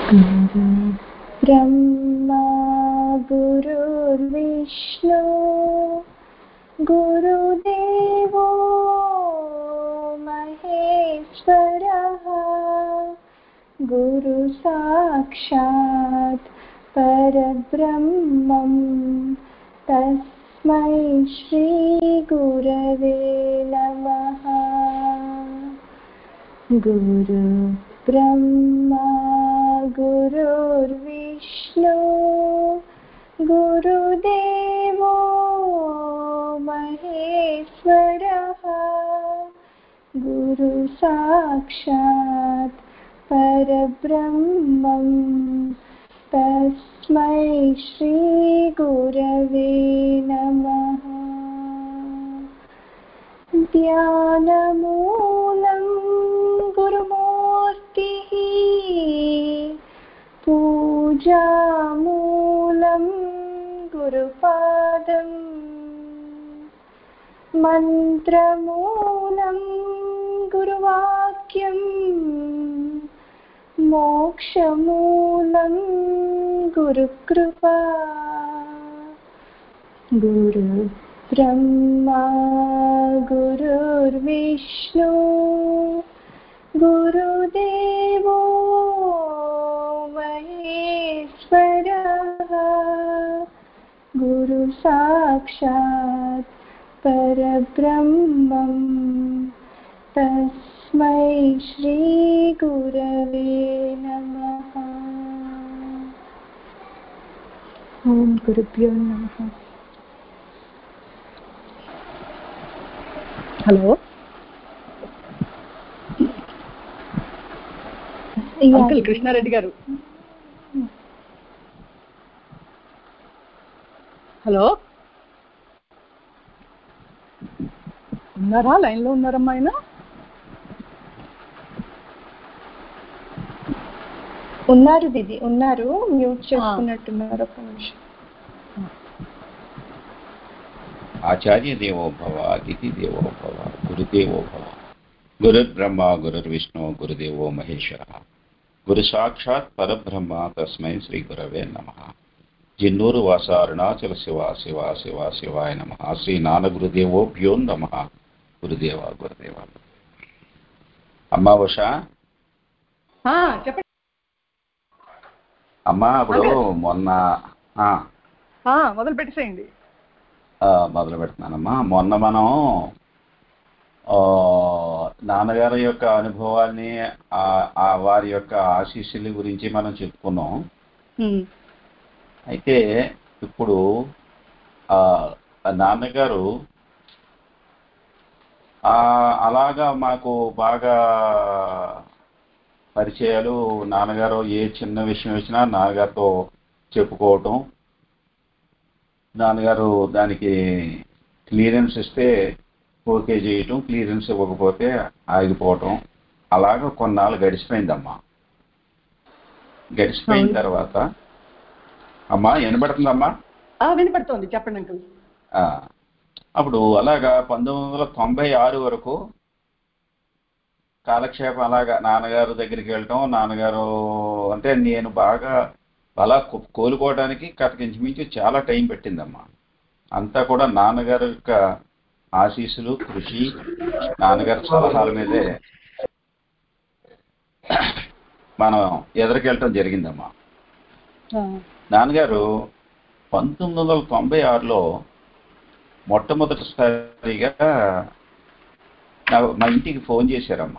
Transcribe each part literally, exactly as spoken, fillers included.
गुरु ब्रह्मा गुरुर्विष्णु गुरुदेवो महेश्वरः गुरु साक्षात् परब्रह्मं तस्मै श्री गुरवे नमः। गुरु ब्रह्मा गुरुर्विष्णु गुरुदेवो महेश्वरः गुरु साक्षात् परब्रह्मं तस्मै श्री गुरवे नमः। ध्यानमूलं गुरुमूर्तिः पूजामूलं गुरुपादं मन्त्रमूलं गुरुवाक्यं मोक्षमूलं गुरुकृपा। गुरु ब्रह्मा गुरुर्विष्णु गुरुदेवो महेश्वरः गुरु साक्षात् परब्रह्मं तस्मै श्री गुरवे नमः। ओम गुरुभ्यो नमः। హలో అంకుల్ కృష్ణారెడ్డి గారు. హలో ఉన్నారా? లైన్ లో ఉన్నారమ్మా? ఆయన ఉన్నారు దీది, ఉన్నారు. మ్యూట్ చేసుకున్నట్టున్నారు. ఒక నిమిషం. ఆచార్య దేవో భవ, అతిథి దేవో భవ, గురుదేవో భవ. గురుర్బ్రహ్మ గురుర్విష్ణు గురుదేవో మహేశ్వర గురు సాక్షాత్ పరబ్రహ్మ తస్మై శ్రీ గురవే నమః. జిన్నూరు వాస అరుణాచల శివ శివ శివ శివాయ నమః. శ్రీ నాన్న గురుదేవోభ్యో నమః. గురుదేవ గురుదేవ. అమ్మా ఉష, చెప్పండి అమ్మా. ఇప్పుడు మొన్న మొదలు పెట్టేసేయండి. మొదలు పెడుతున్నానమ్మా. మొన్న మనం నాన్నగారి యొక్క అనుభవాల్ని, వారి యొక్క ఆశీస్సుల గురించి మనం చెప్పుకున్నాం. అయితే ఇప్పుడు నాన్నగారు అలాగా మాకు బాగా పరిచయాలు. నాన్నగారు ఏ చిన్న విషయం వచ్చినా నాన్నగారితో చెప్పుకోవటం, నాన్నగారు దానికి క్లియరెన్స్ ఇస్తే ఓకే చేయటం, క్లియరెన్స్ ఇవ్వకపోతే ఆగిపోవటం, అలాగా కొన్నాళ్ళు గడిచిపోయిందమ్మా. గడిచిపోయిన తర్వాత అమ్మా వినపడుతుందమ్మా? వినపడుతుంది, చెప్పండి అంకుల్. అప్పుడు అలాగా పంతొమ్మిది వందల తొంభై ఆరు వరకు కాలక్షేపం అలాగా నాన్నగారు దగ్గరికి వెళ్ళటం. నాన్నగారు అంటే నేను బాగా అలా కోలుకోవడానికి కథకించుమించు చాలా టైం పెట్టిందమ్మా. అంతా కూడా నాన్నగారి యొక్క ఆశీస్సులు, కృషి, నాన్నగారి సలహాల మీదే మనం ఎదురుకెళ్ళటం జరిగిందమ్మా. నాన్నగారు పంతొమ్మిది వందల తొంభై ఆరులో మొట్టమొదటిసారిగా మా ఇంటికి ఫోన్ చేశారమ్మా.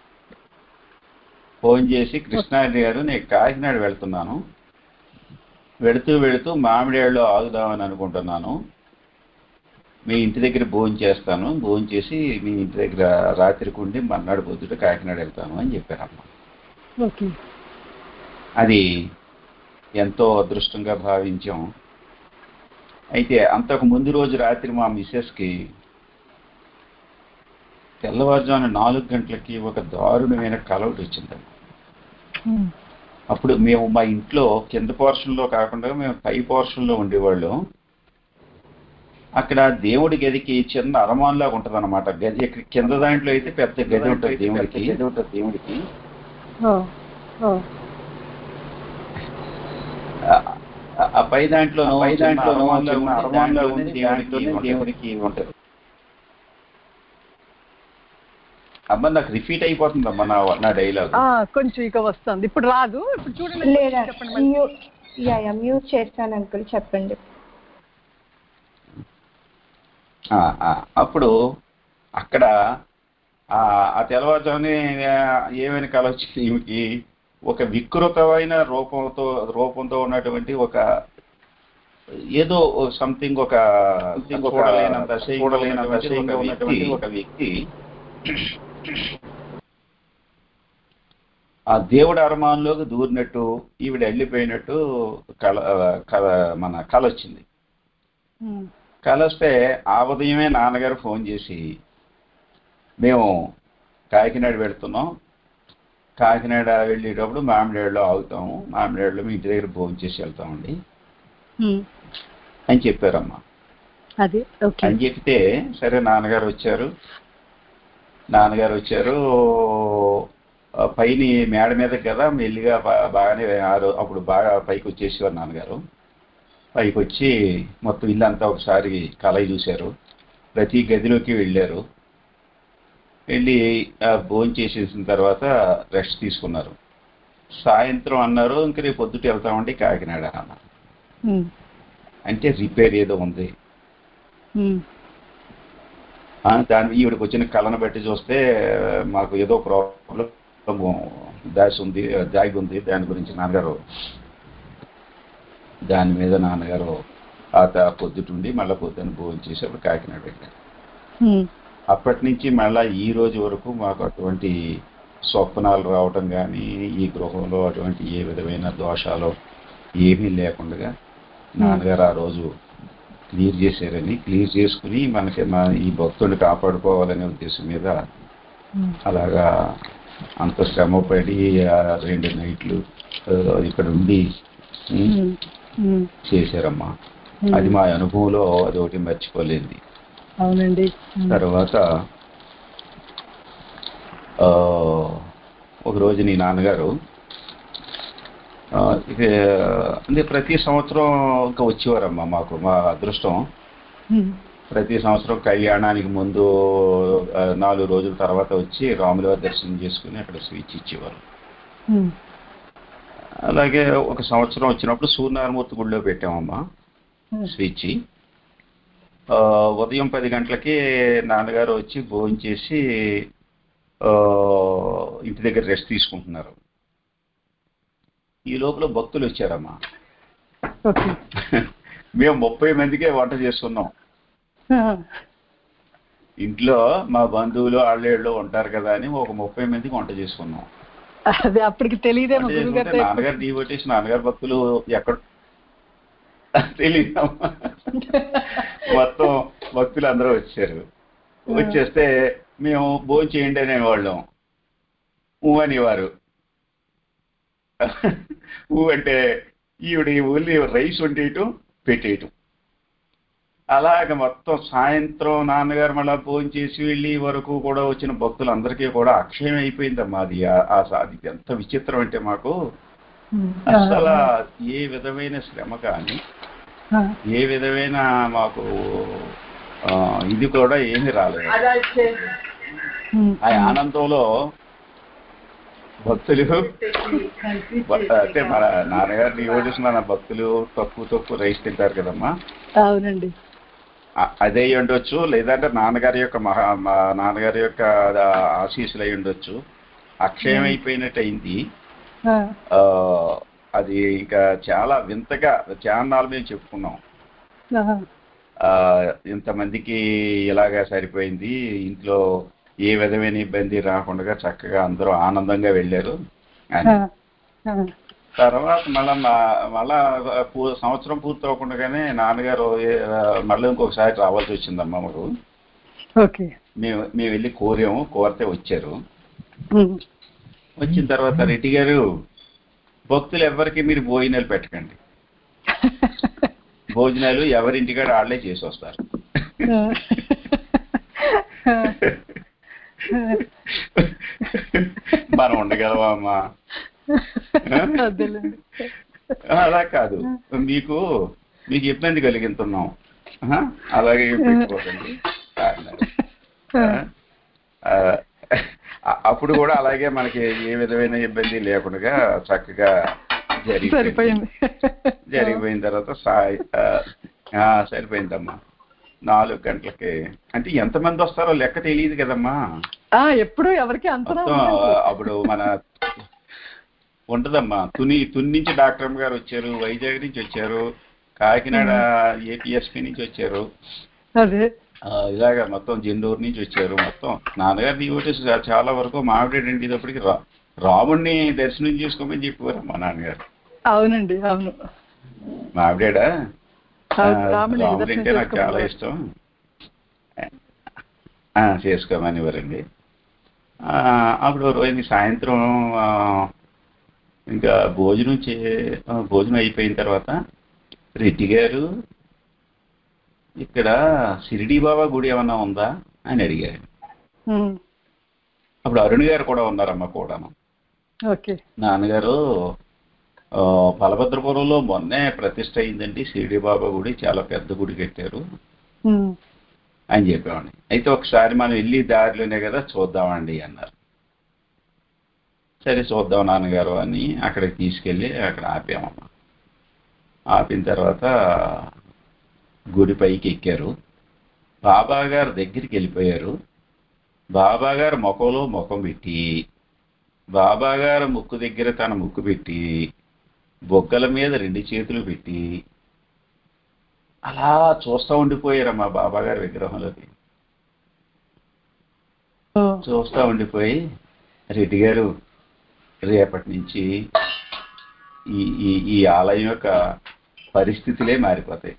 ఫోన్ చేసి, కృష్ణారెడ్డి గారు, నేను కాకినాడ వెళ్తున్నాను, వెళుతూ వెళుతూ మామిడియాడలో ఆగుదామని అనుకుంటున్నాను, మీ ఇంటి దగ్గర భోజనం చేస్తాను, భోజనం చేసి మీ ఇంటి దగ్గర రాత్రికి ఉండి మర్నాడు పొద్దుట కాకినాడ వెళ్తాను అని చెప్పారమ్మా. అది ఎంతో అదృష్టంగా భావించాం. అయితే అంతకు ముందు రోజు రాత్రి మా మిస్సెస్కి తెల్లవారుజామున నాలుగు గంటలకి ఒక దారుణమైన కల ఒకటి వచ్చిందమ్మా. అప్పుడు మేము మా ఇంట్లో కింద పోర్షన్లో కాకుండా మేము పై పోర్షన్లో ఉండేవాళ్ళం. అక్కడ దేవుడి గదికి చిన్న అరమాన్లాగా ఉంటుంది అనమాట. గది కింద దాంట్లో అయితే పెద్ద గది ఉంటుంది దేవుడికి. గది ఉంటుంది దేవుడికి ఆ పై దాంట్లో పై దాంట్లో అరమాన్లో ఉంది దేవుడికి దేవుడికి ఉంటుంది. అమ్మ నాకు రిపీట్ అయిపోతుందమ్మా నా నా డైలాగ్. కొంచెం ఇక వస్తుంది, ఇప్పుడు రాదు. ఇప్పుడు చూడండి, లేదా మ్యూట్ చేస్తాను అంకుల్, చెప్పండి. అప్పుడు అక్కడ ఆ తెల్లవారుజామునే ఏమైనా కళ వచ్చింది ఈమెకి. ఒక వికృతమైన రూపంతో రూపంతో ఉన్నటువంటి ఒక ఏదో సంథింగ్ ఒక చూడలేనంత చూడలేనంత ఒక వ్యక్తి ఆ దేవుడి అరమానంలోకి దూరినట్టు ఈవిడ వెళ్ళిపోయినట్టు కళ కళ మన కళ వచ్చింది. కళ వస్తే ఆ ఉదయమే నాన్నగారు ఫోన్ చేసి, మేము కాకినాడ వెళ్తున్నాం, కాకినాడ వెళ్ళేటప్పుడు మామిడాడలో ఆగుతాము, మామిడాడలో మీ ఇంటి దగ్గర భోజనం చేసి వెళ్తామండి అని చెప్పారమ్మా. అని చెప్తే సరే నాన్నగారు వచ్చారు. నాన్నగారు వచ్చారు పైన మేడ మీద కదా మెల్లిగా బాగానే అప్పుడు బాగా పైకి వచ్చేసేవారు నాన్నగారు. పైకి వచ్చి మొత్తం ఇల్లంతా ఒకసారి కలయి చూశారు. ప్రతి గదిలోకి వెళ్ళారు. వెళ్ళి భోజనం చేసేసిన తర్వాత రెస్ట్ తీసుకున్నారు. సాయంత్రం అన్నారు ఇంక రేపు పొద్దుట వెళ్తామండి కాకినాడ అన్నారు. అంటే రిపేర్ ఏదో ఉంది. దాని ఈవిడికి వచ్చిన కళను బట్టి చూస్తే మాకు ఏదో ప్రాబ్లం దాసి ఉంది దాగి ఉంది. దాని గురించి నాన్నగారు దాని మీద నాన్నగారు ఆ పొద్దుటుండి మళ్ళీ పొద్దున్న భోజనం చేసి అప్పుడు కాకినాడ వెళ్ళారు. అప్పటి నుంచి మళ్ళా ఈ రోజు వరకు మాకు అటువంటి స్వప్నాలు రావటం కానీ ఈ గృహంలో అటువంటి ఏ విధమైన దోషాలు ఏమీ లేకుండా నాన్నగారు ఆ రోజు క్లియర్ చేశారని, క్లియర్ చేసుకుని మనకి మా ఈ భక్తుడిని కాపాడుకోవాలనే ఉద్దేశం మీద అలాగా అంత శ్రమ పడి రెండు నైట్లు ఇక్కడ ఉండి చేశారమ్మా. అది మా అనుభవంలో అదొకటి మర్చిపోలేదు. అవునండి. తర్వాత ఒకరోజు నీ నాన్నగారు అంటే ప్రతి సంవత్సరం ఇంకా వచ్చేవారమ్మా. మాకు మా అదృష్టం ప్రతి సంవత్సరం కళ్యాణానికి ముందు నాలుగు రోజుల తర్వాత వచ్చి రాముల వారి దర్శనం చేసుకుని అక్కడ స్వీచ్ ఇచ్చేవారు. అలాగే ఒక సంవత్సరం వచ్చినప్పుడు సూర్యనారాయణమూర్తి గుడిలో పెట్టామమ్మా స్వీచ్. ఉదయం పది గంటలకి నాన్నగారు వచ్చి భోజనం చేసి ఇంటి దగ్గర రెస్ట్ తీసుకుంటున్నారు. ఈ లోపల భక్తులు వచ్చారమ్మా. మేము ముప్పై మందికే వంట చేసుకున్నాం. ఇంట్లో మా బంధువులు వాళ్ళేళ్ళు ఉంటారు కదా అని ఒక ముప్పై మందికి వంట చేసుకున్నాం. అప్పటికి తెలియదే నాన్నగారు డీవోటీస్ నాన్నగారు భక్తులు ఎక్కడ తెలియదమ్మా. మొత్తం భక్తులు అందరూ వచ్చారు. వచ్చేస్తే మేము భోజనం చేయండి అనేవాళ్ళం. ఊ అనేవారు. ఊ అంటే ఈవిడ ఓన్లీ రైస్ వండేయటం పెట్టేయటం. అలాగ మొత్తం సాయంత్రం నాన్నగారు మళ్ళా భోజనం చేసి వెళ్ళి వరకు కూడా వచ్చిన భక్తులందరికీ కూడా అక్షయం అయిపోయిందమ్మా. అది అది ఎంత విచిత్రం అంటే మాకు అసలు ఏ విధమైన శ్రమ కానీ ఏ విధమైన మాకు ఇది కూడా ఏమీ రాలేదు. ఆ ఆనందంలో భక్తులు అంటే మన నాన్నగారిని యోచిస్తున్న భక్తులు తక్కువ తక్కువ రైస్ తింటారు కదమ్మా. అవునండి. అదే అయి ఉండొచ్చు, లేదంటే నాన్నగారి యొక్క మహా నాన్నగారి యొక్క ఆశీస్సులు అయి ఉండొచ్చు. అక్షయం అయిపోయినట్టు అయింది. అది ఇంకా చాలా వింతగా చాన్నాళ్ళు మేము చెప్పుకున్నాం. ఇంతమందికి ఇలాగా సరిపోయింది, ఇంట్లో ఏ విధమైన ఇబ్బంది రాకుండా చక్కగా అందరూ ఆనందంగా వెళ్ళారు అని. తర్వాత మళ్ళా మళ్ళా సంవత్సరం పూర్తి అవ్వకుండానే నాన్నగారు మళ్ళీ ఇంకొకసారి రావాల్సి వచ్చిందమ్మా మాకు. మేము మేము వెళ్ళి కోరాము, కోరితే వచ్చారు. వచ్చిన తర్వాత రెడ్డి గారు భక్తులు ఎవరికి మీరు భోజనాలు పెట్టకండి, భోజనాలు ఎవరింటికాడ వాళ్ళే చేసి వస్తారు. మనం ఉండగలవా అమ్మా? అలా కాదు, మీకు మీకు ఇబ్బంది కలిగిస్తున్నాం అలాగే పెట్టుకోకండి అన్నారు. అప్పుడు కూడా అలాగే మనకి ఏ విధమైన ఇబ్బంది లేకుండా చక్కగా జరిగిపోయింది. జరిగిపోయిన తర్వాత సాయి సరిపోయిందమ్మా. నాలుగు గంటలకి అంటే ఎంతమంది వస్తారో లెక్క తెలియదు కదమ్మా, ఎప్పుడు ఎవరికి అప్పుడు మన ఉంటదమ్మా. తుని తుని నుంచి డాక్టర్ గారు వచ్చారు, వైజాగ్ నుంచి వచ్చారు, కాకినాడ ఏపీఎస్పీ నుంచి వచ్చారు, అదే ఇలాగా మొత్తం జెండూరు నుంచి వచ్చారు. మొత్తం నాన్నగారు డివోటీస్ చాలా వరకు మామిడి ఇంటిటప్పటికి రా రాముడిని దర్శనం చేసుకోమని చెప్పారు మా నాన్నగారు. అవునండి, అవును. మామిడేడా రాముడు అంటే నాకు చాలా ఇష్టం, చేసుకోమని ఇవ్వరండి. అప్పుడు రోజు సాయంత్రం ఇంకా భోజనం చే భోజనం అయిపోయిన తర్వాత రెడ్డి గారు ఇక్కడ షిరిడి బాబా గుడి ఏమన్నా ఉందా అని అడిగారు. అప్పుడు అరుణ్ గారు కూడా ఉన్నారమ్మా కూడాను. నాన్నగారు బలభద్రపురంలో మొన్నే ప్రతిష్ట అయిందండి షిరిడి బాబా గుడి, చాలా పెద్ద గుడి కట్టారు అని చెప్పామండి. అయితే ఒకసారి మనం వెళ్ళి దారిలోనే కదా చూద్దామండి అన్నారు. సరే చూద్దాం నాన్నగారు అని అక్కడికి తీసుకెళ్ళి అక్కడ ఆపామమ్మా. ఆపిన తర్వాత గుడి పైకి ఎక్కారు. బాబా గారు దగ్గరికి వెళ్ళిపోయారు. బాబా గారు ముఖంలో ముఖం పెట్టి, బాబా గారు ముక్కు దగ్గర తన ముక్కు పెట్టి, బొగ్గల మీద రెండు చేతులు పెట్టి అలా చూస్తూ ఉండిపోయారమ్మా బాబా గారి విగ్రహంలోకి. చూస్తూ ఉండిపోయి రెడ్డి గారు రేపటి నుంచి ఈ ఈ ఆలయం యొక్క పరిస్థితులే మారిపోతాయి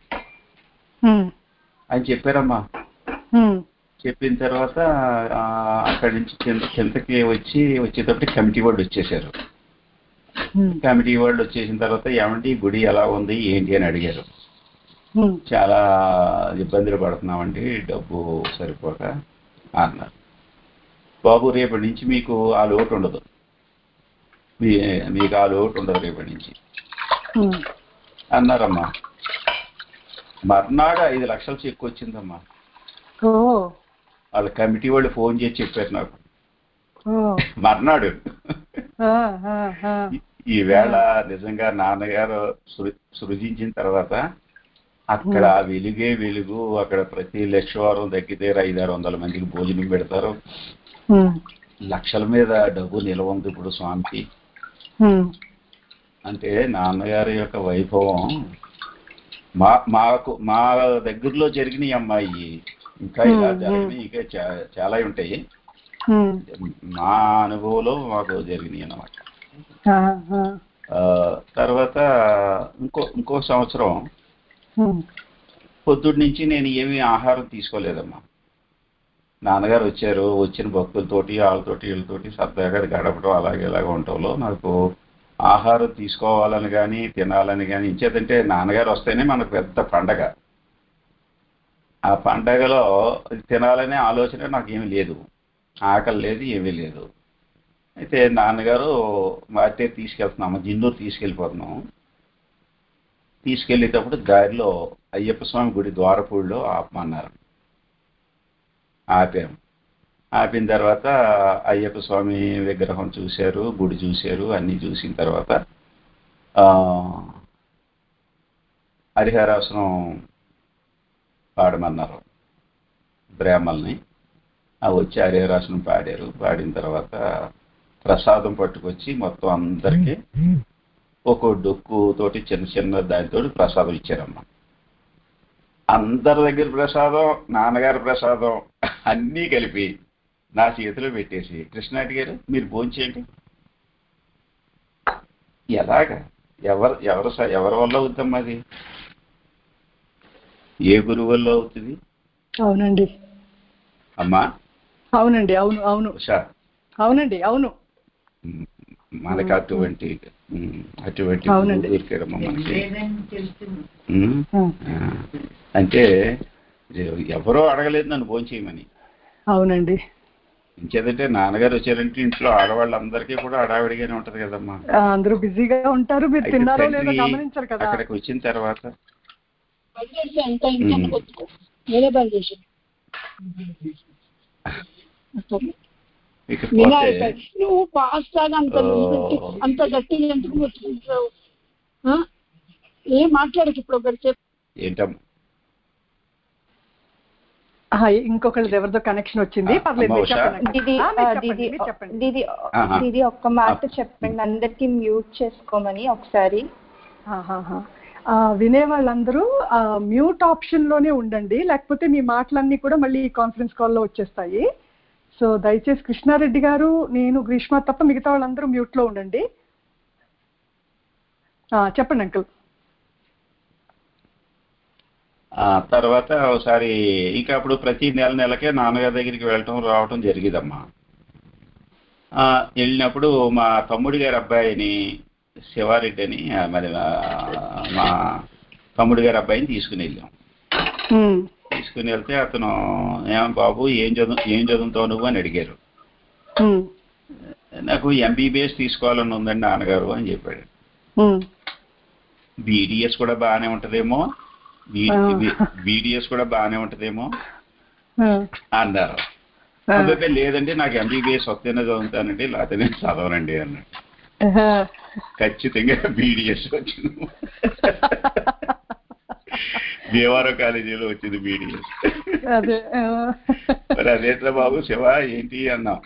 అని చెప్పారమ్మా. చెప్పిన తర్వాత అక్కడి నుంచి కింద కిందకి వచ్చి వచ్చేటప్పటికి కమిటీ వాళ్ళు వచ్చేసారు. కమిటీ వాళ్ళు వచ్చేసిన తర్వాత ఏమంటే గుడి ఎలా ఉంది ఏంటి అని అడిగారు. చాలా ఇబ్బందులు పడుతున్నామండి, డబ్బు సరిపోక అన్నారు. బాబు రేపటి నుంచి మీకు ఆ లోటు ఉండదు, మీ మీకు ఆ లోటు ఉండదు రేపటి నుంచి అన్నారమ్మా. మర్నాడు ఐదు లక్షల చెక్కు వచ్చిందమ్మా. వాళ్ళ కమిటీ వాళ్ళు ఫోన్ చేసి చెప్పారు నాకు మర్నాడు. ఈవేళ నిజంగా నాన్నగారు సృజించిన తర్వాత అక్కడ వెలుగే వెలుగు. అక్కడ ప్రతి లక్షవారం తగ్గితే ఐదారు వందల మందికి భోజనం పెడతారు, లక్షల మీద డబ్బు నిల్వ ఉంది ఇప్పుడు స్వామికి. అంటే నాన్నగారి యొక్క వైభవం మా మాకు మా దగ్గరలో జరిగినాయి అమ్మాయి, ఇంకా ఇలా జరిగినాయి ఇంకా చాలా ఉంటాయి. మా అనుభవంలో మాకు జరిగినాయి అన్నమాట. తర్వాత ఇంకో ఇంకో సంవత్సరం పొద్దుటి నుంచి నేను ఏమీ ఆహారం తీసుకోలేదమ్మా. నాన్నగారు వచ్చారు, వచ్చిన భక్తులతోటి వాళ్ళతోటి వీళ్ళతోటి సరదాగా గడపడం అలాగే ఇలాగ ఉండటంలో నాకు ఆహారం తీసుకోవాలని కానీ తినాలని కానీ ఇంచేదంటే నాన్నగారు వస్తేనే మనకు పెద్ద పండగ. ఆ పండగలో తినాలనే ఆలోచన నాకేమీ లేదు, ఆకలి లేదు, ఏమీ లేదు. అయితే నాన్నగారు మాటే తీసుకెళ్తున్నాము, జిన్నూరు తీసుకెళ్ళిపోతున్నాము. తీసుకెళ్ళేటప్పుడు దారిలో అయ్యప్ప స్వామి గుడి ద్వారపూడిలో ఆపమన్నారు. ఆపాము. ఆపిన తర్వాత అయ్యప్ప స్వామి విగ్రహం చూశారు, గుడి చూశారు. అన్నీ చూసిన తర్వాత హరిహరాసనం పాడమన్నారు బ్రాహ్మల్ని. ఆ వచ్చి హరిహరాసనం పాడారు. పాడిన తర్వాత ప్రసాదం పట్టుకొచ్చి మొత్తం అందరికీ ఒక్కో డొక్కు తోటి చిన్న చిన్న దానితో ప్రసాదం ఇచ్చారమ్మా. అందరి దగ్గర ప్రసాదం, నాన్నగారి ప్రసాదం అన్నీ కలిపి నా చేతిలో పెట్టేసి కృష్ణాటి గారు మీరు భోంచేయండి. ఎలాగా ఎవరు ఎవరు ఎవరి వల్ల అవుతాం, అది ఏ గురువు వల్ల అవుతుంది? అవునండి అమ్మా. అవునండి, అవును అవును అవునండి, అవును. మనకి అటువంటి అటువంటి దొరికాడమ్మా మనకి. అంటే ఎవరో అడగలేదు నన్ను భోంచేయమని. అవునండి. ఇంకేదంటే నాన్నగారు వచ్చారంటే ఇంట్లో ఆడవాళ్ళందరికీ కూడా హడావిడిగానే ఉంటది కదమ్మా. అందరూ బిజీగా ఉంటారు, మీరు తిన్నారో లేదో గమనించారు కదా. అక్కడికి వచ్చిన తర్వాత నువ్వు పాస్టాగా అంత అంత గట్టిగా ఎందుకు మొత్తుకుంటావు? ఏం మాట్లాడకు ఇప్పుడు ఒకటి చెప్పు. ఏంటమ్మా ఇంకొకళ్ళది ఎవరిదో కనెక్షన్ వచ్చింది. దీది ఒక్క మాట చెప్పండి, అందరికి మ్యూట్ చేసుకోమని ఒకసారి. వినే వాళ్ళందరూ మ్యూట్ ఆప్షన్ లోనే ఉండండి, లేకపోతే మీ మాటలన్నీ కూడా మళ్ళీ కాన్ఫరెన్స్ కాల్లో వచ్చేస్తాయి. సో దయచేసి కృష్ణారెడ్డి గారు, నేను, గ్రీష్మ తప్ప మిగతా వాళ్ళందరూ మ్యూట్ లో ఉండండి. చెప్పండి అంకుల్. తర్వాత ఒకసారి ఇంకా అప్పుడు ప్రతి నెల నెలకే నాన్నగారి దగ్గరికి వెళ్ళటం రావటం జరిగేదమ్మా. వెళ్ళినప్పుడు మా తమ్ముడి గారి అబ్బాయిని, శివారెడ్డి అని, మరి మా తమ్ముడి గారి అబ్బాయిని తీసుకుని వెళ్ళాం. తీసుకుని వెళ్తే అతను ఏమో బాబు ఏం చదువు ఏం చదువుతావు నువ్వు అని అడిగారు. నాకు ఎంబీబీఎస్ తీసుకోవాలని ఉందండి నాన్నగారు అని చెప్పాడు. బీడీఎస్ కూడా బాగానే ఉంటదేమో, బీడీఎస్ కూడా బాగానే ఉంటదేమో అన్నారు. అందుకే లేదండి నాకు ఎంబీబీఎస్ వస్తేనే చదువుతానండి, లేకపోతే నేను చదవనండి అన్నాడు. ఖచ్చితంగా బీడీఎస్ వచ్చింది, దేవారం కాలేజీలో వచ్చింది బీడీఎస్. మరి అదేట్లా బాబు శివ ఏంటి అన్నాం.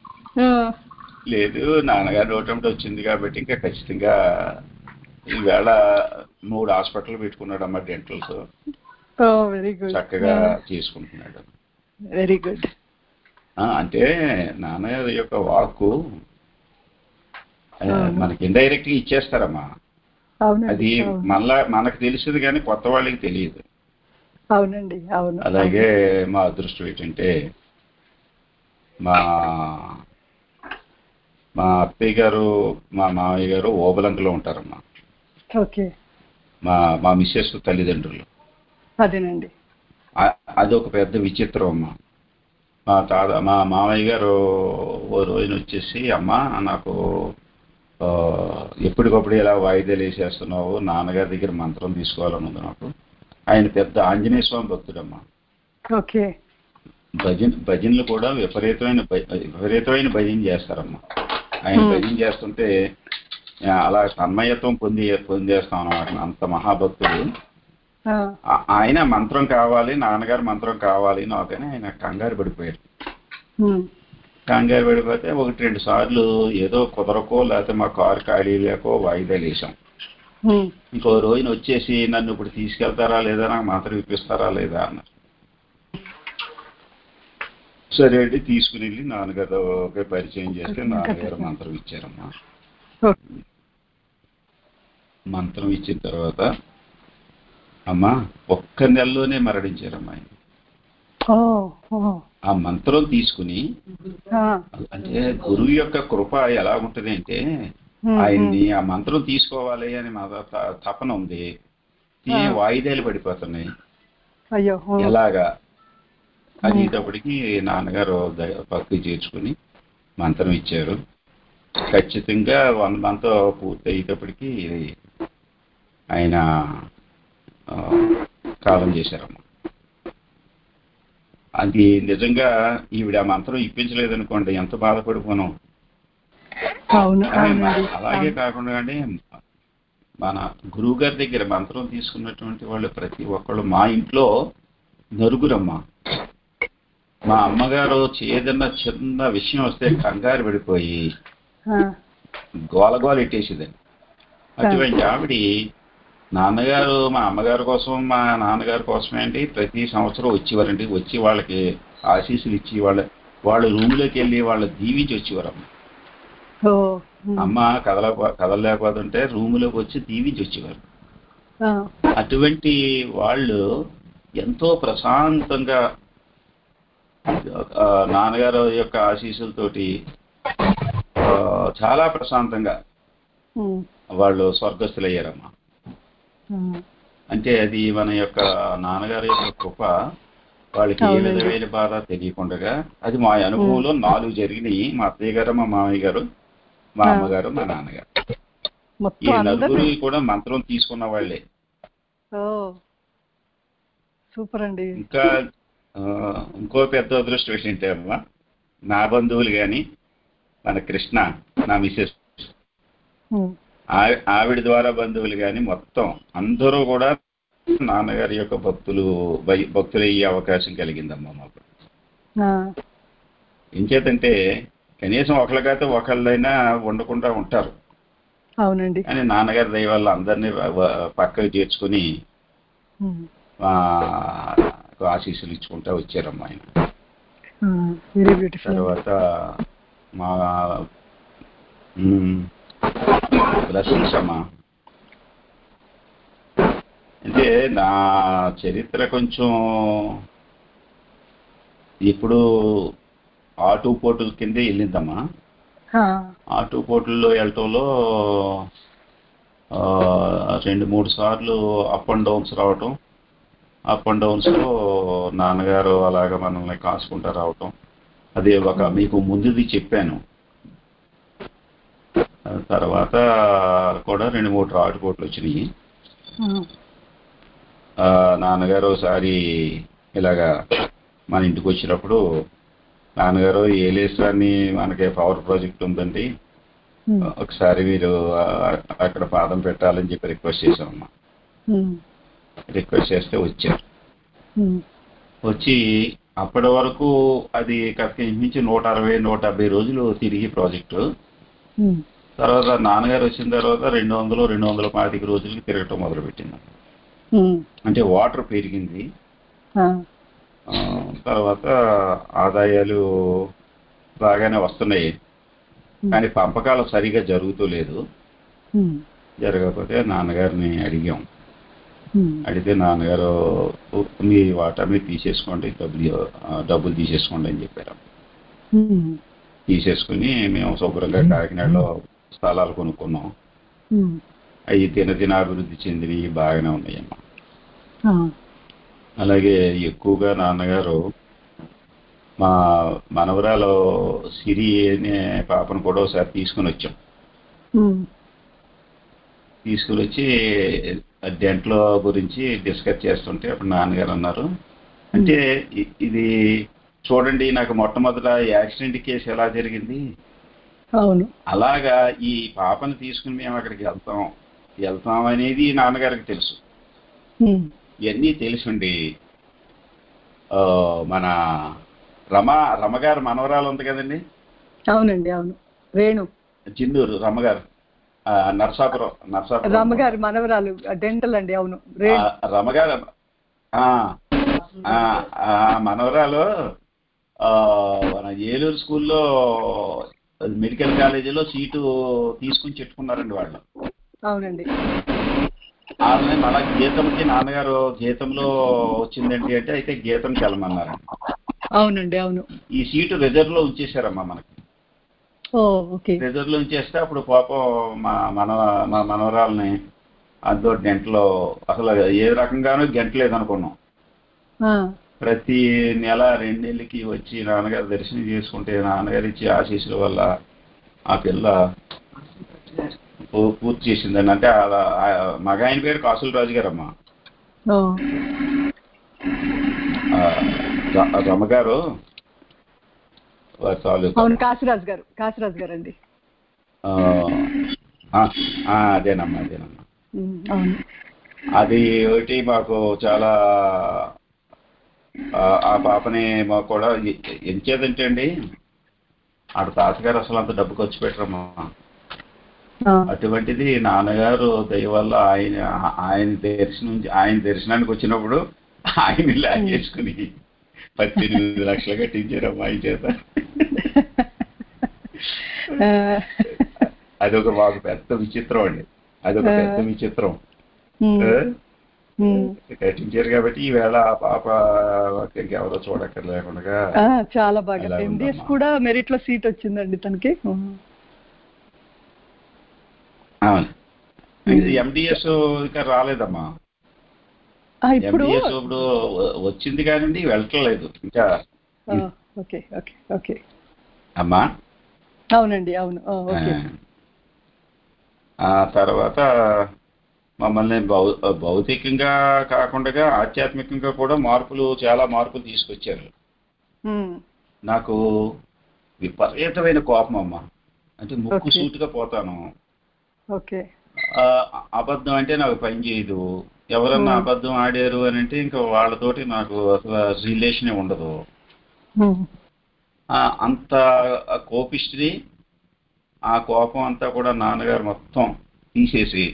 లేదు నాన్నగారు నోటంటే వచ్చింది కాబట్టి ఇంకా ఖచ్చితంగా ఈవేళ మూడు హాస్పిటల్ పెట్టుకున్నాడు అమ్మా, డెంటల్స్. వెరీ గుడ్, చక్కగా చేసుకుంటున్నాడు. Very good. అంటే నాన్నగారి యొక్క వాక్కు మనకి ఇండైరెక్ట్ గా ఇచ్చేస్తారమ్మా. అది మళ్ళా మనకు తెలుస్తుంది కానీ కొత్త వాళ్ళకి తెలియదు. అవునండి, అవును. అలాగే మా అదృష్టం ఏంటంటే మా మా అత్తయ్య గారు మా మామయ్య గారు ఓబలంకలో ఉంటారమ్మా. ఓకే. మా మా మిస్సెస్ తల్లిదండ్రులు. అదేనండి. అది ఒక పెద్ద విచిత్రం అమ్మా. మా తాత మా మామయ్య గారు ఓ రోజున వచ్చేసి అమ్మా నాకు ఎప్పటికప్పుడు ఇలా వాయిదాలు వేసేస్తున్నావు, నాన్నగారి దగ్గర మంత్రం తీసుకోవాలని ఉంది నాకు. ఆయన పెద్ద ఆంజనేయ స్వామి భక్తుడమ్మా. ఓకే. భజన భజనలు కూడా విపరీతమైన విపరీతమైన భజన చేస్తారమ్మా. ఆయన భజన చేస్తుంటే అలా తన్మయత్వం పొంది పొందేస్తాం అన్నమాట. అంత మహాభక్తుడు ఆయన. మంత్రం కావాలి, నాన్నగారు మంత్రం కావాలి నాకని ఆయన కంగారు పడిపోయారు. కంగారు పడిపోతే ఒకటి రెండు సార్లు ఏదో కుదరకో లేకపోతే మా కారు ఖాళీ లేకో వాయిదాలు వేసాం. ఇంకో రోజున వచ్చేసి నన్ను ఇప్పుడు తీసుకెళ్తారా లేదా, నాకు మంత్రం ఇప్పిస్తారా లేదా అన్నారు. సరే అండి తీసుకుని వెళ్ళి నాన్నగారు పరిచయం చేస్తే నాన్నగారు మంత్రం ఇచ్చారమ్మా. మంత్రం ఇచ్చిన తర్వాత అమ్మా ఒక్క నెలలోనే మరణించారమ్మా ఆయన. ఆ మంత్రం తీసుకుని, అంటే గురువు యొక్క కృప ఎలా ఉంటుంది అంటే ఆయన్ని ఆ మంత్రం తీసుకోవాలి అని మా తపన ఉంది, వాయిదాలు పడిపోతున్నాయి. ఎలాగా అనేటప్పటికి నాన్నగారు భక్తి చేర్చుకుని మంత్రం ఇచ్చారు. ఖచ్చితంగా వన్ మంత్ పూర్తి అయ్యేటప్పటికి ఆయన కాలం చేశారమ్మా. అది నిజంగా ఈవిడ ఆ మంత్రం ఇప్పించలేదనుకోండి ఎంత బాధపడిపోను. అలాగే కాకుండా అంటే మన గురువు గారి దగ్గర మంత్రం తీసుకున్నటువంటి వాళ్ళు ప్రతి ఒక్కళ్ళు, మా ఇంట్లో నలుగురమ్మా. మా అమ్మగారు ఏదన్నా చిన్న విషయం వస్తే కంగారు పడిపోయి గోలగోల ఎట్టేసేదండి. అటువంటి ఆవిడ నాన్నగారు మా అమ్మగారి కోసం మా నాన్నగారి కోసమే అండి ప్రతి సంవత్సరం వచ్చేవారండి. వచ్చి వాళ్ళకి ఆశీస్సులు ఇచ్చి వాళ్ళ వాళ్ళ రూమ్లోకి వెళ్ళి వాళ్ళ దీవించి వచ్చేవారమ్మ. అమ్మ కదల కదలలేకపోతుంటే రూములోకి వచ్చి దీవించి వచ్చేవారు. అటువంటి వాళ్ళు ఎంతో ప్రశాంతంగా నాన్నగారు యొక్క ఆశీస్సులతోటి చాలా ప్రశాంతంగా వాళ్ళు స్వర్గస్థులయ్యారమ్మా. అంటే అది మన యొక్క నాన్నగారి యొక్క కృప. వాళ్ళకి ఏ విధమైన బాధ తెలియకుండా, అది మా అనుభవంలో నాలుగు జరిగినాయి. మా అత్తయ్య గారు, మా మామయ్య గారు, మా అమ్మగారు, మా నాన్నగారు. ఈ నలుగురు కూడా మంత్రం తీసుకున్న వాళ్ళే. సూపర్ అండి. ఇంకా ఇంకో పెద్ద అదృష్టం ఏంటంటే అమ్మా, నా బంధువులు కానీ, మన కృష్ణ నా మిసెస్ ఆవిడ ద్వారా బంధువులు కానీ మొత్తం అందరూ కూడా నాన్నగారి యొక్క భక్తులు భక్తులు అయ్యే అవకాశం కలిగిందమ్మా మాకు. ఏం చేతంటే కనీసం ఒకళ్ళకైతే ఒకళ్ళైనా ఉండకుండా ఉంటారు. అవునండి. కానీ నాన్నగారి దయ వల్ల అందరినీ పక్కకు చేర్చుకుని ఆశీస్సులు ఇచ్చుకుంటా వచ్చారమ్మా ఆయన. తర్వాత మా బ్లెస్సింగ్స్ అమ్మా. అంటే నా చరిత్ర కొంచెం ఇప్పుడు ఆటు పోటుల కిందే వెళ్ళిందమ్మా. ఆటు పోటుల్లో వెళ్ళటంలో రెండు మూడు సార్లు అప్ అండ్ డౌన్స్ రావటం, అప్ అండ్ డౌన్స్లో నాన్నగారు అలాగ మనల్ని కాసుకుంటూ రావటం, అది ఒక మీకు ముందుది చెప్పాను. తర్వాత కూడా రెండు మూడు ఆటుపోట్లు వచ్చినాయి. నాన్నగారు ఒకసారి ఇలాగా మన ఇంటికి వచ్చినప్పుడు, నాన్నగారు ఏలేశ్వరాన్ని మనకి పవర్ ప్రాజెక్ట్ ఉందండి, ఒకసారి మీరు అక్కడ పాదం పెట్టాలని చెప్పి రిక్వెస్ట్ చేశామమ్మా. రిక్వెస్ట్ చేస్తే వచ్చారు. వచ్చి అప్పటి వరకు అది కాస్త నుంచి నూట అరవై నూట డెబ్బై రోజులు తిరిగి ప్రాజెక్టు. తర్వాత నాన్నగారు వచ్చిన తర్వాత రెండు వందలు రెండు వందల పాతిక రోజులకి తిరగటం మొదలుపెట్టింది. అంటే వాటర్ పెరిగింది. తర్వాత ఆదాయాలు బాగానే వస్తున్నాయి, కానీ పంపకాలు సరిగా జరుగుతూ లేదు. జరగకపోతే నాన్నగారిని అడిగాం. అడిగితే నాన్నగారు మీ వాటా మీరు తీసేసుకోండి, డబ్బులు డబ్బులు తీసేసుకోండి అని చెప్పారు. తీసేసుకుని మేము శుభ్రంగా కాకినాడలో స్థలాలు కొనుక్కున్నాం. అవి దినదిన అభివృద్ధి చెందినవి బాగానే ఉన్నాయమ్మా. అలాగే ఎక్కువగా నాన్నగారు మా మనవరాలు సిరి అనే పాపను కూడా ఒకసారి తీసుకుని వచ్చాం. తీసుకుని వచ్చి డెంట్లో గురించి డిస్కస్ చేస్తుంటే అప్పుడు నాన్నగారు అన్నారు, అంటే ఇది చూడండి, నాకు మొట్టమొదట యాక్సిడెంట్ కేసు ఎలా జరిగింది, అవును అలాగా ఈ పాపను తీసుకుని మేము అక్కడికి వెళ్తాం వెళ్తాం అనేది నాన్నగారికి తెలుసు. ఇవన్నీ తెలుసుండి మన రమ రమగారు మనవరాలు ఉంది కదండి. అవునండి, అవును, రేణు జిన్నూరు రమగారు, నర్సాపురం నర్సాపురం రమగారు మనవరాలు డెంటల్ అండి. అవును, రమగారు మనవరాలు మన ఏలూరు స్కూల్లో మెడికల్ కాలేజీలో సీటు తీసుకుని చెట్టుకున్నారండి వాళ్ళు. అవునండి. వాళ్ళని మళ్ళా గీతంకి నాన్నగారు గీతంలో వచ్చిందండి అంటే అయితే గీతంకి వెళ్ళమన్నారండి. అవునండి, అవును. ఈ సీటు రిజర్వ్ లో ఉంచేశారమ్మా మనకి. రిజర్వ్ లో ఉంచేస్తే అప్పుడు పాపం మా మన మా మనవరాలని అదో గంటలో అసలు ఏ రకంగానూ గంట లేదనుకున్నాం. ప్రతి నెల రెండు నెలలకి వచ్చి నాన్నగారు దర్శనం చేసుకుంటే నాన్నగారు ఇచ్చే ఆశీస్సుల వల్ల ఆ పిల్ల పూర్తి చేసిందండి. అంటే మగ ఆయన పేరు కాసుల రాజు గారమ్మా. రమ్మగారు కాశీరాజు గారు కాశీరాజు గారు అండి. అదేనమ్మా అదేనమ్మా అది ఒకటి మాకు చాలా. ఆ పాపని మాకు కూడా ఎంచేదంటే అండి, ఆడ తాతగారు అసలు అంత డబ్బు ఖర్చు పెట్టరమ్మా. అటువంటిది నాన్నగారు దయ వల్ల ఆయన ఆయన దర్శనం ఆయన దర్శనానికి వచ్చినప్పుడు ఆయన లాగేసుకుని పద్దెనిమిది లక్షలు కట్టించారమ్మా ఆయన చేత. అదొక మాకు పెద్ద విచిత్రం అండి, అదొక పెద్ద విచిత్రం. కట్టించారు కాబట్టి ఈవేళ ఆ పాప ఇంకెవరో చూడక్కర్ లేకుండా చాలా బాగా ఎండిఎస్ కూడా మెరిట్ లో సీట్ వచ్చిందండి తనకి. అవును, ఎండిఎస్ ఇంకా రాలేదమ్మా. ఇప్పుడు ఎంబీఎస్ ఇప్పుడు వచ్చింది కానండి వెళ్ళట్లేదు ఇంకా. ఓకే ఓకే ఓకే అమ్మా అవునండి అవును. ఓకే. ఆ తర్వాత మమ్మల్ని భౌ భౌతికంగా కాకుండా ఆధ్యాత్మికంగా కూడా మార్పులు చాలా మార్పులు తీసుకొచ్చారు. నాకు విపరీతమైన కోపం అమ్మా, అంటే ముక్కు సూటిగా పోతాను. ఓకే. అబద్ధం అంటే నాకు పని చేయదు. ఎవరన్నా అబద్ధం ఆడారు అని అంటే ఇంకా వాళ్ళతోటి నాకు అసలు రిలేషనే ఉండదు. అంత కోపిష్టిని, ఆ కోపం అంతా కూడా నాన్నగారు మొత్తం తీసేసి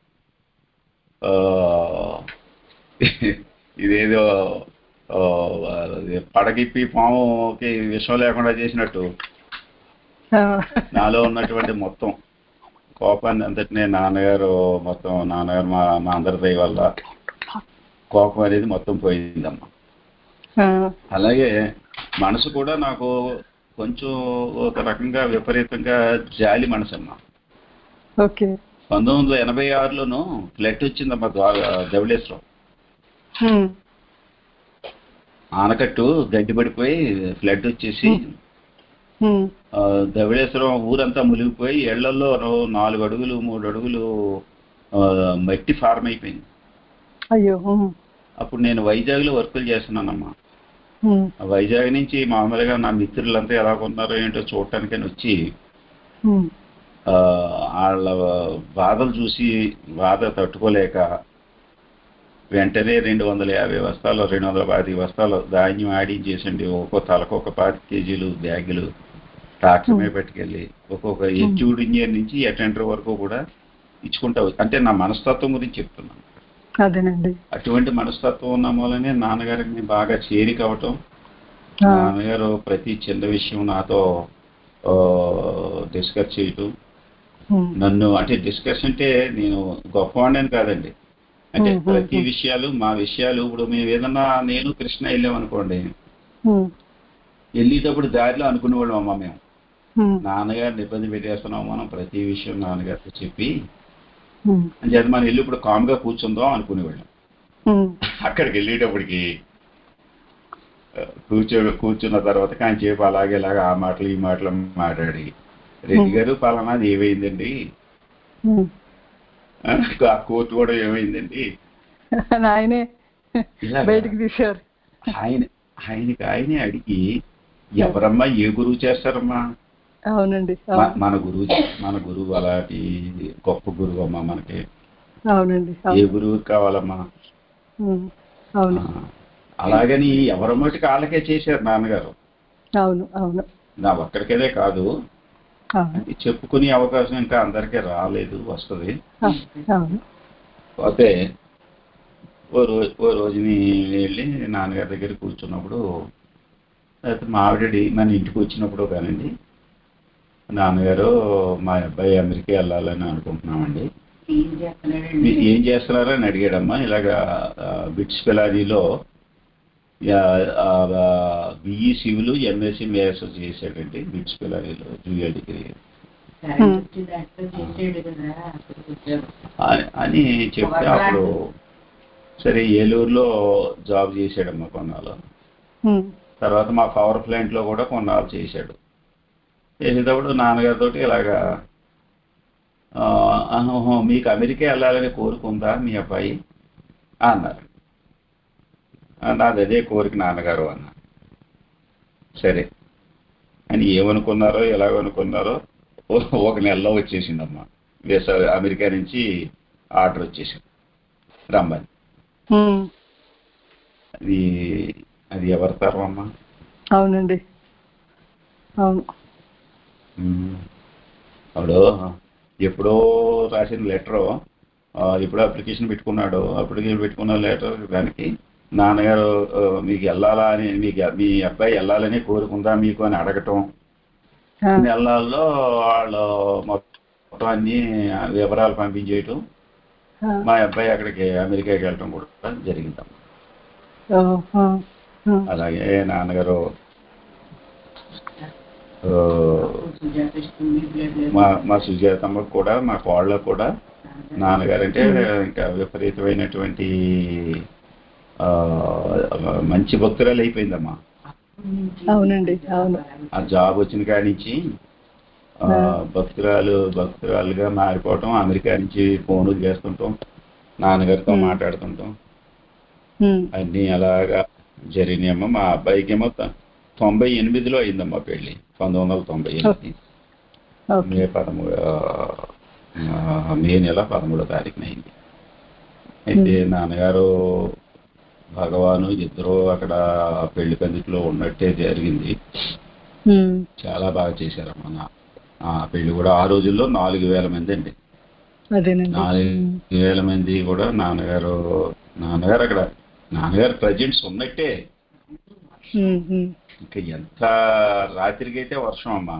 ఇదేదో పడగిప్పి పాముకి విషం లేకుండా చేసినట్టు నాలో ఉన్నటువంటి మొత్తం కోపాన్ని అంతటినే నాన్నగారు మొత్తం నాన్నగారు మా మా అందరి దయ వల్ల కోపం అనేది మొత్తం పోయిందమ్మా. అలాగే మనసు కూడా నాకు కొంచెం ఒక రకంగా విపరీతంగా జాలి మనసు అమ్మా. ఓకే. పంతొమ్మిది వందల ఎనభై ఆరులోనూ ఫ్లడ్ వచ్చిందమ్మా ధవళేశ్వరం. ఆనకట్టు గడ్డిపడిపోయి ఫ్లడ్ వచ్చేసి ధవళేశ్వరం ఊరంతా మునిగిపోయి ఇళ్లలో నాలుగు అడుగులు మూడు అడుగులు మట్టి ఫార్మ్ అయిపోయింది. అయ్యో. అప్పుడు నేను వైజాగ్లో వర్కులు చేస్తున్నానమ్మా. వైజాగ్ నుంచి మామూలుగా నా మిత్రులంతా ఎలా ఉన్నారో ఏంటో చూడటానికని వచ్చి వాళ్ళ బాధలు చూసి బాధ తట్టుకోలేక వెంటనే రెండు వందల యాభై బస్తాలు రెండు వందల పాతిక బస్తాలు ధాన్యం ఆడించేసండి. ఒక్కో తలకు ఒక పాతిక కేజీలు బ్యాగులు ట్రాక్టర్ మీద పెట్టుకెళ్ళి ఒక్కొక్క ఎగ్జిక్యూటివ్ ఇంజనీర్ నుంచి అటెండర్ వరకు కూడా ఇచ్చుకుంటా. అంటే నా మనస్తత్వం గురించి చెప్తున్నాను. అదేనండి. అటువంటి మనస్తత్వం ఉన్న మూలనే నాన్నగారికి బాగా చేరిక అవటం. నాన్నగారు ప్రతి చిన్న విషయం నాతో డిస్కస్ చేయటం. నన్ను అంటే డిస్కస్ అంటే నేను గొప్పవాడిని కాదండి, అంటే ప్రతి విషయాలు మా విషయాలు ఇప్పుడు మేము ఏదన్నా నేను కృష్ణ వెళ్ళామనుకోండి, వెళ్ళేటప్పుడు దారిలో అనుకునేవాళ్ళం అమ్మ మేము నాన్నగారిని ఇబ్బంది పెట్టేస్తున్నాం మనం ప్రతి విషయం నాన్నగారితో చెప్పి అని చేత మనం వెళ్ళి ఇప్పుడు కామ్గా కూర్చుందాం అనుకునేవాళ్ళం. అక్కడికి వెళ్ళేటప్పటికి కూర్చో కూర్చున్న తర్వాత కాంచేపు అలాగే ఇలాగా ఆ మాటలు ఈ మాటలు మాట్లాడి, రెడ్డి గారు పలానాది ఏమైందండి, ఆ కోర్టు కూడా ఏమైందండి, ఆయనే బయటికి తీశారు. ఆయన ఆయనకి ఆయనే అడిగి ఎవరమ్మా ఏ గురువు చేస్తారమ్మా, అవునండి మన గురువు మన గురువు అలాంటి గొప్ప గురువు అమ్మా మనకి, అవునండి ఏ గురువు కావాలమ్మా. అవును. అలాగని ఎవరి మటుకు వాళ్ళకే చేశారు నాన్నగారు. అవును అవును. నా ఒక్కడికేదే కాదు, చెప్పుకునే అవకాశం ఇంకా అందరికీ రాలేదు, వస్తుంది. పోతే ఓ రోజు ఓ రోజుని వెళ్ళి నాన్నగారి దగ్గర కూర్చున్నప్పుడు, అయితే మా ఆవిడ మన ఇంటికి వచ్చినప్పుడు కానండి, నాన్నగారు మా అబ్బాయి అమెరికా వెళ్ళాలని అనుకుంటున్నామండి, ఏం చేస్తున్నారని అడిగాడమ్మా. ఇలాగా బిట్స్ పిలానీలో బిఈ సివిల్ ఎంఎస్సి మేరస్ చేశాడండి బిట్స్ పిలానీలో జూనియర్ డిగ్రీ అని చెప్తే, అప్పుడు సరే ఏలూరులో జాబ్ చేశాడమ్మా కొన్నాళ్ళు. తర్వాత మా పవర్ ప్లాంట్ లో కూడా కొన్నాళ్ళు చేశాడు. చేసేటప్పుడు నాన్నగారితో ఇలాగా మీకు అమెరికా వెళ్ళాలని కోరుకుందా మీ అబ్బాయి అన్నారు. నాది అదే కోరిక నాన్నగారు అన్న. సరే అని ఏమనుకున్నారో ఎలాగనుకున్నారో ఒక నెలలో వచ్చేసిందమ్మా, అమెరికా నుంచి ఆర్డర్ వచ్చేసింది రమ్మని. అది అది ఎవరి తరం అమ్మా. అవునండి అవును. అప్పుడు ఎప్పుడో రాసిన లెటరు, ఎప్పుడో అప్లికేషన్ పెట్టుకున్నాడు, అప్పటికి పెట్టుకున్న లెటర్ దానికి నాన్నగారు మీకు వెళ్ళాలా అని, మీకు మీ అబ్బాయి వెళ్ళాలని కోరుకుందా మీకు అని అడగటం, నెలల్లో వాళ్ళు మొత్తం అన్ని వివరాలు పంపించేయటం, మా అబ్బాయి అక్కడికి అమెరికాకి వెళ్ళటం కూడా జరిగిందమ్మా. అలాగే నాన్నగారు మా మా సుజాతమ్మకు కూడా మా కోళ్ళకు కూడా నాన్నగారు అంటే ఇంకా విపరీతమైనటువంటి మంచి భక్తురాలు అయిపోయిందమ్మా. అవునండి, అవును. ఆ జాబ్ వచ్చిన కాడి నుంచి భక్తురాలు భక్తురాలుగా మారిపోవటం, అమెరికా నుంచి ఫోన్లు చేస్తుంటాం, నాన్నగారితో మాట్లాడుతుంటాం, అన్నీ అలాగా జరిగినాయమ్మా. మా అబ్బాయికి ఏమో తొంభై ఎనిమిదిలో అయిందమ్మా పెళ్ళి, పంతొమ్మిది వందల తొంభై ఎనిమిది మే పదమూడు మే నెల పదమూడో తారీఖున అయింది. అయితే నాన్నగారు భగవాను ఇద్దరు అక్కడ పెళ్లి పందిట్లో ఉన్నట్టే జరిగింది. చాలా బాగా చేశారమ్మా. నా ఆ పెళ్లి కూడా ఆ రోజుల్లో నాలుగు వేల మంది అండి. నాలుగు వేల మంది కూడా నాన్నగారు నాన్నగారు అక్కడ నాన్నగారు ప్రజెంట్స్ ఉన్నట్టే. ఇంకా ఎంత రాత్రికి అయితే వర్షం అమ్మా.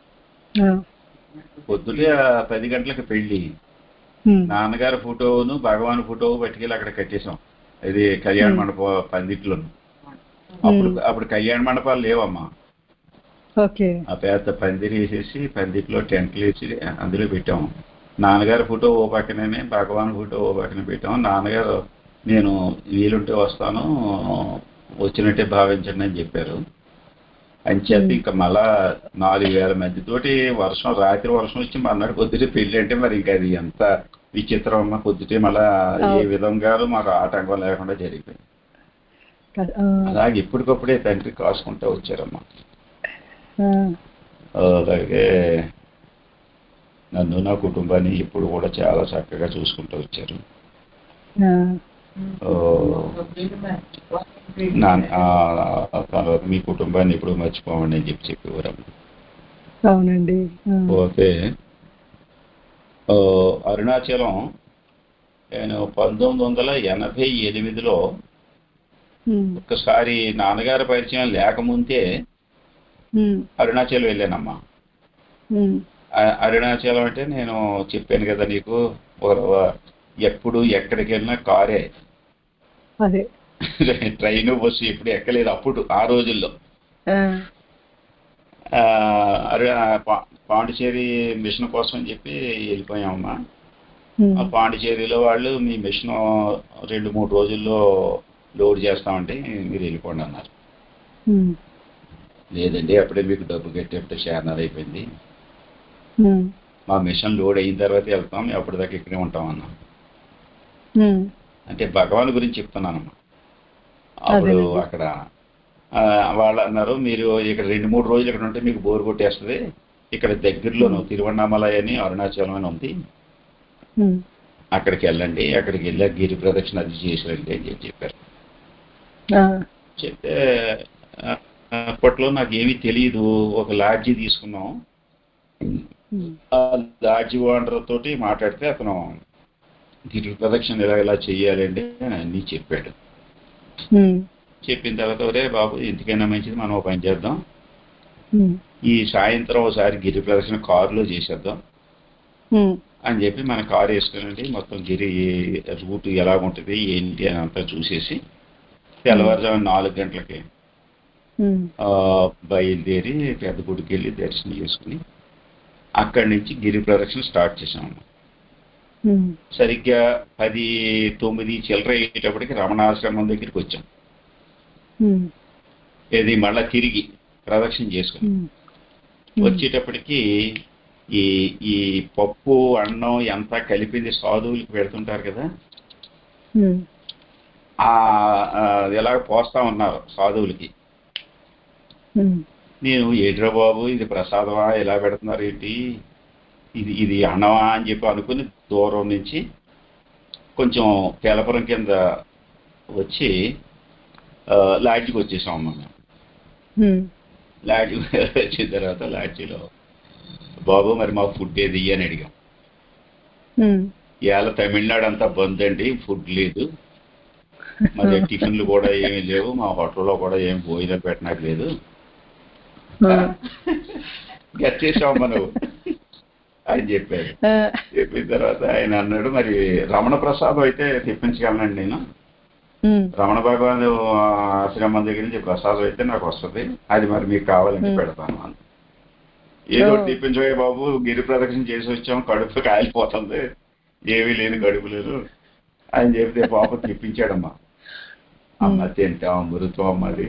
పొద్దుటే పది గంటలకు పెళ్లి, నాన్నగారి ఫోటోను భగవాన్ ఫోటో పట్టుకెళ్ళి అక్కడ కట్టేశాం. ఇది కళ్యాణ మండప పందిట్లో. అప్పుడు అప్పుడు కళ్యాణ మండపాలు లేవమ్మా. ఆ పెద్ద పందిరి వేసేసి పందిట్లో టెంట్లు వేసి అందులో పెట్టాము. నాన్నగారి ఫోటో ఓ పక్కనే, భగవాన్ ఫోటో ఓ పక్కన పెట్టాము. నాన్నగారు నేను వీలుంటే వస్తాను, వచ్చినట్టే భావించండి అని చెప్పారు. అని చెప్పి ఇంకా మళ్ళా నాలుగు వేల మందితోటి వర్షం, రాత్రి వర్షం వచ్చి మన్నాడు పొద్దుటే పెళ్లి అంటే మరి ఇంకా అది ఎంత విచిత్రం అమ్మా. పొద్దుటే మళ్ళా ఏ విధంగా మాకు ఆటంకం లేకుండా జరిగిపోయింది. అలాగే ఇప్పటికప్పుడే తండ్రి కాసుకుంటూ వచ్చారమ్మా. అలాగే నన్ను నా కుటుంబాన్ని ఇప్పుడు కూడా చాలా చక్కగా చూసుకుంటూ వచ్చారు. తర్వాత మీ కుటుంబాన్ని ఇప్పుడు మర్చిపోమండి అని చెప్పి చెప్పేవారమ్మ. అవునండి. పోతే అరుణాచలం నేను పంతొమ్మిది వందల ఎనభై ఎనిమిదిలో ఒక్కసారి నాన్నగారి పరిచయం లేకముందే అరుణాచలం వెళ్ళానమ్మా. అరుణాచలం అంటే నేను చెప్పాను కదా నీకు, ఎప్పుడు ఎక్కడికి వెళ్ళినా కారే, ట్రైన్ బస్సు ఎప్పుడు ఎక్కలేదు అప్పుడు ఆ రోజుల్లో. పాండిచేరి మిషన్ కోసం అని చెప్పి వెళ్ళిపోయామమ్మా. ఆ పాండిచేరిలో వాళ్ళు మీ మిషన్ రెండు మూడు రోజుల్లో లోడ్ చేస్తామండి, మీరు వెళ్ళిపోండి అన్నారు. లేదండి అప్పుడే మీకు డబ్బు కట్టేప్పుడు షేర్నర్ అయిపోయింది, మా మిషన్ లోడ్ అయిన తర్వాత వెళ్తాం, అప్పటిదాకా ఇక్కడే ఉంటాం అన్నాం. అంటే భగవాన్ గురించి చెప్తున్నానమ్మా. అప్పుడు అక్కడ వాళ్ళు అన్నారు, మీరు ఇక్కడ రెండు మూడు రోజులు ఇక్కడ ఉంటే మీకు బోర్ కొట్టేస్తుంది, ఇక్కడ దగ్గరలోను తిరువన్నామలై అని అరుణాచలం అని ఉంది, అక్కడికి వెళ్ళండి, అక్కడికి వెళ్ళా గిరి ప్రదక్షిణ అది చేసిరండి అని చెప్పి చెప్పారు. చెప్తే అప్పట్లో నాకు ఏమీ తెలియదు. ఒక లాడ్జీ తీసుకున్నాం, ఆ లాడ్జీ ఓనర్ తోటి మాట్లాడితే అతను గిరి ప్రదక్షిణ ఇలా ఇలా చెయ్యాలండి అని అన్నీ చెప్పాడు. చెప్పిన తర్వాత ఒరే బాబు ఎందుకైనా మంచిది మనం ఒక పని చేద్దాం, ఈ సాయంత్రం ఒకసారి గిరి ప్రదక్షిణ కారులో చేసేద్దాం అని చెప్పి మన కారు వేసుకునండి, మొత్తం గిరి రూట్ ఎలా ఉంటుంది ఏంటి అని అంతా చూసేసి తెల్లవారుజాము నాలుగు గంటలకి బయలుదేరి పెద్ద గుడికి వెళ్ళి దర్శనం చేసుకుని అక్కడి నుంచి గిరి ప్రదక్షిణ స్టార్ట్ చేసాము. సరిగ్గా పది తొమ్మిది చిల్లర అయ్యేటప్పటికి రమణాశ్రమం దగ్గరికి వచ్చాం. ఇది మళ్ళా తిరిగి ప్రదక్షిణ చేసుకుని వచ్చేటప్పటికి ఈ ఈ పప్పు అన్నం ఎంత కలిపింది సాధువులకి పెడుతుంటారు కదా, ఎలాగ పోస్తా ఉన్నారు సాధువులకి. నేను ఏడ్రా బాబు ఇది ప్రసాదమా ఎలా పెడుతున్నారు ఏంటి, ఇది ఇది అన్నమా అని చెప్పి అనుకుని దూరం నుంచి కొంచెం తెలపురం కింద వచ్చి లాడ్జికి వచ్చేసాం అమ్మ. మేము లాడ్జి వచ్చిన తర్వాత లాడ్జిలో బాబు మరి మాకు ఫుడ్ ఏది అని అడిగాం. ఇవాళ తమిళనాడు అంతా బంద్ అండి, ఫుడ్ లేదు, మరి టిఫిన్లు కూడా ఏమీ లేవు, మా హోటల్లో కూడా ఏమి భోజనం పెట్టడానికి లేదు, గచ్చేసావు నువ్వు అని చెప్పారు. చెప్పిన తర్వాత ఆయన అన్నాడు, మరి రమణ ప్రసాదం అయితే తెప్పించగలనండి నేను, రమణ భగవాన్ ఆశ్రమం దగ్గర నుంచి ప్రసాదం అయితే నాకు వస్తుంది, అది మరి మీకు కావాలంటే పెడతాను అని. ఏదో తెప్పించబోయే బాబు, గిరి ప్రదక్షిణ చేసి వచ్చాం, కడుపు కాలిపోతుంది, ఏమీ లేదు కడుపు లేదు అని చెప్తే పాప తెప్పించాడమ్మా. అమ్మ తింటాం అమృతం మరి.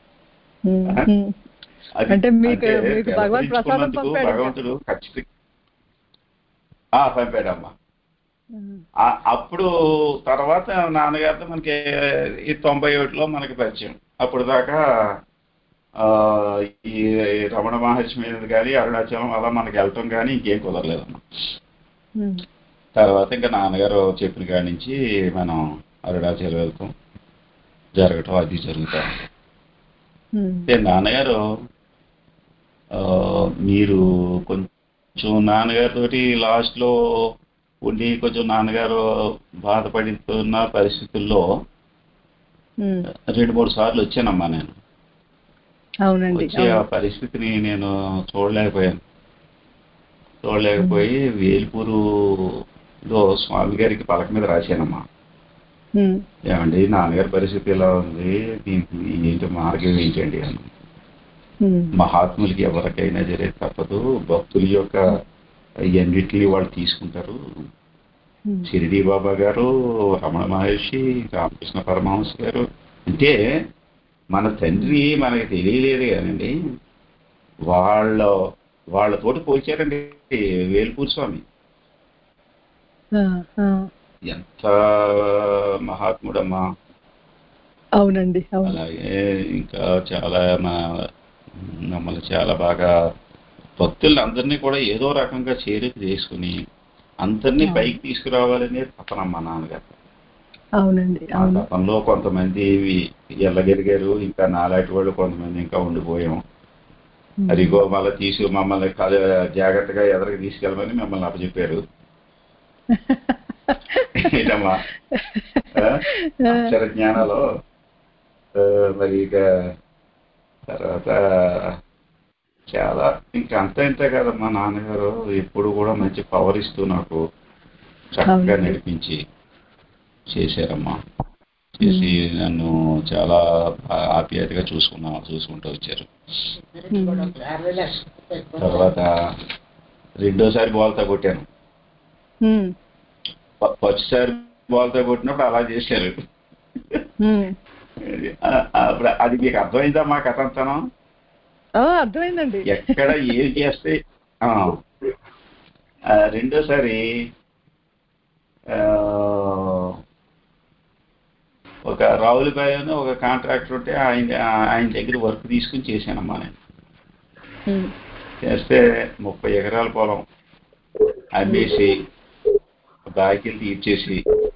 అంటే మీకు మీకు భగవన్ ప్రసాదం పంపాడు, భగవంతుడు ఖచ్చితంగా పంపాడమ్మా. అప్పుడు తర్వాత నాన్నగారితో మనకి ఈ తొంభై ఒకటిలో మనకి పరిచయం. అప్పుడు దాకా ఈ రమణ మహర్షి మీద కానీ అరుణాచలం అలా మనకి వెళ్ళటం కానీ ఇంకేం కుదరలేదమ్మా. తర్వాత ఇంకా నాన్నగారు చెప్పిన కాడి నుంచి మనం అరుణాచలం వెళ్తాం, జరగటం అది జరుగుతాం. నాన్నగారు మీరు కొంచెం నాన్నగారితో లాస్ట్లో ఉండి కొంచెం నాన్నగారు బాధపడుతున్న పరిస్థితుల్లో రెండు మూడు సార్లు వచ్చానమ్మా. నేను వచ్చి ఆ పరిస్థితిని నేను చూడలేకపోయాను. చూడలేకపోయి వేల్పూరులో స్వామి గారికి పలక మీద రాశానమ్మా, ఏమండి నాన్నగారి పరిస్థితి ఎలా ఉంది, దీనికి ఏంటి మార్గం ఏంటండి అని. మహాత్ములకి ఎవరికైనా సరే తప్పదు, భక్తుల యొక్క అన్నిటినీ వాళ్ళు తీసుకుంటారు. షిరిడి బాబా గారు, రమణ మహర్షి, రామకృష్ణ పరమహంస గారు, అంటే మన తండ్రి మనకి తెలియలేదు కానండి, వాళ్ళ వాళ్ళతోటి పోల్చారండి వేల్పూర్ స్వామి. ఎంత మహాత్ముడమ్మా. అవునండి. అలాగే ఇంకా చాలా మమ్మల్ని చాలా బాగా భక్తుల్ని అందరినీ కూడా ఏదో రకంగా చేరిక చేసుకుని అందరినీ పైకి తీసుకురావాలనే తపనమ్మా నాన్నగారు. అవునండి. ఆ తపనలో కొంతమంది వెళ్ళగలిగారు, ఇంకా నాలాంటి వాళ్ళు కొంతమంది ఇంకా ఉండిపోయాం. అదిగో మళ్ళీ తీసుకు మమ్మల్ని జాగ్రత్తగా ఎదరికి తీసుకెళ్ళమని మిమ్మల్ని అప్పచెప్పారు. ఏంటమ్మా అక్షర జ్ఞానాలో మరి ఇక తర్వాత చాలా ఇంకా అంత ఇంతే కదమ్మా. నాన్నగారు ఎప్పుడు కూడా మంచి పవర్ ఇస్తూ నాకు చక్కగా నడిపించి చేశారమ్మా. చేసి నన్ను చాలా ఆప్యాయతగా చూసుకున్నా చూసుకుంటూ వచ్చారు. తర్వాత రెండోసారి బోల్తా కొట్టాను. ఫస్ట్సారి బోల్తా కొట్టినప్పుడు అలా చేశారు. అప్పుడు అది మీకు అర్థమైందా మా కథ అంతాను? అర్థమైందండి. ఎక్కడ ఏది చేస్తే రెండోసారి ఒక రావులపాయను ఒక కాంట్రాక్టర్ ఉంటే ఆయన ఆయన దగ్గర వర్క్ తీసుకుని చేశానమ్మా. నేను చేస్తే ముప్పై ఎకరాల పొలం అమ్మేసి బాకీలు తీర్చేసి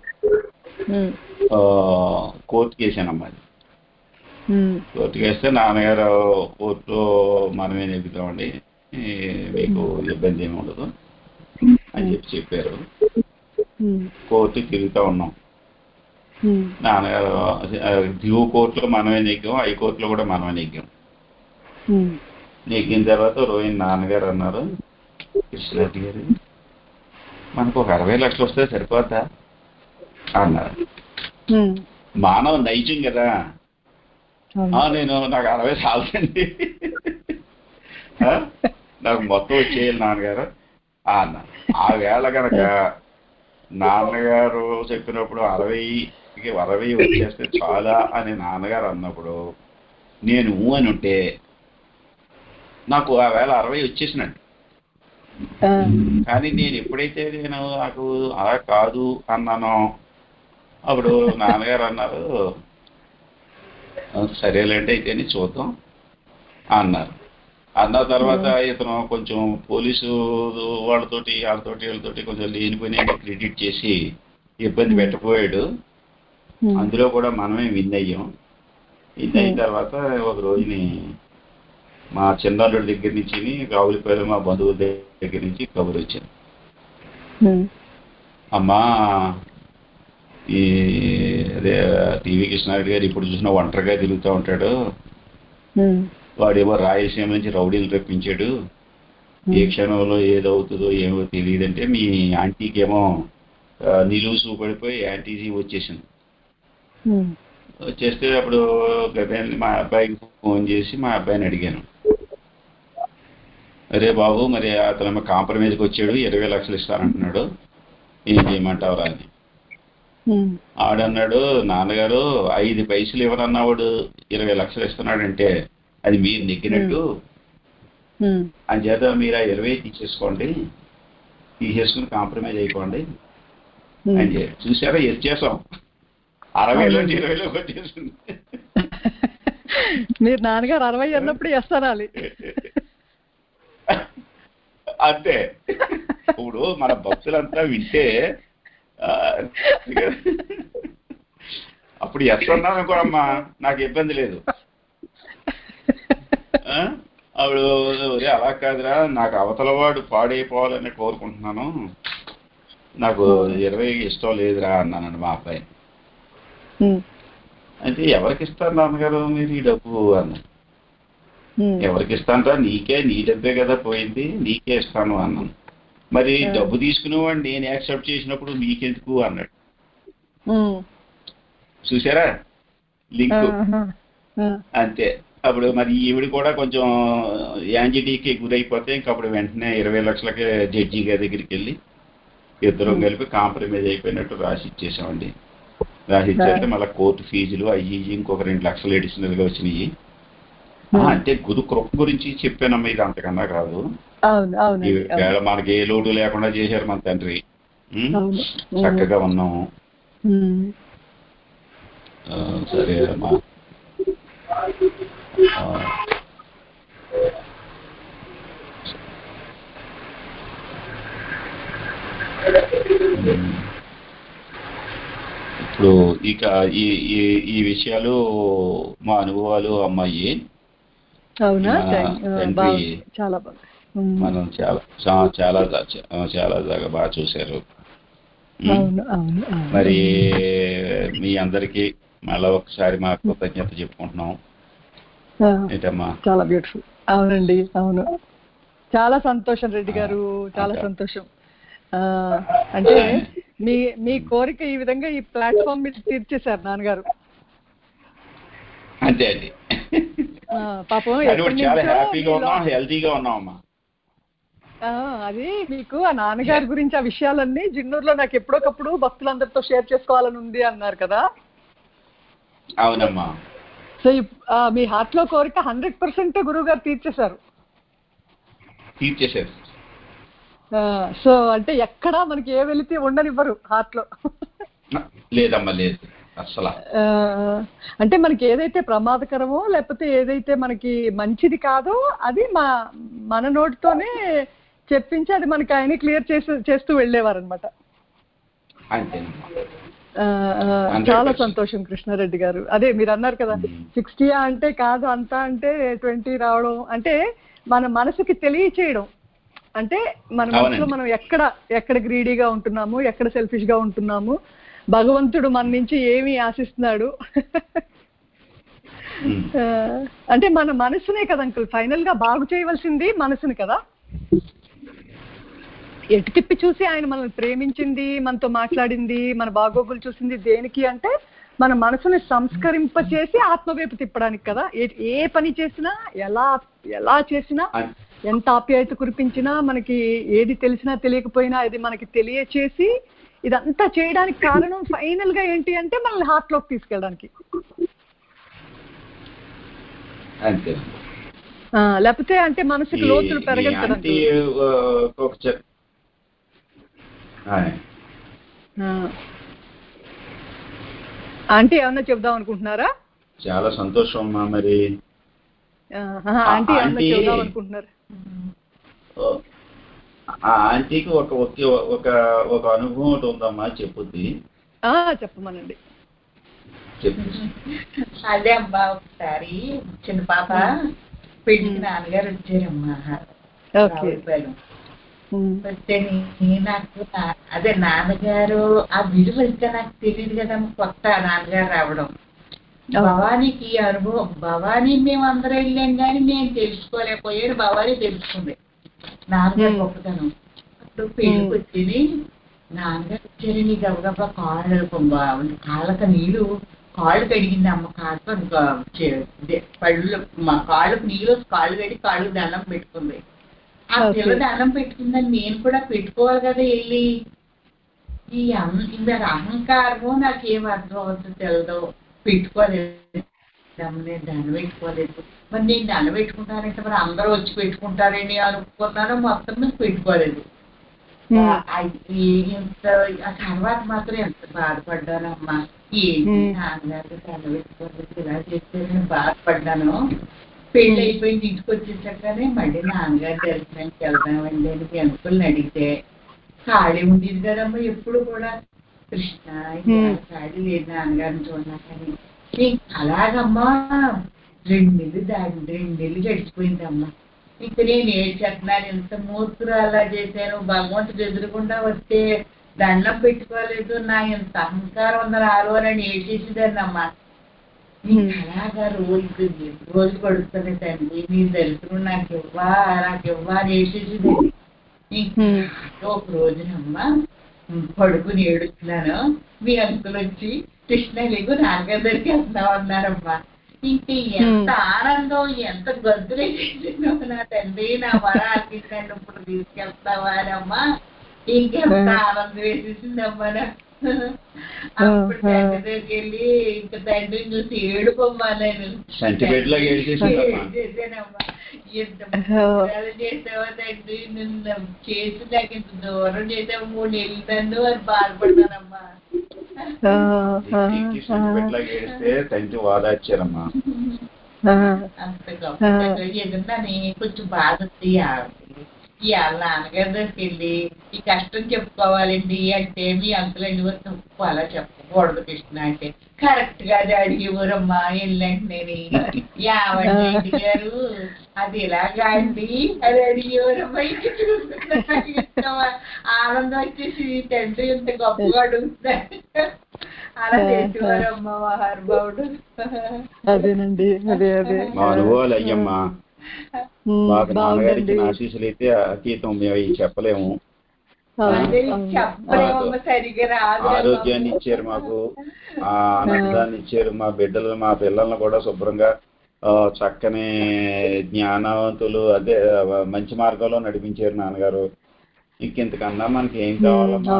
కోర్టుకి వేసానమ్మా. కోర్టుకి వేస్తే నాన్నగారు కోర్టులో మనమే నెగ్గుతామండి, మీకు ఇబ్బంది ఏమి ఉండదు అని చెప్పి చెప్పారు. కోర్టుకి తిరుగుతూ ఉన్నాం. నాన్నగారు దిగు కోర్టులో మనమే నెగ్గాం, హైకోర్టులో కూడా మనమే నెగ్గాం. నెగ్గిన తర్వాత రోజు నాన్నగారు అన్నారు, కృష్ణారెడ్డి గారు మనకు ఒక అరవై లక్షలు వస్తే సరిపోతా అన్నారు. మానవ నైజం కదా, నేను నాకు అరవై సాల్సండి, నాకు మొత్తం వచ్చేయాలి నాన్నగారు అన్నారు. ఆ వేళ కనుక నాన్నగారు చెప్పినప్పుడు అరవైకి అరవై వచ్చేస్తే చాలా అని నాన్నగారు అన్నప్పుడు నేను ఊ అని ఉంటే నాకు ఆ వేళ అరవై వచ్చేసినట్టు. కానీ నేను ఎప్పుడైతే నేను నాకు అలా కాదు అన్నానో అప్పుడు నాన్నగారు అన్నారు, సరేలేంటే అయితేనే చూద్దాం అన్నారు. అన్న తర్వాత ఇతను కొంచెం పోలీసు వాళ్ళతోటి వాళ్ళతోటి వీళ్ళతోటి కొంచెం లేనిపోయిన క్రెడిట్ చేసి ఇబ్బంది పెట్టపోయాడు. అందులో కూడా మనమే విన్ అయ్యాం. విన్ అయిన తర్వాత ఒక రోజుని మా చిన్నాళ్ళ దగ్గర నుంచి రావులపల్లి మా బంధువుల దగ్గర నుంచి కబురు వచ్చాను, అమ్మా ఈ అదే టీవీ కృష్ణారెడ్డి గారు ఇప్పుడు చూసిన ఒంటరిగా తిరుగుతూ ఉంటాడు, వాడేమో రాయలసీమ నుంచి రౌడీలు రప్పించాడు, ఏ క్షణంలో ఏదవుతుందో ఏమో తెలియదంటే మీ ఆంటీకి ఏమో నిలువు చూపడిపోయి యాంటీజీ వచ్చేసింది. వచ్చేస్తే అప్పుడు మా అబ్బాయికి ఫోన్ చేసి మా అబ్బాయిని అడిగాను, అరే బాబు మరి అతను కాంప్రమైజ్కి వచ్చాడు, ఇరవై లక్షలు ఇస్తానంటున్నాడు, ఏం చేయమంటావురా అని. ఆడన్నాడు, నాన్నగారు ఐదు పైసలు ఇవ్వనన్నవాడు ఇరవై లక్షలు ఇస్తున్నాడంటే అది మీరు నెగ్గినట్టు, అంచేత మీరు ఆ ఇరవై తీసేసుకోండి, తీసేసుకుని కాంప్రమైజ్ అయిపోండి అని చెప్పి. చూసారా ఎచ్చేసాం, అరవైలో ఇరవైలోకి వచ్చేసింది. మీరు నాన్నగారు అరవై అన్నప్పుడు ఎస్తారాలి అంతే. ఇప్పుడు మన భక్తులంతా వింటే అప్పుడు ఎస్ అన్నాను అనుకోనమ్మా, నాకు ఇబ్బంది లేదు. అప్పుడు అలా కాదురా, నాకు అవతల వాడు పాడైపోవాలని కోరుకుంటున్నాను, నాకు ఇరవై ఇష్టం లేదురా అన్నానండి మా అబ్బాయి. అయితే ఎవరికి ఇస్తారు నాన్నగారు మీరు ఈ డబ్బు అన్న. ఎవరికి ఇస్తానరా, నీకే, నీ డబ్బే కదా పోయింది, నీకే ఇస్తాను అన్నాను. మరి డబ్బు తీసుకునేవాడు నేను యాక్సెప్ట్ చేసినప్పుడు నీకెందుకు అన్నాడు. చూసారా లింక్? అంతే. అప్పుడు మరి ఈవిడ కూడా కొంచెం యాంజిటీకి గురైపోతే ఇంకప్పుడు వెంటనే ఇరవై లక్షలకే జడ్జి గారి దగ్గరికి వెళ్ళి ఇద్దరం కలిపి కాంప్రమైజ్ అయిపోయినట్టు రాసి ఇచ్చేసామండి. రాసి ఇచ్చేస్తే మళ్ళీ కోర్టు ఫీజులు అయ్యి ఇంకొక రెండు లక్షలు అడిషనల్ గా వచ్చినాయి. అంటే గురు కృప గురించి చెప్పానమ్మా, ఇది అంతకన్నా కాదు. మనకి ఏ లోటు లేకుండా చేశారు మన తండ్రి, చక్కగా ఉన్నాము. సరే అమ్మా. ఇప్పుడు ఇక ఈ ఈ విషయాలు మా అనుభవాలు అమ్మాయి. తండ్రి మనం చాలా చాలా చాలా బాగా చూశారు. మరి మీ అందరికి మళ్ళా ఒకసారి మా కృతజ్ఞత చెప్పుకుంటున్నాం. ఏంటమ్మా? చాలా బ్యూటిఫుల్. అవునండి, అవును, చాలా సంతోషం రెడ్డి గారు, చాలా సంతోషం. అంటే మీ మీ కోరిక ఈ విధంగా ఈ ప్లాట్ఫామ్ మీద తీర్చేశారు నాన్నగారు. అంతే అండి. పాపం చాలా హ్యాపీగా ఉన్నాం, హెల్తీగా ఉన్నామమ్మా. అది మీకు ఆ నాన్నగారి గురించి ఆ విషయాలన్నీ జిన్నూరులో నాకు ఎప్పుడోకప్పుడు భక్తులందరితో షేర్ చేసుకోవాలని ఉంది అన్నారు కదా. అవునమ్మా. సో మీ హార్ట్ లో కోరిక హండ్రెడ్ పర్సెంట్ గురువు గారు తీర్చేశారు. తీర్చేశారు. సో అంటే ఎక్కడా మనకి ఏ వెలితి ఉండనివ్వరు హార్ట్ లో. లేదమ్మా, లేదు అసలు. అంటే మనకి ఏదైతే ప్రమాదకరమో లేకపోతే ఏదైతే మనకి మంచిది కాదో అది మా మన నోటితోనే చెప్పించి అది మనకి ఆయన క్లియర్ చేసి చేస్తూ వెళ్ళేవారు అనమాట. చాలా సంతోషం కృష్ణారెడ్డి గారు. అదే మీరు అన్నారు కదా, సిక్స్టీ అంటే కాదు అంతా అంటే ట్వంటీ రావడం అంటే మన మనసుకి తెలియచేయడం. అంటే మన మనసులో మనం ఎక్కడ ఎక్కడ గ్రీడీగా ఉంటున్నాము, ఎక్కడ సెల్ఫిష్ గా ఉంటున్నాము, భగవంతుడు మన నుంచి ఏమి ఆశిస్తున్నాడు. అంటే మన మనసునే కదా అంకుల్ ఫైనల్ గా బాగు చేయవలసింది, మనసుని కదా. ఎటు తిప్పి చూసి ఆయన మనల్ని ప్రేమించింది, మనతో మాట్లాడింది, మన బాగోగులు చూసింది దేనికి అంటే మన మనసుని సంస్కరింపచేసి ఆత్మవైపు తిప్పడానికి కదా. ఏ పని చేసినా, ఎలా ఎలా చేసినా, ఎంత ఆప్యాయత కురిపించినా, మనకి ఏది తెలిసినా తెలియకపోయినా అది మనకి తెలియచేసి ఇదంతా చేయడానికి కారణం ఫైనల్ గా ఏంటి అంటే మనల్ని హార్ట్ లోకి తీసుకెళ్ళడానికి. లేకపోతే అంటే మనసుకి లోతులు పెరగదు. ఆంటీ ఏమన్నా చెప్దాం అనుకుంటున్నారా? చాలా సంతోషం అమ్మా. మరి ఆంటీ ఏమన్నా చెప్దాం అనుకుంటున్నారా? ఆంటీకి ఒక ఒక ఒక అనుభవం ఒకటి ఉందమ్మా, చెప్పుద్ది. చెప్పమనండి. అదే అమ్మా, ఒకసారి చిన్న పాప పెళ్లికి నాన్నగారు వచ్చారమ్మా. వస్తే నాకు అదే నాన్నగారు ఆ విలువ ఇంకా నాకు తెలియదు కదా, కొత్త నాన్నగారు రావడం. భవానీకి ఈ అనుభవం, భవానీ మేము అందరం వెళ్ళాం కానీ నేను తెలుసుకోలేకపోయాను, భవానీ తెలుసుకుంది నాన్నగారు గొప్పతనం. అప్పుడు పెళ్లికి వచ్చేది నాన్నగారు వచ్చారని గబగబా కాళ్ళు కాళ్ళక నీళ్ళు కాళ్ళు కడిగింది అమ్మ. కాళ్ళతో పళ్ళు మా కాళ్ళకు నీళ్ళు కాళ్ళు కడిగి కాళ్ళు దండం పెట్టుకుంది. ఆ పిల్ల దండం పెట్టుకుందని నేను కూడా పెట్టుకోవాలి కదా వెళ్ళి. ఈ మరి అహంకారము నాకేం అర్థం అవుతుంది తెలదు. పెట్టుకోలేదు, నేను దండ పెట్టుకోలేదు. మరి నేను దండ పెట్టుకుంటానంటే మరి అందరూ వచ్చి పెట్టుకుంటారని అనుకున్నాను, మొత్తం మీద పెట్టుకోలేదు. ఇంత ఆ తర్వాత మాత్రం ఎంత బాధపడ్డానమ్మా. ఏంటి నాన్నగారు దండ పెట్టుకోలేదు ఇలా చేస్తే నేను బాధపడ్డాను. పెళ్ళి అయిపోయింది, ఇంటికి వచ్చేసాకనే మళ్ళీ నాన్నగారి దర్శనానికి వెళ్దామండి అని వెనుకల్ని అడిగితే ఖాళీ ఉండేది కదమ్మా ఎప్పుడు కూడా. కృష్ణ ఖాళీ లేదు నాన్నగారిని చూడనాకని. అలాగమ్మా రెండు నెలలు దాని రెండు నెలలు గడిచిపోయిందమ్మా. ఇంక నేను ఏడ్చేస్తున్నాను, ఎంత మూర్ఖులు అలా చేశాను. భగవంతుడు ఎదురుకుండా వస్తే దండం పెట్టుకోలేదు, నా ఎంత అహంకారం ఉందని ఆలోనని ఏడ్చేసేదాన్ని అమ్మా. నీకు అలాగా రోజు రోజు పడుతుంది తండ్రి, నీ దర్శనం నాకు ఇవ్వా నాకు ఇవ్వా అని ఏడ్చేసేదాన్ని. ఒక రోజునమ్మా పడుకుని ఏడుస్తున్నాను, మీ అంకులు వచ్చి కృష్ణ నీకు నాన్నగారి దగ్గరికి వెళ్తున్నావు అన్నారమ్మా. ఇంక ఎంత ఆనందం, ఎంత గొంతులేసిందో నా తండ్రి, నా వర ఆర్కిస్తాను ఇప్పుడు తీసుకెళ్తావా అనమ్మా. ఇంకెంత ఆనందం వేసేసిందమ్మా నాకు. అప్పుడు తండ్రి దగ్గరికి వెళ్ళి ఇంక తండ్రిని చూసి ఏడుపమ్మా నేను చేశానమ్మా. ఎంత ముఖ్యాలు చేసావా తండ్రి, నిన్ను చేసి నాకు ఇంత దూరం చేసావు, మూడు నెలలు తండ్రి అని బాధపడ్డానమ్మా. తండ్రి వాదాచారమ్మా. అంత గొప్ప ఏదన్నా కొంచెం బాధ వస్తుంది. ఇవాళ నాన్నగారి దగ్గరికి వెళ్ళి ఈ కష్టం చెప్పుకోవాలండి అంటే మీ అంకులు అండి వారు తప్పు అలా చెప్పకూడదు కృష్ణ అంటే కరెక్ట్ గా అది అడిగేవారమ్మా. వెళ్ళండి నేను యావండి గారు అది ఇలాగా అండి అది అడిగేవారమ్మా. ఇంక చూస్తున్నా ఆనందం వచ్చేసి తండ్రి ఇంత గొప్పగా అడుగుతారు అలా చేసేవారమ్మా మహానుభావుడు. అదేనండి, అదే అదే మా అనుభవాలు అయ్యమ్మా. మాకు నాన్నగారికి ఆశీస్సులు అయితే అతీతం, మేము చెప్పలేము. ఆరోగ్యాన్ని ఇచ్చారు మాకు, ఆ ఆనందాన్ని ఇచ్చారు. మా బిడ్డలు మా పిల్లల్ని కూడా శుభ్రంగా చక్కని జ్ఞానవంతులు, అదే మంచి మార్గంలో నడిపించారు నాన్నగారు. ఇంకెంతకన్నా మనకి ఏం కావాలమ్మా.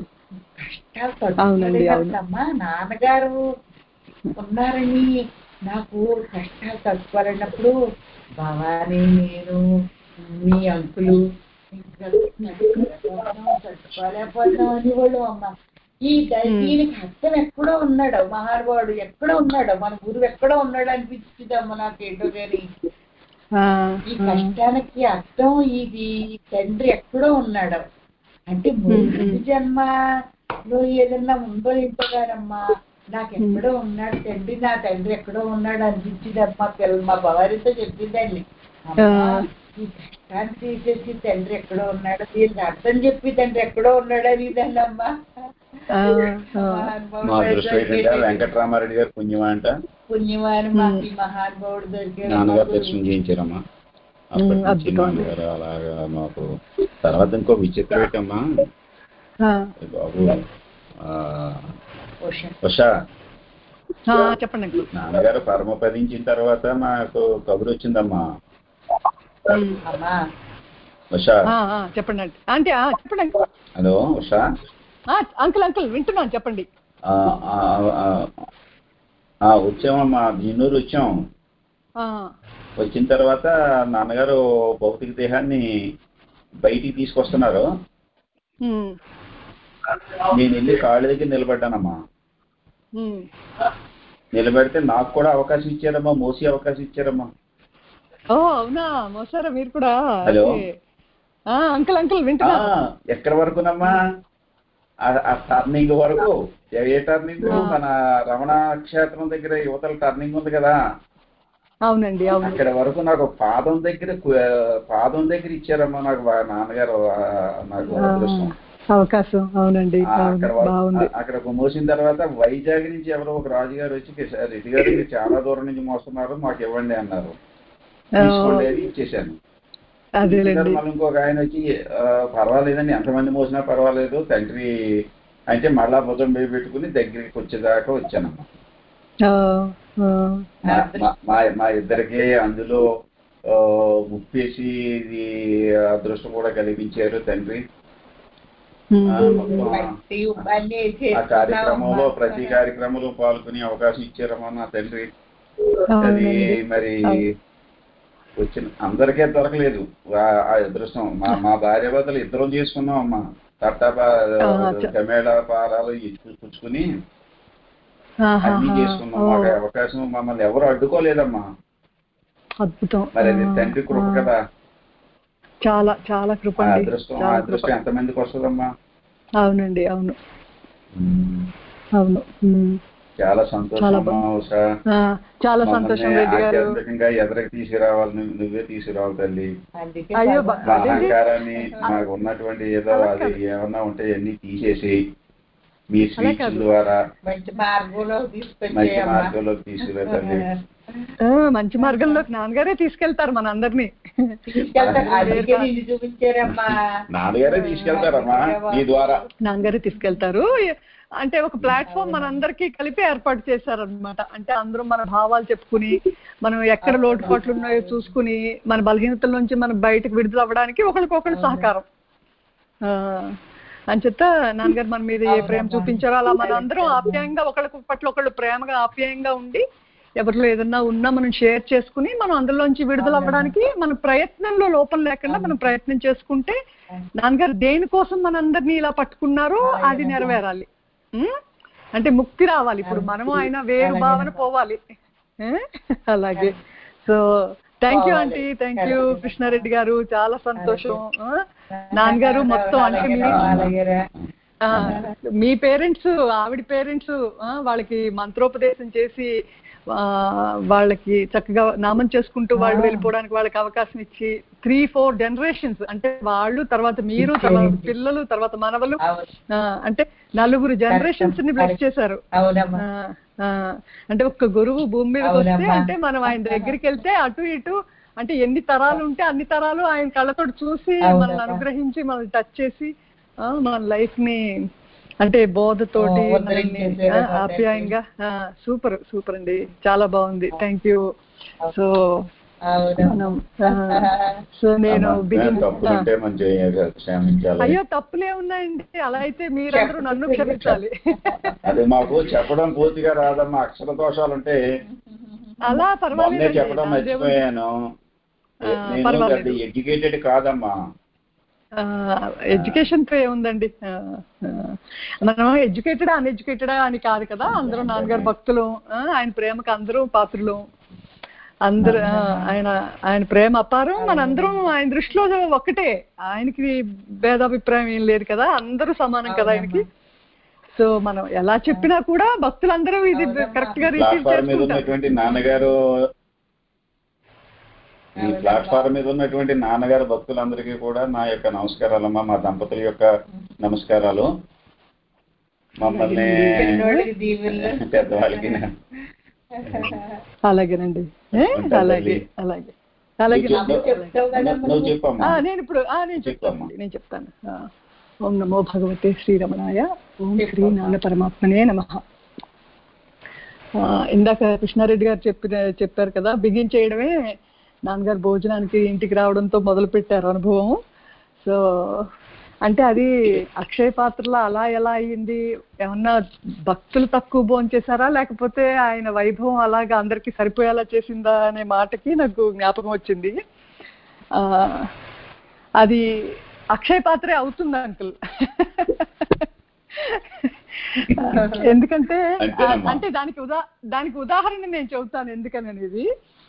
కష్టాలు నాన్నగారు ఉన్నారని నాకు కష్టాలు తట్టుకోవాలన్నప్పుడు భవానీ, నేను, మీ అంకులు తట్టుకోలేకపోతున్నాం అనేవాళ్ళు అమ్మ. ఈ దీనికి అర్థం ఎక్కడో ఉన్నాడు మహానుభావుడు, ఎక్కడో ఉన్నాడు మన గురువు ఎక్కడో ఉన్నాడు అనిపించింది అమ్మ నాకు ఏంటో గారి. ఈ కష్టానికి అర్థం ఇది తండ్రి ఎక్కడో ఉన్నాడు అంటే ముందు జన్మలో ఏదన్నా ఉందో ఏంటో గారమ్మా. నాకు ఎక్కడో ఉన్నాడు తండ్రి, నా తండ్రి ఎక్కడో ఉన్నాడు అనిపించింది అమ్మా. పిల్లలు మా భవారితో చెప్పిందండి, ఈ కష్టాన్ని తీసేసి తండ్రి ఎక్కడో ఉన్నాడు, దీనికి అర్థం చెప్పి తండ్రి ఎక్కడో ఉన్నాడు అనేదండి అమ్మా. వెంకటరామారెడ్డి గారు పుణ్యమా అంట, పుణ్యమాని మాకు ఈ మహానుభావుడు దొరికారు. నాన్నగారు దర్శనం చేయించారమ్మా. అప్పటి నుంచి నాన్నగారు అలాగా మాకు. తర్వాత ఇంకో విచిత్రం ఏంటమ్మా బాబు, ఉషా చెప్పండి. నాన్నగారు పరమపదించిన తర్వాత మాకు కబురు వచ్చిందమ్మా. ఉషా చెప్పండి అంటే చెప్పండి. హలో ఉషా. అంకుల్ అంకుల్ వింటున్నాను, చెప్పండి. వచ్చామమ్మా, భీనూరు వచ్చాం. వచ్చిన తర్వాత నాన్నగారు భౌతిక దేహాన్ని బయటికి తీసుకొస్తున్నారు. నేను వెళ్ళి కాళ్ళ దగ్గర నిలబడ్డానమ్మా. నిలబెడితే నాకు కూడా అవకాశం ఇచ్చారమ్మా, మోసే అవకాశం ఇచ్చారమ్మా. ఓ అవునా, మోసారా మీరు కూడా? హలో అంకుల్ అంకుల్ వింటున్నా. ఎక్కడి వరకునమ్మా? ఆ టర్నింగ్ వరకు. ఏ టర్నింగ్? మన రమణ క్షేత్రం దగ్గర యువతల టర్నింగ్ ఉంది కదా. అవునండి, అవును. అక్కడ వరకు నాకు పాదం దగ్గర పాదం దగ్గర ఇచ్చారమ్మా నాకు నాన్నగారు. నాకు అదృష్టం, అవకాశం. అవునండి, అక్కడ మోసిన తర్వాత వైజాగ్ నుంచి ఎవరో ఒక రాజుగారు వచ్చి రెడ్డి గారు చాలా దూరం నుంచి మోస్తున్నారు, మాకు ఇవ్వండి అన్నారు. తీసుకోండి అని ఇచ్చేసాను. మళ్ళీ ఇంకొక ఆయన వచ్చి పర్వాలేదండి ఎంతమంది మోసినా పర్వాలేదు తండ్రి అంటే మళ్ళా భుజం మీద పెట్టుకుని దగ్గరికి వచ్చేదాకా వచ్చానమ్మా. మా ఇద్దరికి అందులో ముప్పేసి అదృష్టం కూడా కలిగించారు తండ్రి. ఆ కార్యక్రమంలో ప్రతి కార్యక్రమంలో పాల్గొనే అవకాశం ఇచ్చారమ్మా నా తండ్రి. అది మరి వచ్చిన అందరికీ దొరకలేదు ఆ అదృష్టం. మా మా భార్య భర్తలు ఇద్దరం చేసుకున్నాం అమ్మా. తట్టపా కమేళ పారాలు పుచ్చుకుని అన్ని చేసుకున్నాం. మాకు అవకాశం మమ్మల్ని ఎవరు అడ్డుకోలేదమ్మా. అద్భుతం. మరి అది తండ్రి కృప కదా. చాలా చాలా కృప. అదృష్టం అదృష్టం ఎంతమందికి వస్తుందమ్మా. అవునండి, అవును అవును. చాలా సంతోషం. చాలా సంతోషం రెడ్డి గారు. ఆధ్యాత్మికంగా ఎదరికి తీసుకురావాలి, నువ్వే తీసుకురావాలి తల్లి. మా అహంకారాన్ని మాకు ఉన్నటువంటి ఏదో అది ఏమన్నా ఉంటే అన్ని తీసేసి మీ స్పీచ్ ద్వారా మంచి మార్గంలోకి తీసుకురా తల్లి. మంచి మార్గంలోకి నాన్నగారే తీసుకెళ్తారు మన అందరినీ. నాన్నగారే తీసుకెళ్తారమ్మా మీ ద్వారా. నాన్నగారే తీసుకెళ్తారు. అంటే ఒక ప్లాట్ఫామ్ మనందరికీ కలిపి ఏర్పాటు చేశారనమాట. అంటే అందరం మన భావాలు చెప్పుకుని, మనం ఎక్కడ లోటుపాట్లు ఉన్నాయో చూసుకుని, మన బలహీనతల నుంచి మనం బయటకు విడుదల అవ్వడానికి ఒకరికొకరు సహకారం. అని చెప్తా నాన్నగారు మన మీద ఏ ప్రేమ చూపించారో అలా మన అందరం ఆప్యాయంగా ఒకళ్ళకి పట్ల ఒకళ్ళు ప్రేమగా ఆప్యాయంగా ఉండి, ఎవరిలో ఏదన్నా ఉన్నా మనం షేర్ చేసుకుని మనం అందులోంచి విడుదల అవ్వడానికి మన ప్రయత్నంలో లోపం లేకుండా మనం ప్రయత్నం చేసుకుంటే, నాన్నగారు దేనికోసం మనందరినీ ఇలా పట్టుకున్నారో అది నెరవేరాలి. అంటే ముక్తి రావాలి. ఇప్పుడు మనము ఆయన వేరు భావన పోవాలి. అలాగే. So thank you aunty, thank you Krishnareddy గారు, చాలా సంతోషం. నాన్నగారు మొత్తం అంటే మీ పేరెంట్స్, ఆవిడ పేరెంట్స్ వాళ్ళకి మంత్రోపదేశం చేసి వాళ్ళకి చక్కగా నామం చేసుకుంటూ వాళ్ళు వెళ్ళిపోవడానికి వాళ్ళకి అవకాశం ఇచ్చి త్రీ ఫోర్ జనరేషన్స్ అంటే వాళ్ళు, తర్వాత మీరు, తర్వాత పిల్లలు, తర్వాత మనవలు, అంటే నలుగురు జనరేషన్స్ ని బ్లెస్ చేశారు. అంటే ఒక్క గురువు భూమి మీదకి వస్తే అంటే మనం ఆయన దగ్గరికి వెళ్తే అటు ఇటు అంటే ఎన్ని తరాలు ఉంటే అన్ని తరాలు ఆయన కళ్ళతో చూసి మనల్ని అనుగ్రహించి మనల్ని టచ్ చేసి మన లైఫ్ ని అంటే బోధతోటి ఆప్యాయంగా. సూపర్ సూపర్ అండి, చాలా బాగుంది. Thank you. సో సో నేను అయ్యో తప్పులే ఉన్నాయండి. అలా అయితే మీరందరూ నన్ను క్షమించాలి. అది మాకు చెప్పడం పూర్తిగా రాదమ్మా, అక్షర దోషాలు ఉంటే. అలా పర్వాలేదు, చెప్పడం మర్చిపోయాను. ఎడ్యుకేటెడ్ కాదమ్మా. ఎడ్యుకేషన్ తో ఏముందండి, మనం ఎడ్యుకేటెడా అన్ఎడ్యుకేటెడా అని కాదు కదా. అందరూ నాన్నగారు భక్తులు, ఆయన ప్రేమకు అందరూ పాత్రలు. అందరు ఆయన ఆయన ప్రేమ అపారం. మనందరం ఆయన దృష్టిలో ఒక్కటే. ఆయనకి భేదాభిప్రాయం ఏం లేదు కదా, అందరూ సమానం కదా ఆయనకి. సో మనం ఎలా చెప్పినా కూడా భక్తులందరూ ఇది కరెక్ట్ గా రిసీవ్ చేసుకుంటారు. నాన్నగారు ఈ ప్లాట్ఫామ్ మీద ఉన్నటువంటి నాన్నగారు భక్తులందరికీ కూడా నా యొక్క నమస్కారాలమ్మా, మా దంపతుల యొక్క నమస్కారాలు. మమ్మల్ని పెద్దవాళ్ళకి అలాగేనండి, అలాగే అలాగే అలాగే. నేను ఇప్పుడు నేను చెప్తాను నేను చెప్తాను ఓం నమో భగవతే శ్రీరమణాయ, ఓం శ్రీ నాన్న పరమాత్మనే నమః. ఇందాక కృష్ణారెడ్డి గారు చెప్పిన చెప్పారు కదా, బిగించేయడమే నాన్నగారు భోజనానికి ఇంటికి రావడంతో మొదలు పెట్టారు అనుభవం. సో అంటే అది అక్షయ పాత్రలో అలా ఎలా అయ్యింది, ఏమన్నా భక్తులు తక్కువ భోజనం చేశారా లేకపోతే ఆయన వైభవం అలాగా అందరికీ సరిపోయేలా చేసిందా అనే మాటకి నాకు జ్ఞాపకం వచ్చింది. అది అక్షయ పాత్రే అవుతుంది అంకుల్. ఎందుకంటే అంటే దానికి ఉదా దానికి ఉదాహరణ నేను చెబుతాను ఎందుకని అనేది.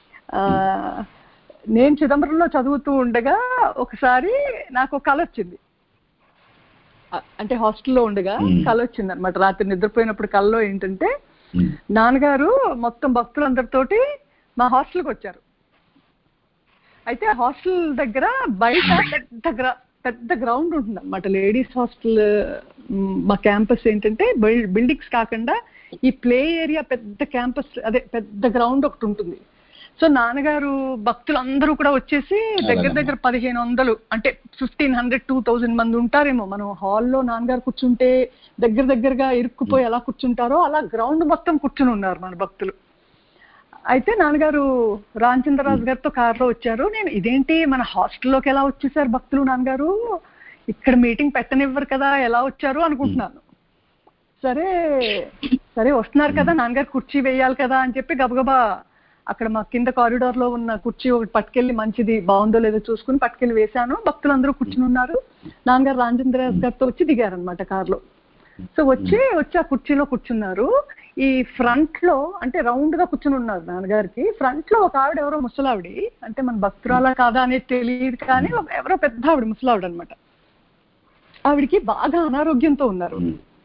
నేను చిదంబరంలో చదువుతూ ఉండగా ఒకసారి నాకు కళ వచ్చింది. అంటే హాస్టల్లో ఉండగా కళ వచ్చింది అనమాట. రాత్రి నిద్రపోయినప్పుడు కళలో ఏంటంటే నాన్నగారు మొత్తం భక్తులందరితోటి మా హాస్టల్కి వచ్చారు. అయితే హాస్టల్ దగ్గర బయట పెద్ద పెద్ద గ్రౌండ్ ఉంటుంది అనమాట. లేడీస్ హాస్టల్ మా క్యాంపస్ ఏంటంటే బిల్డింగ్స్ కాకుండా ఈ ప్లే ఏరియా పెద్ద క్యాంపస్, అదే పెద్ద గ్రౌండ్ ఒకటి ఉంటుంది. సో నాన్నగారు భక్తులందరూ కూడా వచ్చేసి దగ్గర దగ్గర పదిహేను వందలు అంటే ఫిఫ్టీన్ హండ్రెడ్ టూ థౌజండ్ మంది ఉంటారేమో. మనం హాల్లో నాన్నగారు కూర్చుంటే దగ్గర దగ్గరగా ఇరుక్కుపోయి ఎలా కూర్చుంటారో అలా గ్రౌండ్ మొత్తం కూర్చుని ఉన్నారు మన భక్తులు. అయితే నాన్నగారు రామచంద్రరాజు గారితో కారులో వచ్చారు. నేను ఇదేంటి మన హాస్టల్లోకి ఎలా వచ్చేసారు భక్తులు నాన్నగారు, ఇక్కడ మీటింగ్ పెట్టనివ్వరు కదా, ఎలా వచ్చారు అనుకుంటున్నాను. సరే సరే వస్తున్నారు కదా, నాన్నగారు కుర్చీ వేయాలి కదా అని చెప్పి గబగబా అక్కడ మా కింద కారిడార్ లో ఉన్న కుర్చీ ఒకటి పట్టుకెళ్ళి మంచిది బాగుందో లేదో చూసుకుని పట్టుకెళ్ళి వేశాను. భక్తులందరూ కూర్చుని ఉన్నారు. నాన్నగారు రామచంద్రరాజు గారితో వచ్చి దిగారనమాట కార్లో. సో వచ్చి వచ్చి ఆ కుర్చీలో కూర్చున్నారు. ఈ ఫ్రంట్ లో అంటే రౌండ్ గా కూర్చుని ఉన్నారు నాన్నగారికి. ఫ్రంట్ లో ఒక ఆవిడ ఎవరో ముసలావిడి, అంటే మన భక్తురాలా కాదా అనేది తెలియదు కానీ ఎవరో పెద్ద ఆవిడ ముసలావిడ అనమాట. ఆవిడికి బాగా అనారోగ్యంతో ఉన్నారు,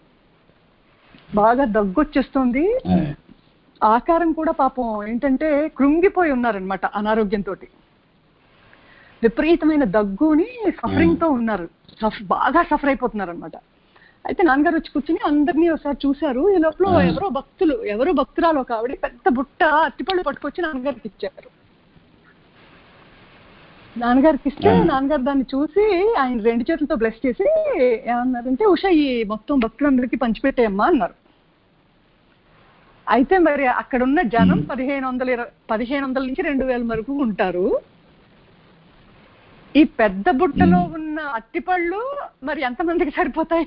బాగా దగ్గు వచ్చేస్తుంది. ఆకారం కూడా పాపం ఏంటంటే కృంగిపోయి ఉన్నారనమాట అనారోగ్యంతో, విపరీతమైన దగ్గుని సఫరింగ్ తో ఉన్నారు, బాగా సఫర్ అయిపోతున్నారు అనమాట. అయితే నాన్నగారు వచ్చి కూర్చుని అందరినీ ఒకసారి చూశారు. ఈ లోపల ఎవరో భక్తులు ఎవరో భక్తురాలు ఒక ఆవిడ పెద్ద బుట్ట అట్టిపళ్ళు పట్టుకొచ్చి నాన్నగారికి ఇచ్చారు. నాన్నగారికి ఇస్తే నాన్నగారు దాన్ని చూసి ఆయన రెండు చేతులతో బ్లెస్ చేసి ఏమన్నారంటే, ఉషా ఈ మొత్తం భక్తులందరికీ పంచిపెట్టేయమ్మా అన్నారు. అయితే మరి అక్కడ ఉన్న జనం పదిహేను వందల ఇరవై పదిహేను వందల నుంచి రెండు వేల వరకు ఉంటారు. ఈ పెద్ద బుట్టలో ఉన్న అట్టిపళ్ళు మరి ఎంతమందికి సరిపోతాయి?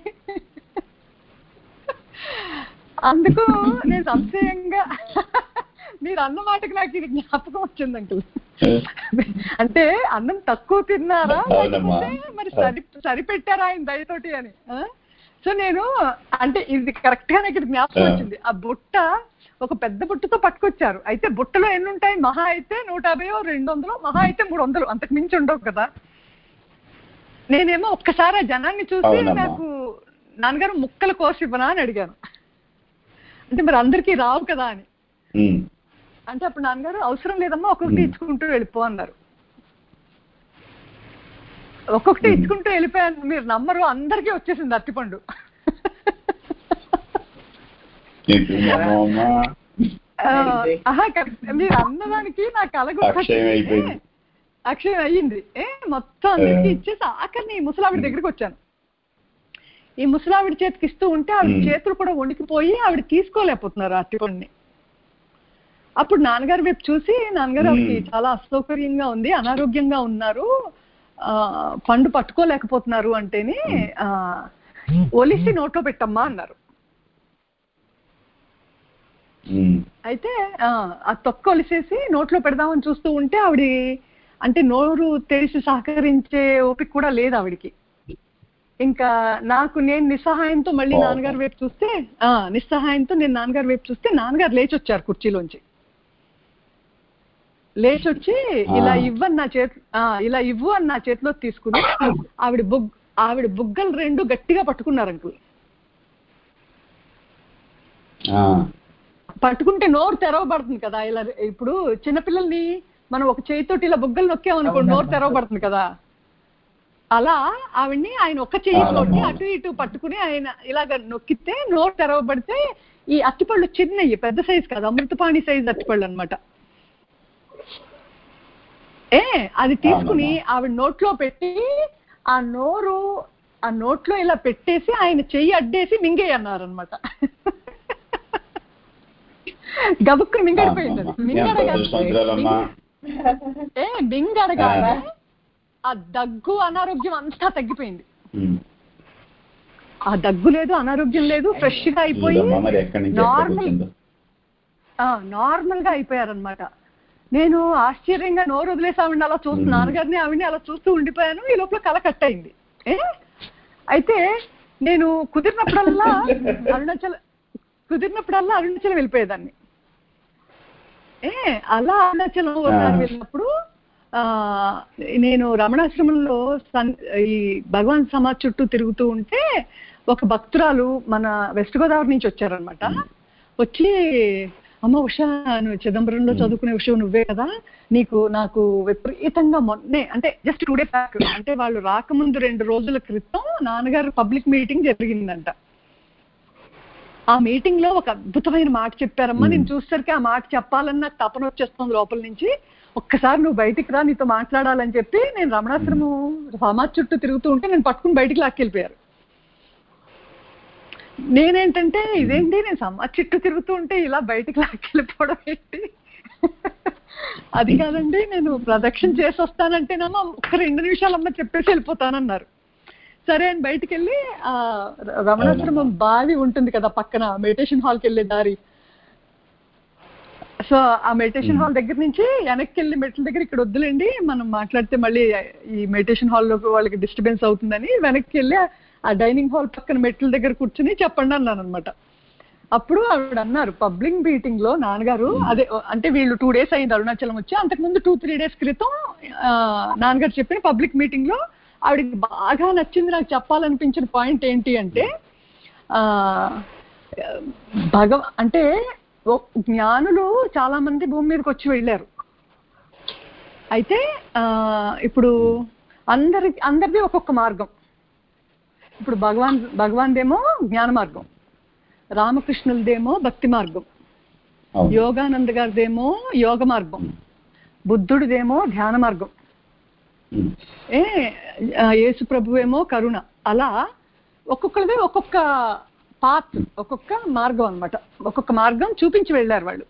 అందుకు నేను సంశయంగా మీరు అన్న మాటకి నాకు ఇది జ్ఞాపకం వచ్చింది అంకుల్. అంటే అన్నం తక్కువ తిన్నారా మరి సరి సరిపెట్టారా ఆయన దయతోటి అని. సో నేను అంటే ఇది కరెక్ట్ గా నాకు ఇది జ్ఞాపకం వచ్చింది. ఆ బుట్ట ఒక పెద్ద బుట్టతో పట్టుకొచ్చారు. అయితే బుట్టలో ఎన్ని ఉంటాయి? మహా అయితే నూట యాభైయో రెండు వందలు మహా అయితే మూడు వందలు అంతకు మించి ఉండవు కదా. నేనేమో ఒక్కసారి ఆ జనాన్ని చూసి నాకు నాన్నగారు ముక్కలు కోసి ఇవ్వనా అని అడిగాను. అంటే మరి అందరికీ రావు కదా అని. అంటే అప్పుడు నాన్నగారు అవసరం లేదమ్మా ఒక్కొక్కటి ఇచ్చుకుంటూ వెళ్ళిపో అన్నారు. ఒక్కొక్కటి ఇచ్చుకుంటూ వెళ్ళిపోయాను. మీరు నమ్మరు, అందరికీ వచ్చేసింది అరటిపండు. మీరు అన్నదానికి నా కలగు అక్షయం అయ్యింది. ఏ మొత్తం అందరికి ఇచ్చేసి ఆఖరిని ఈ ముసలావిడి దగ్గరికి వచ్చాను. ఈ ముసలావిడి చేతికి ఇస్తూ ఉంటే ఆవిడ చేతులు కూడా వణికిపోయి ఆవిడ తీసుకోలేకపోతున్నారు అరటిపండుని. అప్పుడు నాన్నగారి వైపు చూసి, నాన్నగారు ఆవిడకి చాలా అసౌకర్యంగా ఉంది, అనారోగ్యంగా ఉన్నారు, ఆ పండు పట్టుకోలేకపోతున్నారు అంటేనే ఆ ఒలిసి నోట్లో పెట్టమ్మా అన్నారు. అయితే ఆ తొక్క ఒలిసేసి నోట్లో పెడదామని చూస్తూ ఉంటే ఆవిడ అంటే నోరు తెరిచి సహకరించే ఓపిక కూడా లేదు ఆవిడికి. ఇంకా నాకు నేను నిస్సహాయంతో మళ్ళీ నాన్నగారి వైపు చూస్తే ఆ నిస్సహాయంతో నేను నాన్నగారి వైపు చూస్తే నాన్నగారు లేచి వచ్చారు కుర్చీలోంచి. లేచి వచ్చి ఇలా ఇవ్వని నా చేతి ఇలా ఇవ్వు అని నా చేతిలో తీసుకుని ఆవిడ బుగ్ ఆవిడ బుగ్గలు రెండు గట్టిగా పట్టుకున్నారు అంకుల్. పట్టుకుంటే నోరు తెరవబడుతుంది కదా. ఇలా ఇప్పుడు చిన్నపిల్లల్ని మనం ఒక చేతితోటి ఇలా బుగ్గలు నొక్కామనుకో నోరు తెరవబడుతుంది కదా. అలా ఆవిడ్ని ఆయన ఒక్క చేతితోటి అటు ఇటు పట్టుకుని ఆయన ఇలాగ నొక్కితే నోరు తెరవబడితే ఈ అట్టిపళ్ళు చిన్నవి, పెద్ద సైజు కాదు, అమృతపాణి సైజు అట్టిపళ్ళు అనమాట. ఏ అది తీసుకుని ఆవిడ నోట్లో పెట్టి ఆ నోరు ఆ నోట్లో ఇలా పెట్టేసి ఆయన చెయ్యి అడ్డేసి మింగేయి అన్నారు అనమాట. గబుక్కుని మింగడిపోయింది అది. మింగడగా ఏ మింగడగానే ఆ దగ్గు అనారోగ్యం అంతా తగ్గిపోయింది. ఆ దగ్గు లేదు, అనారోగ్యం లేదు, ఫ్రెష్ గా అయిపోయి నార్మల్ నార్మల్ గా అయిపోయారనమాట. నేను ఆశ్చర్యంగా నోరు వదిలేసి ఆవిడ అలా చూస్తూ నాన్నగారిని ఆవిడని అలా చూస్తూ ఉండిపోయాను. ఈ లోపల కళ కట్ అయింది. ఏ అయితే నేను కుదిరినప్పుడల్లా అరుణాచల కుదిరినప్పుడల్లా అరుణాచలం వెళ్ళిపోయేదాన్ని. ఏ అలా అరుణాచలం ఒకసారి వెళ్ళినప్పుడు ఆ నేను రమణాశ్రమంలో సన్ ఈ భగవాన్ సమాజ్ చుట్టూ తిరుగుతూ ఉంటే ఒక భక్తురాలు మన వెస్ట్ గోదావరి నుంచి వచ్చారనమాట. వచ్చి అమ్మ ఉషా నువ్వు చిదంబరంలో చదువుకునే ఉషా నువ్వే కదా, నీకు నాకు విపరీతంగా మొన్నే అంటే జస్ట్ టూ డేస్ బ్యాక్ అంటే వాళ్ళు రాకముందు రెండు రోజుల క్రితం నాన్నగారు పబ్లిక్ మీటింగ్ జరిగిందంట. ఆ మీటింగ్ లో ఒక అద్భుతమైన మాట చెప్పారమ్మా. నేను చూసేసరికి ఆ మాట చెప్పాలని నాకు తపన వచ్చేస్తుంది లోపల నుంచి. ఒక్కసారి నువ్వు బయటికి రా, నీతో మాట్లాడాలని చెప్పి నేను రమణాశ్రమం సమాజ్ చుట్టూ తిరుగుతూ ఉంటే నేను పట్టుకుని బయటికి లాక్కెళ్ళిపోయారు. నేనేంటంటే ఇదేంటి నేను సమాజ్ చుట్టూ తిరుగుతూ ఉంటే ఇలా బయటికి లాక్కెళ్ళిపోవడం ఏంటి, అది కాదండి నేను ప్రదక్షిణ చేసి వస్తానంటేనమ్మా ఒక్క రెండు నిమిషాలమ్మా చెప్పేసి వెళ్ళిపోతానన్నారు. సరే అని బయటికి వెళ్ళి ఆ రమణాశ్రమం బావి ఉంటుంది కదా పక్కన, మెడిటేషన్ హాల్కి వెళ్ళే దారి. సో ఆ మెడిటేషన్ హాల్ దగ్గర నుంచి వెనక్కి వెళ్ళి మెట్ల దగ్గర ఇక్కడ వద్దులేండి మనం మాట్లాడితే మళ్ళీ ఈ మెడిటేషన్ హాల్లో వాళ్ళకి డిస్టర్బెన్స్ అవుతుందని వెనక్కి వెళ్ళి ఆ డైనింగ్ హాల్ పక్కన మెట్ల దగ్గర కూర్చుని చెప్పండి అన్నాను అనమాట. అప్పుడు ఆవిడ అన్నారు, పబ్లిక్ మీటింగ్ లో నాన్నగారు, అదే అంటే వీళ్ళు టూ డేస్ అయింది అరుణాచలం వచ్చి, అంతకుముందు టూ త్రీ డేస్ క్రితం నాన్నగారు చెప్పిన పబ్లిక్ మీటింగ్ లో ఆవిడకి బాగా నచ్చింది, నాకు చెప్పాలనిపించిన పాయింట్ ఏంటి అంటే ఆ భగవ అంటే జ్ఞానులు చాలా మంది భూమి మీదకి వచ్చి వెళ్ళారు. అయితే ఆ ఇప్పుడు అందరి అందరిది ఒక్కొక్క మార్గం. ఇప్పుడు భగవాన్ భగవాన్దేమో జ్ఞాన మార్గం, రామకృష్ణులదేమో భక్తి మార్గం, యోగానంద గారిదేమో యోగ మార్గం, బుద్ధుడిదేమో ధ్యాన మార్గం, ఏ యేసు ప్రభువేమో కరుణ. అలా ఒక్కొక్కరిదే ఒక్కొక్క పాత్, ఒక్కొక్క మార్గం అన్నమాట. ఒక్కొక్క మార్గం చూపించి వెళ్ళారు వాళ్ళు.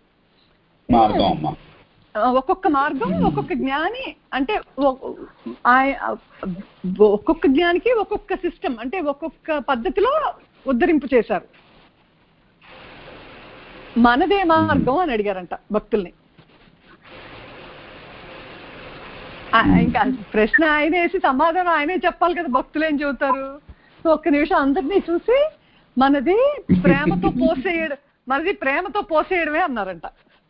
ఒక్కొక్క మార్గం ఒక్కొక్క జ్ఞాని, అంటే ఒక్కొక్క జ్ఞానికి ఒక్కొక్క సిస్టమ్, అంటే ఒక్కొక్క పద్ధతిలో ఉద్ధరింపు చేశారు. మనదే మార్గం అని అడిగారంట భక్తుల్ని. ఇంకా ప్రశ్న ఆయన వేసి సమాధానం ఆయనే చెప్పాలి కదా, భక్తులు ఏం చెబుతారు. సో ఒక్క నిమిషం అందరినీ చూసి మనది ప్రేమతో పోసేయడం, మనది ప్రేమతో పోసేయడమే అన్నారంట.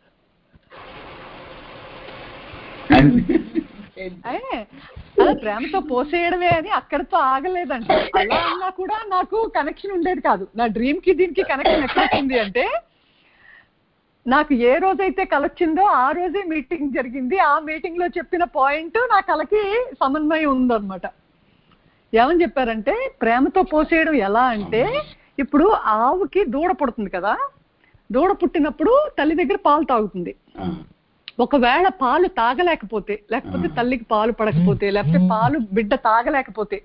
ప్రేమతో పోసేయడమే అని అక్కడితో ఆగలేదంట. అలా అన్నా కూడా నాకు కనెక్షన్ ఉండేది కాదు. నా డ్రీమ్ కి దీనికి కనెక్షన్ ఎక్కడ వచ్చింది అంటే, నాకు ఏ రోజైతే కలొచ్చిందో ఆ రోజే మీటింగ్ జరిగింది. ఆ మీటింగ్ లో చెప్పిన పాయింట్ నా కళకి సమన్వయం ఉందన్నమాట. ఏమని చెప్పారంటే, ప్రేమతో పోసేయడం ఎలా అంటే, ఇప్పుడు ఆవుకి దూడ పుడుతుంది కదా, దూడ పుట్టినప్పుడు తల్లి దగ్గర పాలు తాగుతుంది. ఒకవేళ పాలు తాగలేకపోతే, లేకపోతే తల్లికి పాలు పడకపోతే, లేకపోతే పాలు బిడ్డ తాగలేకపోతే,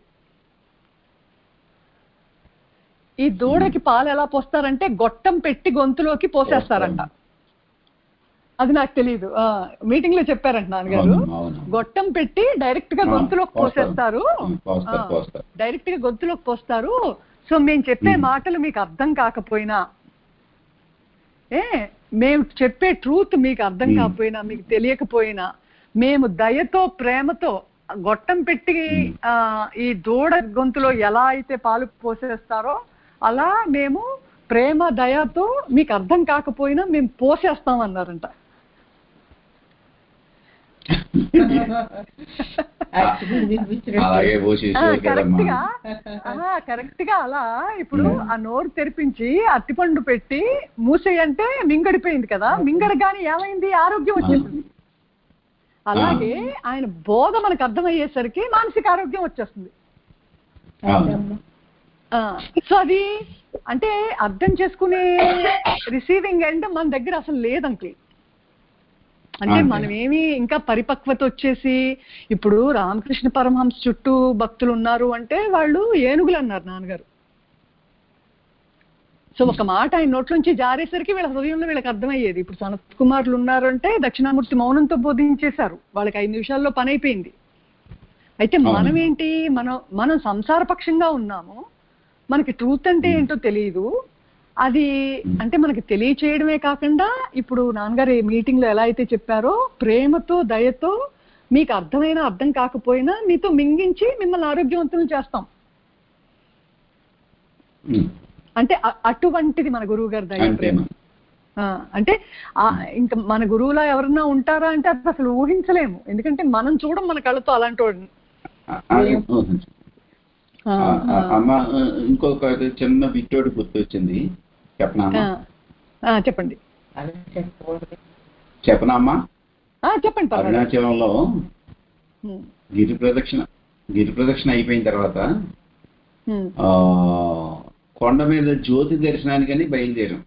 ఈ దూడకి పాలు ఎలా పోస్తారంటే గొట్టం పెట్టి గొంతులోకి పోసేస్తారంట. అది నాకు తెలియదు, మీటింగ్ లో చెప్పారంట నాన్నగారు. గొట్టం పెట్టి డైరెక్ట్ గా గొంతులోకి పోసేస్తారు, డైరెక్ట్ గా గొంతులోకి పోస్తారు. సో మేము చెప్పే మాటలు మీకు అర్థం కాకపోయినా, ఏ మేము చెప్పే ట్రూత్ మీకు అర్థం కాకపోయినా, మీకు తెలియకపోయినా, మేము దయతో ప్రేమతో గొట్టం పెట్టి ఆ ఈ దూడ గొంతులో ఎలా అయితే పాలు పోసేస్తారో అలా మేము ప్రేమ దయతో మీకు అర్థం కాకపోయినా మేము పోసేస్తాం అన్నారంట. కరెక్ట్ గా కరెక్ట్ గా అలా ఇప్పుడు ఆ నోరు తెరిపించి అట్టిపండు పెట్టి మూసేయంటే మింగడిపోయింది కదా, మింగడగానే ఏమైంది, ఆరోగ్యం వచ్చేసింది. అలాగే ఆయన బోధ మనకు అర్థమయ్యేసరికి మానసిక ఆరోగ్యం వచ్చేస్తుంది. సో అది అంటే అర్థం చేసుకునే రిసీవింగ్ ఎండ్ మన దగ్గర అసలు లేదంటే, అంటే మనం ఏమి ఇంకా పరిపక్వత వచ్చేసి, ఇప్పుడు రామకృష్ణ పరమహంస చుట్టూ భక్తులు ఉన్నారు అంటే వాళ్ళు ఏనుగులు అన్నారు నాన్నగారు. సో ఒక మాట ఆయన నోట్లోంచి జారేసరికి వీళ్ళ హృదయంలో వీళ్ళకి అర్థమయ్యేది. ఇప్పుడు సనత్ కుమారులు ఉన్నారంటే దక్షిణామూర్తి మౌనంతో బోధించేశారు, వాళ్ళకి ఐదు నిమిషాల్లో పని అయిపోయింది. అయితే మనం ఏంటి, మనం మనం సంసారపక్షంగా ఉన్నాము, మనకి ట్రూత్ అంటే ఏంటో తెలియదు. అది అంటే మనకి తెలియచేయడమే కాకుండా, ఇప్పుడు నాన్నగారు మీటింగ్ లో ఎలా అయితే చెప్పారో, ప్రేమతో దయతో మీకు అర్థమైనా అర్థం కాకపోయినా మీతో మింగించి మిమ్మల్ని ఆరోగ్యవంతులు చేస్తాం. అంటే అటువంటిది మన గురువు గారి దయ ప్రేమ. అంటే ఇంకా మన గురువులా ఎవరన్నా ఉంటారా అంటే అది అసలు ఊహించలేము, ఎందుకంటే మనం చూడం మన కళ్ళతో అలాంటి వాడిని. అమ్మ ఇంకొక చిన్న బిట్టోడు గుర్తొచ్చింది, చెప్పనా? చెప్పండి చెప్పనా అమ్మా? చెప్పండి. అరుణాచలంలో గిరి ప్రదక్షిణ గిరి ప్రదక్షిణ అయిపోయిన తర్వాత కొండ మీద జ్యోతి దర్శనానికని బయలుదేరాం.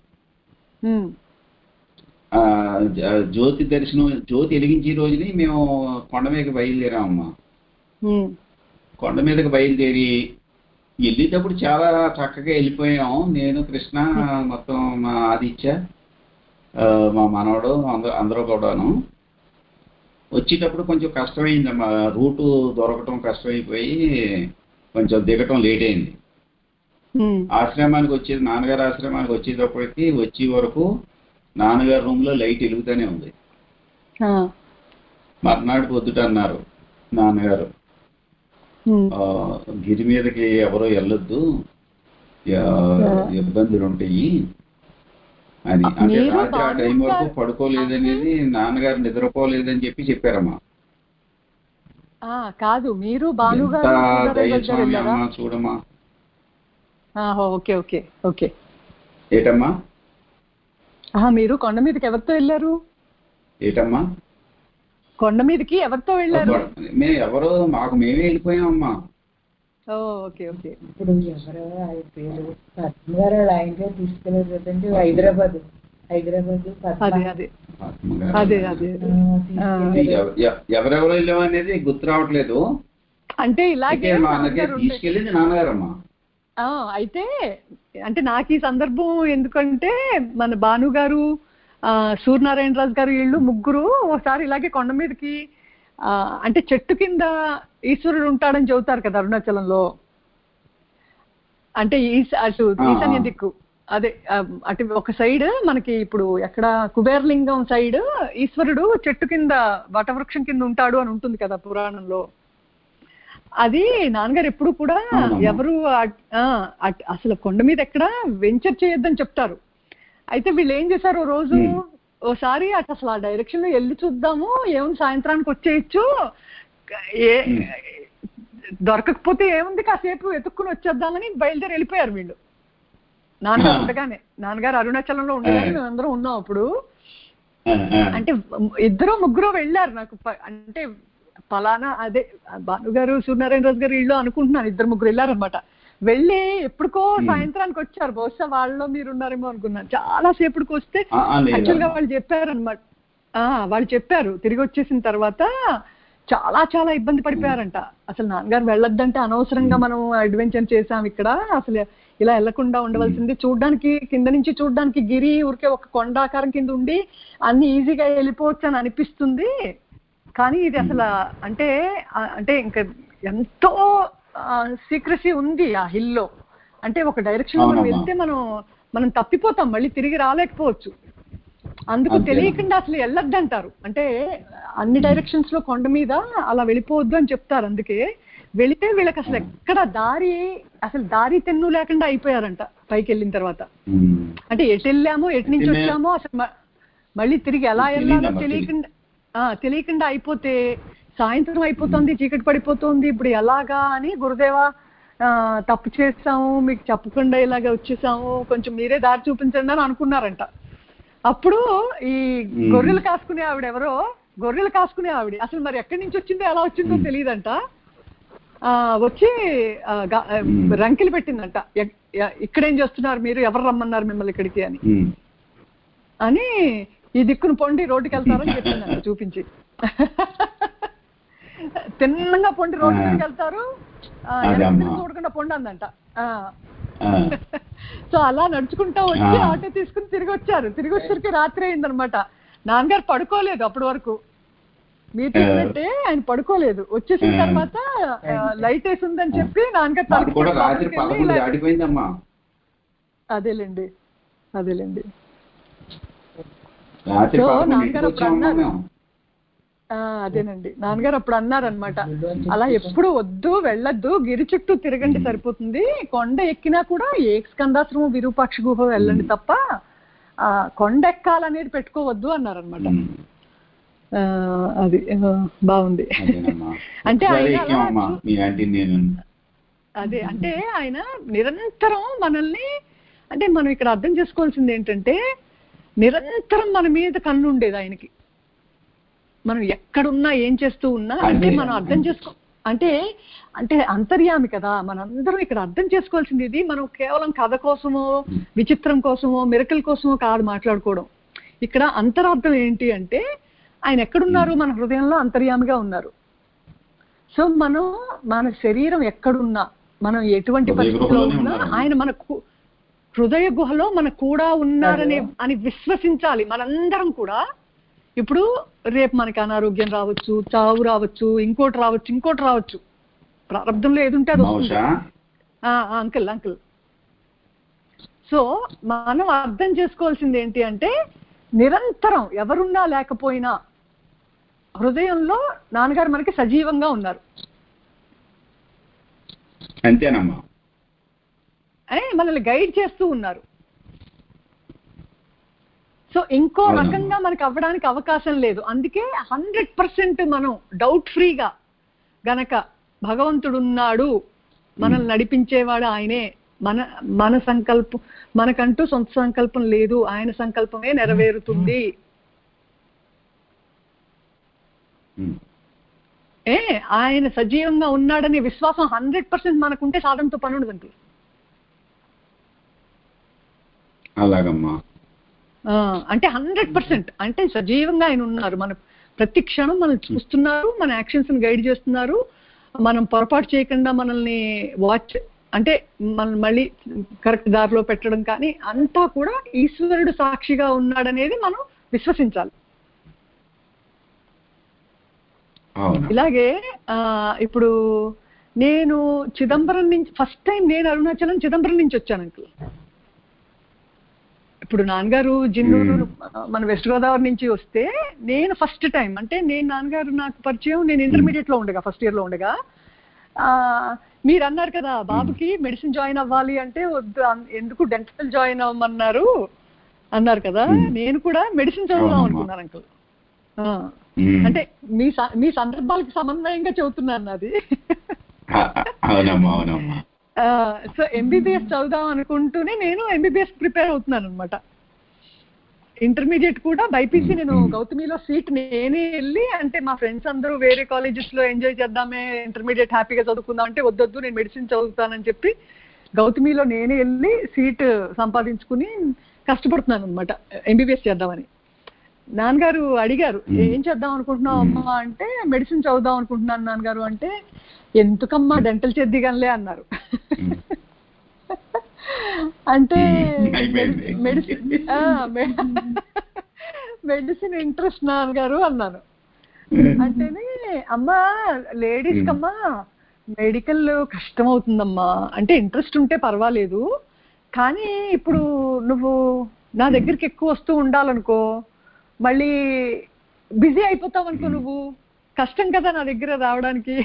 జ్యోతి దర్శనం జ్యోతి వెలిగించే రోజుని మేము కొండ మీదకి బయలుదేరాం అమ్మా. కొండ మీదకి బయలుదేరి వెళ్ళేటప్పుడు చాలా చక్కగా వెళ్ళిపోయాం. నేను, కృష్ణ, మొత్తం మా ఆదిత్య, మా మనవడు, అందరూ అందరూ కూడాను. వచ్చేటప్పుడు కొంచెం కష్టమైందమ్మా, రూటు దొరకటం కష్టమైపోయి కొంచెం దిగటం లేట్ అయింది. ఆశ్రమానికి వచ్చేది నాన్నగారు ఆశ్రమానికి వచ్చేటప్పటికి వచ్చే వరకు నాన్నగారు రూమ్ లో లైట్ వెలుగుతూనే ఉంది. మర్నాడు పొద్దుట అన్నారు నాన్నగారు, గిరి మీదకి ఎవరో వెళ్ళొద్దు, ఇబ్బందులు ఉంటాయి అని. అంటే రాత్రి ఆ టైం వరకు పడుకోలేదనేది నాన్నగారు నిద్రపోలేదని చెప్పి చెప్పారమ్మా. కాదు, మీరు భానుగారు చూడమ్మా. ఓకే ఓకే ఓకే ఏటమ్మా మీరు కొండ మీదకి ఎవరితో వెళ్ళారు? ఏటమ్మా కొండ మీదకి ఎవరితో వెళ్ళారు? మేము ఎవరో మాకు మేమే వెళ్ళిపోయామమ్మా. Okay okay. ఇప్పుడు ఎవరో ఆయన పేరు పద్మగారు ఆయనకే తీసుకెళ్ళారు కదండి హైదరాబాద్. హైదరాబాద్ అదే అదే అదే అదే ఎవరెవరో వెళ్ళాం అనేది గుర్తు రావట్లేదు. అంటే ఇలాగే తీసుకెళ్ళింది నాన్నగారమ్మా. అయితే అంటే నాకు ఈ సందర్భం ఎందుకంటే మన భానుగారు, సూర్యనారాయణ రాజు గారు వీళ్ళు ముగ్గురు ఒకసారి ఇలాగే కొండ మీదకి అంటే చెట్టు కింద ఈశ్వరుడు ఉంటాడని చెబుతారు కదా అరుణాచలంలో. అంటే ఈశ అటు ఈశాన్య దిక్కు అదే అటు ఒక సైడ్ మనకి ఇప్పుడు ఎక్కడ కుబేరలింగం సైడ్ ఈశ్వరుడు చెట్టు కింద వటవృక్షం కింద ఉంటాడు అని ఉంటుంది కదా పురాణంలో. అది నాన్నగారు ఎప్పుడు కూడా ఎవరు అసలు కొండ మీద ఎక్కడ వెంచర్ చేయొద్దని చెప్తారు. అయితే వీళ్ళు ఏం చేశారు, ఓ రోజు ఓసారి అటు అసలు ఆ డైరెక్షన్ లో వెళ్ళి చూద్దాము, ఏముంది సాయంత్రానికి వచ్చేయచ్చు, ఏ దొరకకపోతే ఏముంది కాసేపు వెతుక్కుని వచ్చేద్దామని బయలుదేరి వెళ్ళిపోయారు వీళ్ళు. నాన్నగారు ఉండగానే, నాన్నగారు అరుణాచలంలో ఉండగానే మేమందరం ఉన్నాం అప్పుడు. అంటే ఇద్దరు ముగ్గురు వెళ్ళారు. నాకు అంటే ఫలానా అదే భానుగారు సూర్యనారాయణ రాజు గారు ఇళ్ళు అనుకుంటున్నాను, ఇద్దరు ముగ్గురు వెళ్ళారనమాట. వెళ్ళి ఎప్పుడుకో సాయంత్రానికి వచ్చారు. బహుశా వాళ్ళలో మీరు ఉన్నారేమో అనుకున్నాను. చాలా సేపటికి వస్తే యాక్చువల్గా వాళ్ళు చెప్పారనమాట, వాళ్ళు చెప్పారు తిరిగి వచ్చేసిన తర్వాత చాలా చాలా ఇబ్బంది పడిపోయారంట. అసలు నాన్నగారు వెళ్ళొద్దంటే అనవసరంగా మనం అడ్వెంచర్ చేసాం ఇక్కడ, అసలు ఇలా వెళ్లకుండా ఉండవలసింది, చూడ్డానికి కింద నుంచి చూడ్డానికి గిరి ఊరికే ఒక కొండాకారం కింద ఉండి అన్ని ఈజీగా వెళ్ళిపోవచ్చు అని అనిపిస్తుంది, కానీ ఇది అసలు అంటే అంటే ఇంకా ఎంతో సీక్రసీ ఉంది ఆ హిల్లో. అంటే ఒక డైరెక్షన్ లో మనం వెళ్తే మనం మనం తప్పిపోతాం, మళ్ళీ తిరిగి రాలేకపోవచ్చు. అందుకు తెలియకుండా అసలు వెళ్ళొద్దంటారు. అంటే అన్ని డైరెక్షన్స్ లో కొండ మీద అలా వెళ్ళిపోవద్దు అని చెప్తారు. అందుకే వెళితే వీళ్ళకి అసలు ఎక్కడ దారి అసలు దారి తెన్ను లేకుండా అయిపోయారంట పైకి వెళ్ళిన తర్వాత. అంటే ఎటు వెళ్ళామో ఎటు నుంచి వచ్చామో అసలు మళ్ళీ తిరిగి ఎలా వెళ్ళాలో తెలియకుండా తెలియకుండా అయిపోతే సాయంత్రం అయిపోతుంది, చీకటి పడిపోతుంది, ఇప్పుడు ఎలాగా అని గురుదేవా తప్పు చేస్తాము, మీకు చెప్పకుండా ఇలాగ వచ్చేసాము, కొంచెం మీరే దారి చూపించండి అని అనుకున్నారంట. అప్పుడు ఈ గొర్రెలు కాసుకునే ఆవిడ ఎవరో గొర్రెలు కాసుకునే ఆవిడ అసలు మరి ఎక్కడి నుంచి వచ్చిందో ఎలా వచ్చిందో తెలియదంట. ఆ వచ్చి రంకెలు పెట్టిందంట, ఇక్కడేం చేస్తున్నారు మీరు, ఎవరు రమ్మన్నారు మిమ్మల్ని ఇక్కడికి అని అని ఈ దిక్కును పొండి రోడ్డుకి వెళ్తారని చెప్పిందంట చూపించి. తిన్నంగా పొండి రోడ్డు మీదకి వెళ్తారు, చూడకుండా పొండి అందంట. సో అలా నడుచుకుంటా వచ్చి ఆటో తీసుకుని తిరిగి వచ్చారు. తిరిగి వచ్చేసరికి రాత్రి అయిందనమాట. నాన్నగారు పడుకోలేదు అప్పటి వరకు, మీరు చెప్పినట్టే ఆయన పడుకోలేదు. వచ్చేసిన తర్వాత లైట్ వేసి ఉందని చెప్పి నాన్నగారు అదేలేండి అదేలేండి సో నాన్నగారు అప్పుడు అన్నారు, అదేనండి నాన్నగారు అప్పుడు అన్నారనమాట, అలా ఎప్పుడు వద్దు వెళ్ళొద్దు, గిరి చుట్టూ తిరగండి సరిపోతుంది, కొండ ఎక్కినా కూడా ఏ స్కందాశ్రమం విరూపాక్ష గుహ వెళ్ళండి తప్ప ఆ కొండ ఎక్కాలనేది పెట్టుకోవద్దు అన్నారనమాట. అది బాగుంది. అంటే అదే అంటే ఆయన నిరంతరం మనల్ని, అంటే మనం ఇక్కడ అర్థం చేసుకోవాల్సింది ఏంటంటే నిరంతరం మన మీద కన్ను ఉండేది ఆయనకి. మనం ఎక్కడున్నా ఏం చేస్తూ ఉన్నా అంటే మనం అర్థం చేసుకో అంటే అంటే అంతర్యామి కదా. మనందరం ఇక్కడ అర్థం చేసుకోవాల్సింది ఇది, మనం కేవలం కథ కోసమో విచిత్రం కోసమో మిరకల్ కోసమో కాదు మాట్లాడుకోవడం. ఇక్కడ అంతరార్థం ఏంటి అంటే ఆయన ఎక్కడున్నారు, మన హృదయంలో అంతర్యామిగా ఉన్నారు. సో మనం మన శరీరం ఎక్కడున్నా, మనం ఎటువంటి పరిస్థితిలో ఉన్నా ఆయన మన హృదయ గుహలో మన కూడా ఉన్నారనే అని విశ్వసించాలి మనందరం కూడా. ఇప్పుడు రేపు మనకి అనారోగ్యం రావచ్చు, చావు రావచ్చు, ఇంకోటి రావచ్చు ఇంకోటి రావచ్చు, ప్రారంభంలో ఏది ఉంటే అది వస్తుంది. అంకుల్ అంకుల్ సో మనం అర్థం చేసుకోవాల్సింది ఏంటి అంటే నిరంతరం ఎవరున్నా లేకపోయినా హృదయంలో నాన్నగారు మనకి సజీవంగా ఉన్నారు. అంతేనమ్మా. మనల్ని గైడ్ చేస్తూ ఉన్నారు. సో ఇంకో రకంగా మనకి అవ్వడానికి అవకాశం లేదు. అందుకే హండ్రెడ్ పర్సెంట్ మనం డౌట్ ఫ్రీగా గనక భగవంతుడున్నాడు, మనల్ని నడిపించేవాడు ఆయనే, మన మన సంకల్పం మనకంటూ సొంత సంకల్పం లేదు, ఆయన సంకల్పమే నెరవేరుతుంది. ఏ ఆయన సజీవంగా ఉన్నాడనే విశ్వాసం హండ్రెడ్ పర్సెంట్ మనకుంటే సాధనతో పని ఉండదండి. అలాగమ్మా. అంటే హండ్రెడ్ పర్సెంట్ అంటే సజీవంగా ఆయన ఉన్నారు, మన ప్రతి క్షణం మనం చూస్తున్నారు, మన యాక్షన్స్ గైడ్ చేస్తున్నారు, మనం పొరపాటు చేయకుండా మనల్ని వాచ్ అంటే మనం మళ్ళీ కరెక్ట్ దారిలో పెట్టడం కానీ అంతా కూడా ఈశ్వరుడు సాక్షిగా ఉన్నాడనేది మనం విశ్వసించాలి. ఇలాగే ఆ ఇప్పుడు నేను చిదంబరం నుంచి ఫస్ట్ టైం నేను అరుణాచలం చిదంబరం నుంచి వచ్చాను అంకుల్. ఇప్పుడు నాన్నగారు జిన్నూరు మన వెస్ట్ గోదావరి నుంచి వస్తే నేను ఫస్ట్ టైం అంటే నేను నాన్నగారు నాకు పరిచయం నేను ఇంటర్మీడియట్ లో ఉండగా ఫస్ట్ ఇయర్ లో ఉండగా ఆ మీరు అన్నారు కదా బాబుకి మెడిసిన్ జాయిన్ అవ్వాలి అంటే వద్దు ఎందుకు డెంటల్ జాయిన్ అవ్వమన్నారు అన్నారు కదా, నేను కూడా మెడిసిన్ చదువుదాం అనుకున్నాను అంకుల్. అంటే మీ మీ సందర్భాలకు సమన్వయంగా చెబుతున్నాను అది. సో ఎంబీబీఎస్ చదువుదాం అనుకుంటూనే నేను ఎంబీబీఎస్ ప్రిపేర్ అవుతున్నాను అనమాట. ఇంటర్మీడియట్ కూడా బైపీసీ నేను గౌతమిలో సీట్ నేనే వెళ్ళి అంటే మా ఫ్రెండ్స్ అందరూ వేరే కాలేజెస్ లో ఎంజాయ్ చేద్దామే ఇంటర్మీడియట్ హ్యాపీగా చదువుకుందాం అంటే వద్దొద్దు నేను మెడిసిన్ చదువుతానని చెప్పి గౌతమిలో నేనే వెళ్ళి సీట్ సంపాదించుకుని కష్టపడుతున్నాను అనమాట ఎంబీబీఎస్ చేద్దామని. నాన్నగారు అడిగారు ఏం చేద్దాం అనుకుంటున్నావు అమ్మా అంటే మెడిసిన్ చదువుదాం అనుకుంటున్నాను నాన్నగారు అంటే ఎందుకమ్మా డెంటల్ చేద్దిగానిలే అన్నారు. అంటే మెడిసిన్ మెడిసిన్ ఇంట్రెస్ట్ నాన్నగారు అన్నాను. అంటేనే అమ్మా లేడీస్ కమ్మా మెడికల్ కష్టం అవుతుందమ్మా అంటే ఇంట్రెస్ట్ ఉంటే పర్వాలేదు కానీ ఇప్పుడు నువ్వు నా దగ్గరికి ఎక్కువ వస్తూ ఉండాలనుకో మళ్ళీ బిజీ అయిపోతావు అనుకో, నువ్వు కష్టం కదా నా దగ్గర రావడానికి.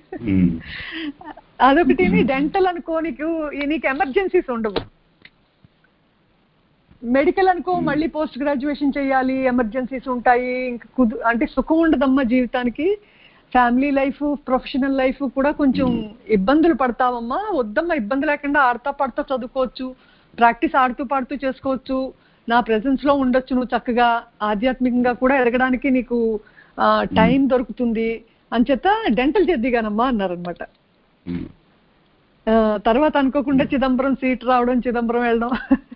అదొకటి డెంటల్ అనుకో నీకు నీకు ఎమర్జెన్సీస్ ఉండవు, మెడికల్ అనుకో మళ్ళీ పోస్ట్ గ్రాడ్యుయేషన్ చేయాలి ఎమర్జెన్సీస్ ఉంటాయి, ఇంకా కుదు అంటే సుఖం ఉండదమ్మా జీవితానికి, ఫ్యామిలీ లైఫ్ ప్రొఫెషనల్ లైఫ్ కూడా కొంచెం ఇబ్బందులు పడతావమ్మా, వద్దమ్మా ఇబ్బంది లేకుండా ఆడుతా పాడుతూ చదువుకోవచ్చు, ప్రాక్టీస్ ఆడుతూ పాడుతూ చేసుకోవచ్చు, నా ప్రెజెన్స్ లో ఉండొచ్చు, నువ్వు చక్కగా ఆధ్యాత్మికంగా కూడా ఎదగడానికి నీకు టైం దొరుకుతుంది అని చేత డెంటల్ చేద్దిగానమ్మా అన్నారనమాట. తర్వాత అనుకోకుండా చిదంబరం సీట్ రావడం చిదంబరం వెళ్ళడం.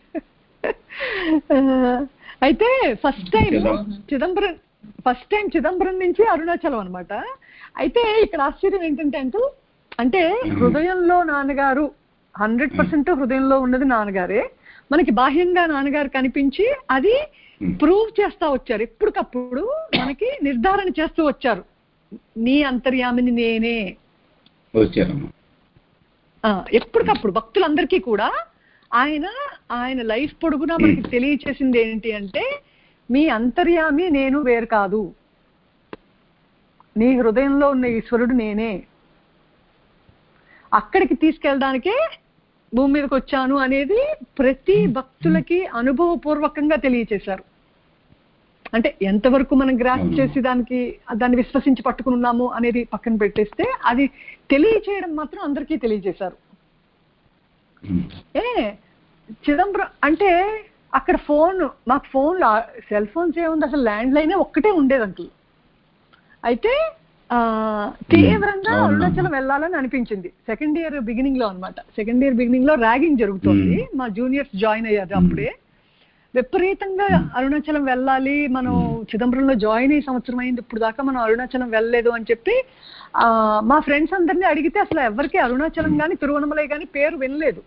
అయితే first time Chidambaram first time Chidambaram నుంచి అరుణాచలం అనమాట. అయితే ఇక్కడ ఆశ్చర్యం ఏంటంటే అంటూ అంటే హృదయంలో నాన్నగారు హండ్రెడ్ పర్సెంట్ హృదయంలో ఉన్నది నాన్నగారే, మనకి బాహ్యంగా నాన్నగారు కనిపించి అది ప్రూవ్ చేస్తా వచ్చారు, ఎప్పటికప్పుడు మనకి నిర్ధారణ చేస్తూ వచ్చారు నీ అంతర్యామిని నేనే ఎప్పటికప్పుడు భక్తులందరికీ కూడా. ఆయన ఆయన లైఫ్ పొడుగునా మనకి తెలియచేసింది ఏంటి అంటే మీ అంతర్యామి నేను వేరు కాదు, నీ హృదయంలో ఉన్న ఈశ్వరుడు నేనే, అక్కడికి తీసుకెళ్ళడానికే భూమి మీదకి వచ్చాను అనేది ప్రతి భక్తులకి అనుభవపూర్వకంగా తెలియచేశారు. అంటే ఎంతవరకు మనం గ్రాస్ప్ చేసి దానికి దాన్ని విశ్వసించి పట్టుకున్నాము అనేది పక్కన పెట్టేస్తే అది తెలియచేయడం మాత్రం అందరికీ తెలియజేశారు. ఏ చిదంబరం అంటే అక్కడ ఫోన్ మాకు ఫోన్ సెల్ ఫోన్స్ ఏముంది అసలు ల్యాండ్ లైనే ఒక్కటే ఉండేది అంకుల్. అయితే ఆ తీవ్రంగా అరుణాచలం వెళ్ళాలని అనిపించింది సెకండ్ ఇయర్ బిగినింగ్ లో అనమాట. సెకండ్ ఇయర్ బిగినింగ్ లో ర్యాగింగ్ జరుగుతుంది, మా జూనియర్స్ జాయిన్ అయ్యారు అప్పుడే. విపరీతంగా అరుణాచలం వెళ్ళాలి, మనం చిదంబరంలో జాయిన్ అయ్యే సంవత్సరం అయింది, ఇప్పుడు దాకా మనం అరుణాచలం వెళ్ళలేదు అని చెప్పి ఆ మా ఫ్రెండ్స్ అందరినీ అడిగితే అసలు ఎవరికి అరుణాచలం కానీ తిరువణమలై కానీ పేరు వినలేదు.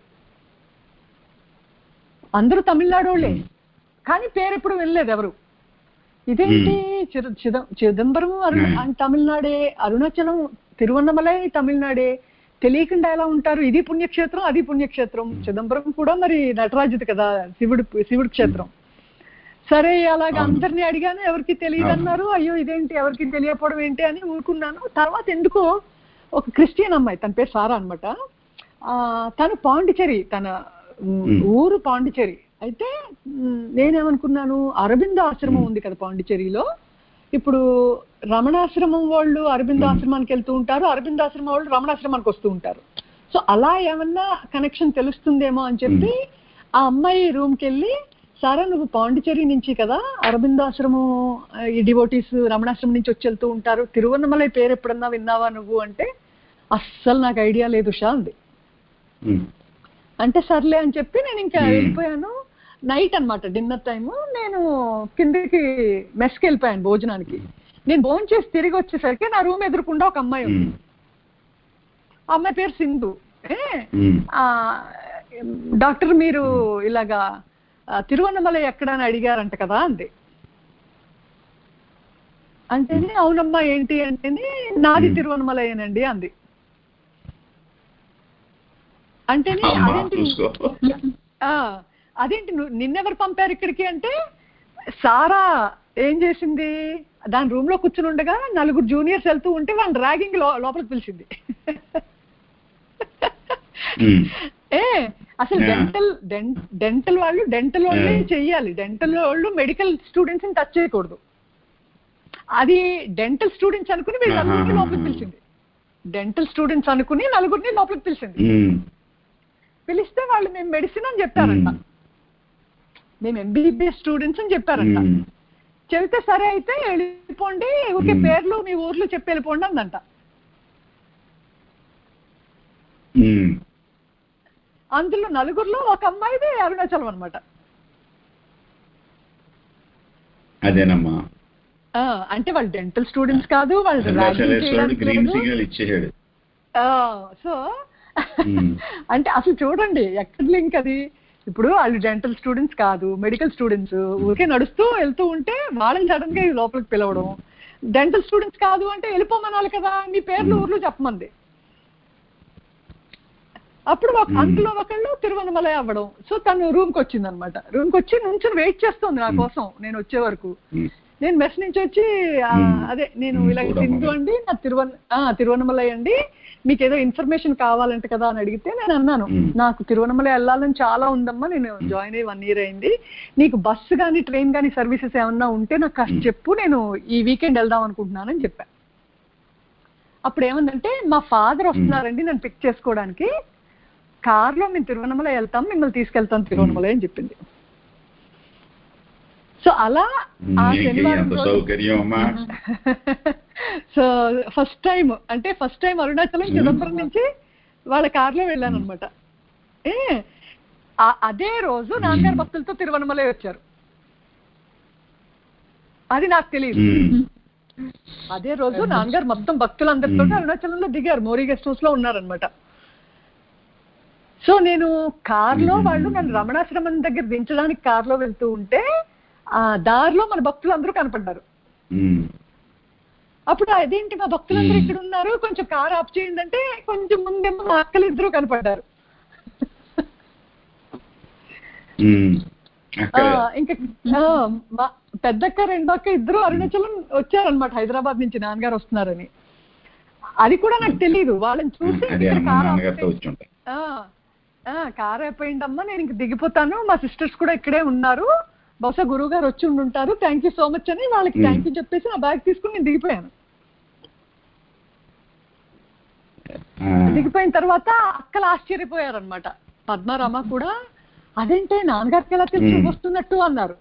అందరూ తమిళనాడు వాళ్ళే కానీ పేరు ఎప్పుడు వినలేదు ఎవరు. ఇదేంటి చిదంబరం అరుణ తమిళనాడే, అరుణాచలం తిరువన్నమలై తమిళనాడే, తెలియకుండా ఎలా ఉంటారు? ఇది పుణ్యక్షేత్రం, అది పుణ్యక్షేత్రం. చిదంబరం కూడా మరి నటరాజుది కదా, శివుడు శివుడి క్షేత్రం. సరే అలాగా అందరినీ అడిగాను, ఎవరికి తెలియదు అన్నారు. అయ్యో ఇదేంటి ఎవరికి తెలియకపోవడం ఏంటి అని ఊరుకున్నాను. తర్వాత ఎందుకో ఒక క్రిస్టియన్ అమ్మాయి, తన పేరు సారా అనమాట, ఆ తను పాండిచేరి, తన ఊరు పాండిచేరి. అయితే నేనేమనుకున్నాను, అరబిందో ఆశ్రమం ఉంది కదా పాండిచేరిలో, ఇప్పుడు రమణాశ్రమం వాళ్ళు అరబిందో ఆశ్రమానికి వెళ్తూ ఉంటారు, అరబిందో ఆశ్రమం వాళ్ళు రమణాశ్రమానికి వస్తూ ఉంటారు. సో అలా ఏమన్నా కనెక్షన్ తెలుస్తుందేమో అని చెప్పి ఆ అమ్మాయి రూమ్కి వెళ్ళి, సారా నువ్వు పాండిచేరి నుంచి కదా, అరబిందాశ్రమం ఈ డివోటీస్ రమణాశ్రమం నుంచి వచ్చి వెళ్తూ ఉంటారు, తిరువన్నమలై పేరు ఎప్పుడన్నా విన్నావా నువ్వు అంటే, అస్సలు నాకు ఐడియా లేదు షా అంది. అంటే సర్లే అని చెప్పి నేను ఇంకా వెళ్ళిపోయాను. నైట్ అనమాట, డిన్నర్ టైము. నేను కిందకి మెస్కి వెళ్ళిపోయాను భోజనానికి. నేను భోజనం చేసి తిరిగి వచ్చేసరికి నా రూమ్ ఎదురుకుండా ఒక అమ్మాయి ఉంది. ఆ అమ్మాయి పేరు సింధు. డాక్టర్ మీరు ఇలాగా తిరువన్నమలై ఎక్కడ అని అడిగారంట కదా అంది. అంటేనే అవునమ్మా ఏంటి అంటేనే నాది తిరువన్నమలైనండి అంది. అంటేనే అదేంటి అదేంటి నిన్నెవరు పంపారు ఇక్కడికి అంటే, సారా ఏం చేసింది, దాని రూమ్ లో కూర్చుని ఉండగా నలుగురు జూనియర్స్ వెళ్తూ ఉంటే వాళ్ళని ర్యాగింగ్ లోపలికి పిలిచింది. ఏ అసలు డెంటల్ డెంటల్ వాళ్ళు డెంటల్ వాళ్ళే చెయ్యాలి, డెంటల్ వాళ్ళు మెడికల్ స్టూడెంట్స్ ని టచ్ చేయకూడదు. అది డెంటల్ స్టూడెంట్స్ అనుకుని వీళ్ళు నలుగురిని లోపలికి పిలిచింది. డెంటల్ స్టూడెంట్స్ అనుకుని నలుగురిని లోపలికి పిలిచింది. పిలిస్తే వాళ్ళు మేము మెడిసిన్ అని చెప్పారంట, మేము ఎంబీబీఎస్ స్టూడెంట్స్ అని చెప్పారంట. చెబితే సరే అయితే వెళ్ళిపోండి, ఊరికే పేర్లు మీ ఊర్లో చెప్పి వెళ్ళిపోండి అందంట. అందులో నలుగురిలో ఒక అమ్మాయిది అరుణాచలం అనమాట. అదేనమ్మా, అంటే వాళ్ళు డెంటల్ స్టూడెంట్స్ కాదు, వాళ్ళు సో అంటే అసలు చూడండి ఎక్కడ లింక్ అది. ఇప్పుడు వాళ్ళు డెంటల్ స్టూడెంట్స్ కాదు, మెడికల్ స్టూడెంట్స్, ఊరికే నడుస్తూ వెళ్తూ ఉంటే వాళ్ళని సడన్ గా లోపలికి పిలవడం. డెంటల్ స్టూడెంట్స్ కాదు అంటే వెళ్ళిపోమనాలి కదా, మీ పేర్లు ఊర్లు చెప్పమంది. అప్పుడు ఒక అందులో ఒకళ్ళు తిరువన్నమలై అవ్వడం. సో తను రూమ్కి వచ్చింది అనమాట. రూమ్కి వచ్చి నుంచుని వెయిట్ చేస్తుంది నా కోసం నేను వచ్చే వరకు. నేను మెస్ నుంచి వచ్చి అదే నేను ఇలా సింధు అండి, నా తిరువన్న తిరువన్నమలై అండి, మీకు ఏదో ఇన్ఫర్మేషన్ కావాలంటే కదా అని అడిగితే నేను అన్నాను, నాకు తిరువన్నమలై వెళ్ళాలని చాలా ఉందమ్మా, నేను జాయిన్ అయ్యి వన్ ఇయర్ అయింది, నీకు బస్సు కానీ ట్రైన్ కానీ సర్వీసెస్ ఏమన్నా ఉంటే నాకు కాస్త చెప్పు, నేను ఈ వీకెండ్ వెళ్దాం అనుకుంటున్నానని చెప్పాను. అప్పుడు ఏమందంటే, మా ఫాదర్ వస్తున్నారండి నన్ను పిక్ చేసుకోవడానికి, కార్లో మేము తిరువన్నమలై వెళ్తాం, మిమ్మల్ని తీసుకెళ్తాం తిరువన్నమలై అని చెప్పింది. సో అలా ఆ శనివారం సో ఫస్ట్ టైం అంటే ఫస్ట్ టైం అరుణాచలం చిదంబరం నుంచి వాళ్ళ కార్లో వెళ్ళాను అనమాట. ఏ అదే రోజు నాన్నగారు భక్తులతో తిరువన్నమలై వచ్చారు, అది నాకు తెలియదు. అదే రోజు నాన్నగారు మొత్తం భక్తులందరితో అరుణాచలంలో దిగారు, మోరీ గెస్ట్ హౌస్ లో ఉన్నారనమాట. సో నేను కార్లో వాళ్ళు నన్ను రమణాశ్రమం దగ్గర దించడానికి కార్లో వెళ్తూ ఉంటే ఆ దారిలో మన భక్తులు అందరూ కనపడ్డారు. అప్పుడు అదేంటి మా భక్తులందరూ ఇక్కడ ఉన్నారు, కొంచెం కార్ ఆఫ్ చేయండి అంటే కొంచెం ముందేమో మా అక్కలు ఇద్దరు కనపడ్డారు. ఇంకా మా పెద్దక్క రెండక్క ఇద్దరు అరుణాచలం వచ్చారనమాట, హైదరాబాద్ నుంచి నాన్నగారు వస్తున్నారని. అది కూడా నాకు తెలియదు, వాళ్ళని చూసి కార్ అయిపోయిందమ్మా నేను ఇంక దిగిపోతాను, మా సిస్టర్స్ కూడా ఇక్కడే ఉన్నారు, బహుశా గురువు గారు వచ్చి ఉండుంటారు, థ్యాంక్ యూ సో మచ్ అని వాళ్ళకి థ్యాంక్ యూ చెప్పేసి నా బ్యాగ్ తీసుకుని నేను దిగిపోయాను. దిగిపోయిన తర్వాత అక్కలు ఆశ్చర్యపోయారనమాట, పద్మారామ కూడా అదేంటే నాన్నగారికి ఎలా తెలిసి వస్తున్నట్టు అన్నారు.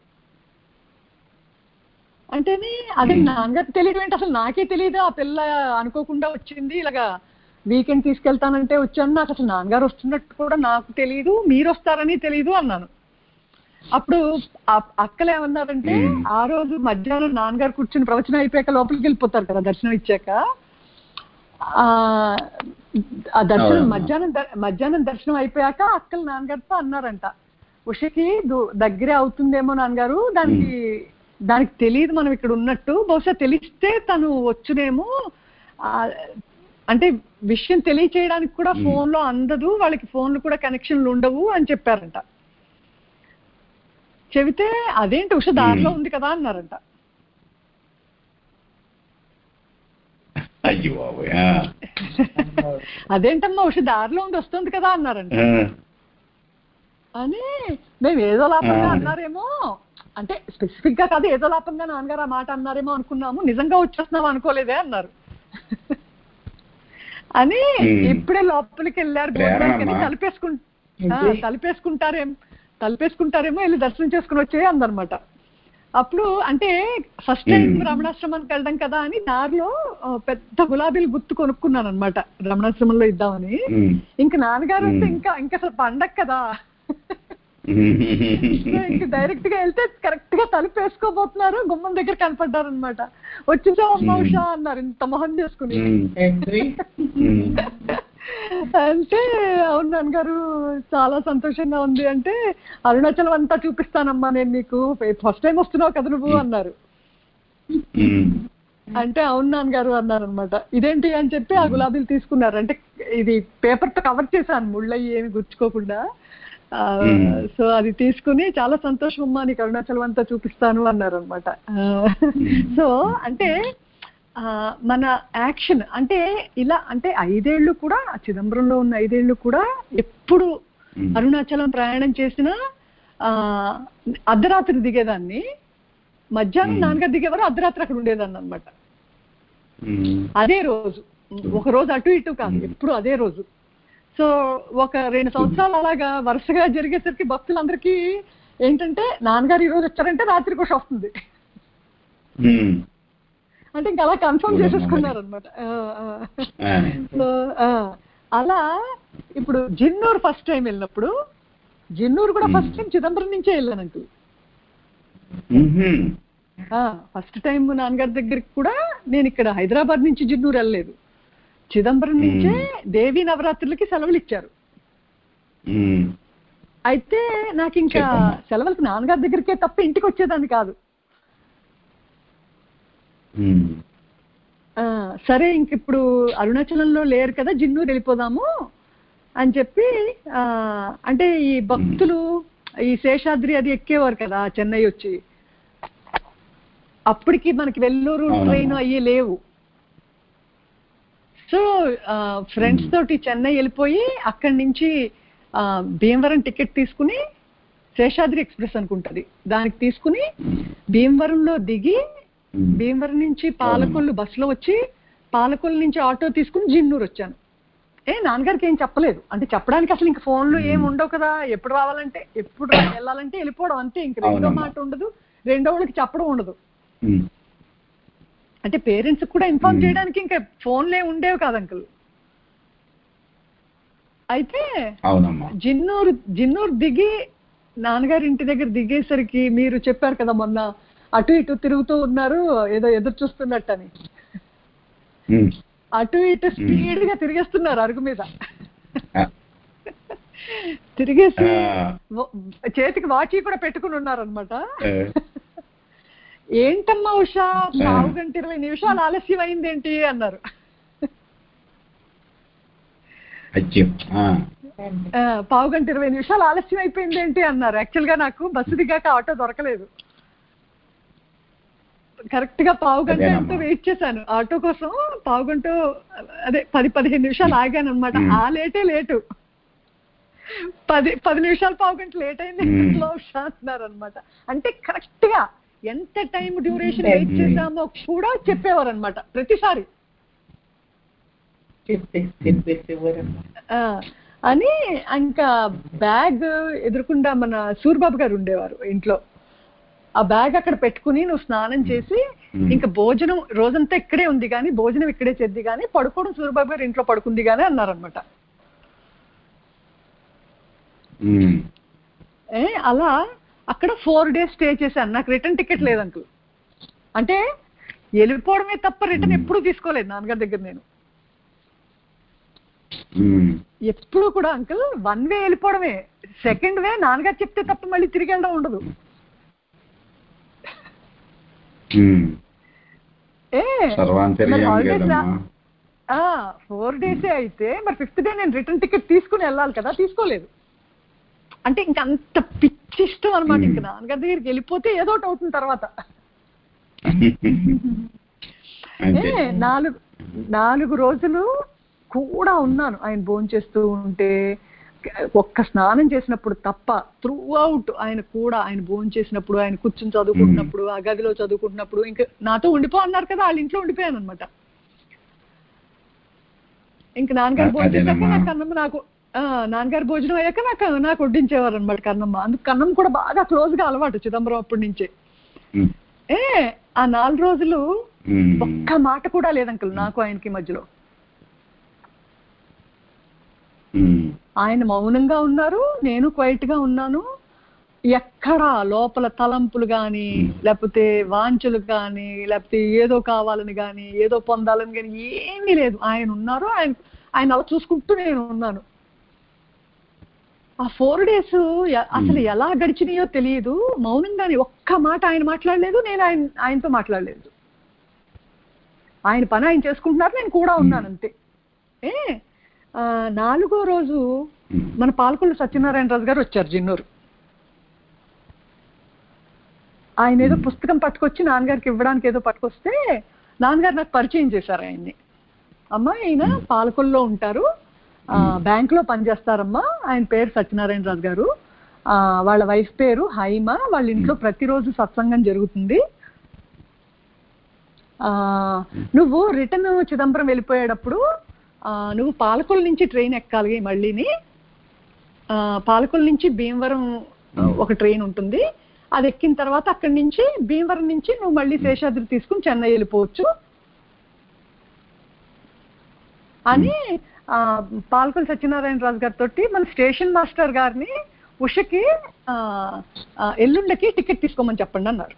అంటేనే అదే నాన్నగారికి తెలియదు ఏంటి, అసలు నాకే తెలియదు, ఆ పిల్ల అనుకోకుండా వచ్చింది, ఇలాగా వీకెండ్ తీసుకెళ్తానంటే వచ్చాను, నాకు అసలు నాన్నగారు వస్తున్నట్టు కూడా నాకు తెలియదు, మీరు వస్తారని తెలియదు అన్నాను. అప్పుడు అక్కలు ఏమన్నారంటే, ఆ రోజు మధ్యాహ్నం నాన్నగారు కూర్చుని ప్రవచనం అయిపోయాక లోపలికి వెళ్ళిపోతారు కదా దర్శనం ఇచ్చాక, ఆ దర్శనం మధ్యాహ్నం మధ్యాహ్నం దర్శనం అయిపోయాక అక్కలు నాన్నగారితో అన్నారంట, ఉషకి దగ్గరే అవుతుందేమో నాన్నగారు, దానికి దానికి తెలియదు మనం ఇక్కడ ఉన్నట్టు, బహుశా తెలిస్తే తను వచ్చునేమో, అంటే విషయం తెలియచేయడానికి కూడా ఫోన్ లో అందదు, వాళ్ళకి ఫోన్లు కూడా కనెక్షన్లు ఉండవు అని చెప్పారంట. చెబితే అదేంటి ఉష దారిలో ఉంది కదా అన్నారంట. అదేంటమ్మా ఉష దారిలో ఉంది వస్తుంది కదా అన్నారంట. అని మేము ఏదో లాభంగా అన్నారేమో, అంటే స్పెసిఫిక్ గా కాదు ఏదో లాభంగా నాన్నగారు ఆ మాట అన్నారేమో అనుకున్నాము, నిజంగా వచ్చేస్తున్నాం అనుకోలేదే అన్నారు. అని ఇప్పుడే లోపలికి వెళ్ళారు భోజనానికి, తలిపేసుకుంటా తలిపేసుకుంటారేమో తలిపేసుకుంటారేమో వెళ్ళి దర్శనం చేసుకుని వచ్చే అందనమాట. అప్పుడు అంటే ఫస్ట్ టైం రమణాశ్రమానికి వెళ్ళడం కదా అని దారిలో పెద్ద గులాబీలు గుర్తు కొనుక్కున్నాను అనమాట, రమణాశ్రమంలో ఇద్దామని. ఇంకా నాన్నగారు వస్తే ఇంకా ఇంకా అసలు పండగ కదా, ఇంక డైరెక్ట్ గా వెళ్తే కరెక్ట్ గా తలుపు వేసుకోబోతున్నారు, గుమ్మం దగ్గర కనపడ్డారు అనమాట. వచ్చిందా అమ్మ ఉషా అన్నారు ఇంత మొహం చేసుకుని. అంటే అవును నాన్నగారు చాలా సంతోషంగా ఉంది అంటే, అరుణాచలం అంతా చూపిస్తానమ్మా నేను నీకు, ఫస్ట్ టైం వస్తున్నావు కదా నువ్వు అన్నారు. అంటే అవును నాన్నగారు అన్నారు అనమాట. ఇదేంటి అని చెప్పి ఆ గులాబీలు తీసుకున్నారు. అంటే ఇది పేపర్ తో కవర్ చేశాను ముళ్ళయ్యి ఏమి గుర్చుకోకుండా. సో అది తీసుకుని చాలా సంతోషం అమ్మా నీకు అరుణాచలం అంతా చూపిస్తాను అన్నారు అనమాట. సో అంటే మన యాక్షన్ అంటే ఇలా, అంటే ఐదేళ్లు కూడా చిదంబరంలో ఉన్న ఐదేళ్లు కూడా ఎప్పుడు అరుణాచలం ప్రయాణం చేసినా ఆ అర్ధరాత్రి దిగేదాన్ని, మధ్యాహ్నం నాన్నగారు దిగేవారు, అర్ధరాత్రి అక్కడ ఉండేదాన్ని అనమాట. అదే రోజు, ఒక రోజు అటు ఇటు కాదు, ఎప్పుడు అదే రోజు. సో ఒక రెండు సంవత్సరాలు అలాగా వరుసగా జరిగేసరికి భక్తులందరికీ ఏంటంటే నాన్నగారు ఈ రోజు వచ్చారంటే రాత్రి కూడా వస్తుంది అంటే ఇంకా అలా కన్ఫర్మ్ చేసేసుకున్నారు అనమాట. సో అలా ఇప్పుడు జిన్నూరు ఫస్ట్ టైం వెళ్ళినప్పుడు, జిన్నూరు కూడా ఫస్ట్ టైం చిదంబరం నుంచే వెళ్ళానంటూ. ఫస్ట్ టైం నాన్నగారి దగ్గరికి కూడా నేను ఇక్కడ హైదరాబాద్ నుంచి జిన్నూరు వెళ్ళలేదు, చిదంబరం నుంచే దేవీ నవరాత్రులకి సెలవులు ఇచ్చారు. అయితే నాకు ఇంకా సెలవులకి నాన్నగారి దగ్గరికే తప్ప ఇంటికి వచ్చేదాన్ని కాదు. సరే ఇంక ఇప్పుడు అరుణాచలంలో లేరు కదా జిన్నూరు వెళ్ళిపోదాము అని చెప్పి, అంటే ఈ భక్తులు ఈ శేషాద్రి అది ఎక్కేవారు కదా చెన్నై వచ్చి, అప్పటికి మనకి వెల్లూరు ట్రైన్ అయ్యి లేవు. సో ఫ్రెండ్స్ తోటి చెన్నై వెళ్ళిపోయి అక్కడి నుంచి భీమవరం టికెట్ తీసుకుని, శేషాద్రి ఎక్స్ప్రెస్ అనుకుంటుంది దానికి తీసుకుని భీమవరంలో దిగి, భీమవరం నుంచి పాలకొల్లు బస్సులో వచ్చి, పాలకొల్లు నుంచి ఆటో తీసుకుని జిన్నూరు వచ్చాను. ఏ నాన్నగారికి ఏం చెప్పలేదు, అంటే చెప్పడానికి అసలు ఇంక ఫోన్లు ఏమి ఉండవు కదా, ఎప్పుడు రావాలంటే ఎప్పుడు వెళ్ళాలంటే వెళ్ళిపోవడం అంతే, ఇంక రెండో మాట ఉండదు, రెండో వాళ్ళకి చెప్పడం ఉండదు. అంటే పేరెంట్స్ కూడా ఇన్ఫార్మ్ చేయడానికి ఇంకా ఫోన్లే ఉండేవి కాదు అంకుల్. అయితే జిన్నూరు జిన్నూరు దిగి నాన్నగారి ఇంటి దగ్గర దిగేసరికి మీరు చెప్పారు కదా మొన్న, అటు ఇటు తిరుగుతూ ఉన్నారు ఏదో ఎదురు చూస్తున్నట్టని, అటు ఇటు స్పీడ్ గా తిరిగేస్తున్నారు అరుగు మీద. తిరిగేసి చేతికి వాచి కూడా పెట్టుకుని ఉన్నారు అనమాట. ఏంటమ్మా ఉషా పావు గంట ఇరవై నిమిషాలు ఆలస్యం అయిందేంటి అన్నారు. పావు గంట ఇరవై నిమిషాలు ఆలస్యం అయిపోయింది ఏంటి అన్నారు. యాక్చువల్ గా నాకు బస్సు దిగాక ఆటో దొరకలేదు, కరెక్ట్ గా పావు గంట అంతా వెయిట్ చేశాను ఆటో కోసం. పావు గంట అదే పది పదిహేను నిమిషాలు ఆగాను అనమాట. ఆ లేటే లేటు, పది పది నిమిషాలు పావు గంట లేట్ అయింది అంటున్నారు అనమాట. అంటే కరెక్ట్ గా ఎంత టైం డ్యూరేషన్ వెయిట్ చేసామో కూడా చెప్పేవారు అనమాట ప్రతిసారి అని. ఇంకా బ్యాగ్ ఎదురుకుండా మన సూర్బాబు గారు ఉండేవారు ఇంట్లో, ఆ బ్యాగ్ అక్కడ పెట్టుకుని నువ్వు స్నానం చేసి ఇంకా భోజనం రోజంతా ఇక్కడే ఉంది కానీ భోజనం ఇక్కడే చేద్ది కానీ పడుకోవడం సూర్బాబు గారు ఇంట్లో పడుకుంది కానీ అన్నారనమాట. ఏ అలా అక్కడ ఫోర్ డేస్ స్టే చేశాను. నాకు రిటర్న్ టికెట్ లేదు అంకుల్, అంటే వెళ్ళిపోవడమే తప్ప రిటర్న్ ఎప్పుడు తీసుకోలేదు నాన్నగారి దగ్గర నేను. ఎప్పుడు కూడా అంకుల్ వన్ వే వెళ్ళిపోవడమే, సెకండ్ వే నాన్నగారు చెప్తే తప్ప మళ్ళీ తిరిగి వెళ్ళడం ఉండదు. ఏ హాలిడేస్ ఫోర్ డేసే అయితే మరి ఫిఫ్త్ డే నేను రిటర్న్ టికెట్ తీసుకుని వెళ్ళాలి కదా, తీసుకోలేదు. అంటే ఇంక అంత పిచ్చి ఇష్టం అనమాట. ఇంక నాన్నగారి దగ్గరికి వెళ్ళిపోతే ఏదో ఒకటి అవుతుంది తర్వాత. నాలుగు నాలుగు రోజులు కూడా ఉన్నాను ఆయన భోంచేస్తూ ఉంటే. ఒక్క స్నానం చేసినప్పుడు తప్ప త్రూ అవుట్ ఆయన కూడా, ఆయన భోంచేసినప్పుడు, ఆయన కూర్చుని చదువుకుంటున్నప్పుడు, ఆ గదిలో చదువుకుంటున్నప్పుడు ఇంకా నాతో ఉండిపో అన్నారు కదా, వాళ్ళ ఇంట్లో ఉండిపోయాను అనమాట. ఇంక నాన్నగారు భోజనం చేశాక నాకు కన్నమ్మ నాకు నాన్నగారు భోజనం అయ్యాక నాకు నాకు వడ్డించేవారు అనమాట కన్నమ్మ. అందుకు కన్నమ్మ కూడా బాగా క్లోజ్ గా అలవాటు చిదంబరం అప్పటి నుంచే. ఏ ఆ నాలుగు రోజులు ఒక్క మాట కూడా లేదు అంకుల్ నాకు ఆయనకి మధ్యలో. ఆయన మౌనంగా ఉన్నారు, నేను క్వైట్ గా ఉన్నాను. ఎక్కడా లోపల తలంపులు గాని, లేకపోతే వాంఛలు గాని, లేకపోతే ఏదో కావాలని గాని, ఏదో పొందాలని గాని ఏమీ లేదు. ఆయన ఉన్నారు, ఆయన ఆయన అలా చూసుకుంటూ నేను ఉన్నాను. ఆ ఫోర్ డేస్ అసలు ఎలా గడిచినాయో తెలియదు. మౌనంగానే ఒక్క మాట ఆయన మాట్లాడలేదు, నేను ఆయన ఆయనతో మాట్లాడలేదు. ఆయన పని ఆయన చేసుకుంటున్నారు, నేను కూడా ఉన్నాను అంతే. ఏ నాలుగో రోజు మన పాలకొల్లు సత్యనారాయణ రాజు గారు వచ్చారు జిన్నూరు. ఆయన ఏదో పుస్తకం పట్టుకొచ్చి నాన్నగారికి ఇవ్వడానికి ఏదో పట్టుకొస్తే నాన్నగారు నాకు పరిచయం చేశారు ఆయన్ని. అమ్మా ఈయన పాలకొల్లో ఉంటారు, బ్యాంక్ లో పనిచేస్తారమ్మా, ఆయన పేరు సత్యనారాయణ రాజు గారు, వాళ్ళ వైఫ్ పేరు హైమ, వాళ్ళ ఇంట్లో ప్రతిరోజు సత్సంగం జరుగుతుంది. ఆ నువ్వు రిటర్న్ చిదంబరం వెళ్ళిపోయేటప్పుడు నువ్వు పాలకొల్లు నుంచి ట్రైన్ ఎక్కాలి మళ్ళీని. పాలకొల్లు నుంచి భీమవరం ఒక ట్రైన్ ఉంటుంది, అది ఎక్కిన తర్వాత అక్కడి నుంచి భీమవరం నుంచి నువ్వు మళ్ళీ శేషాద్రి తీసుకుని చెన్నై వెళ్ళిపోవచ్చు అని పాలకొల్లు సత్యనారాయణ రాజు గారితో మన స్టేషన్ మాస్టర్ గారిని ఉషకి ఎల్లుండకి టికెట్ తీసుకోమని చెప్పండి అన్నారు.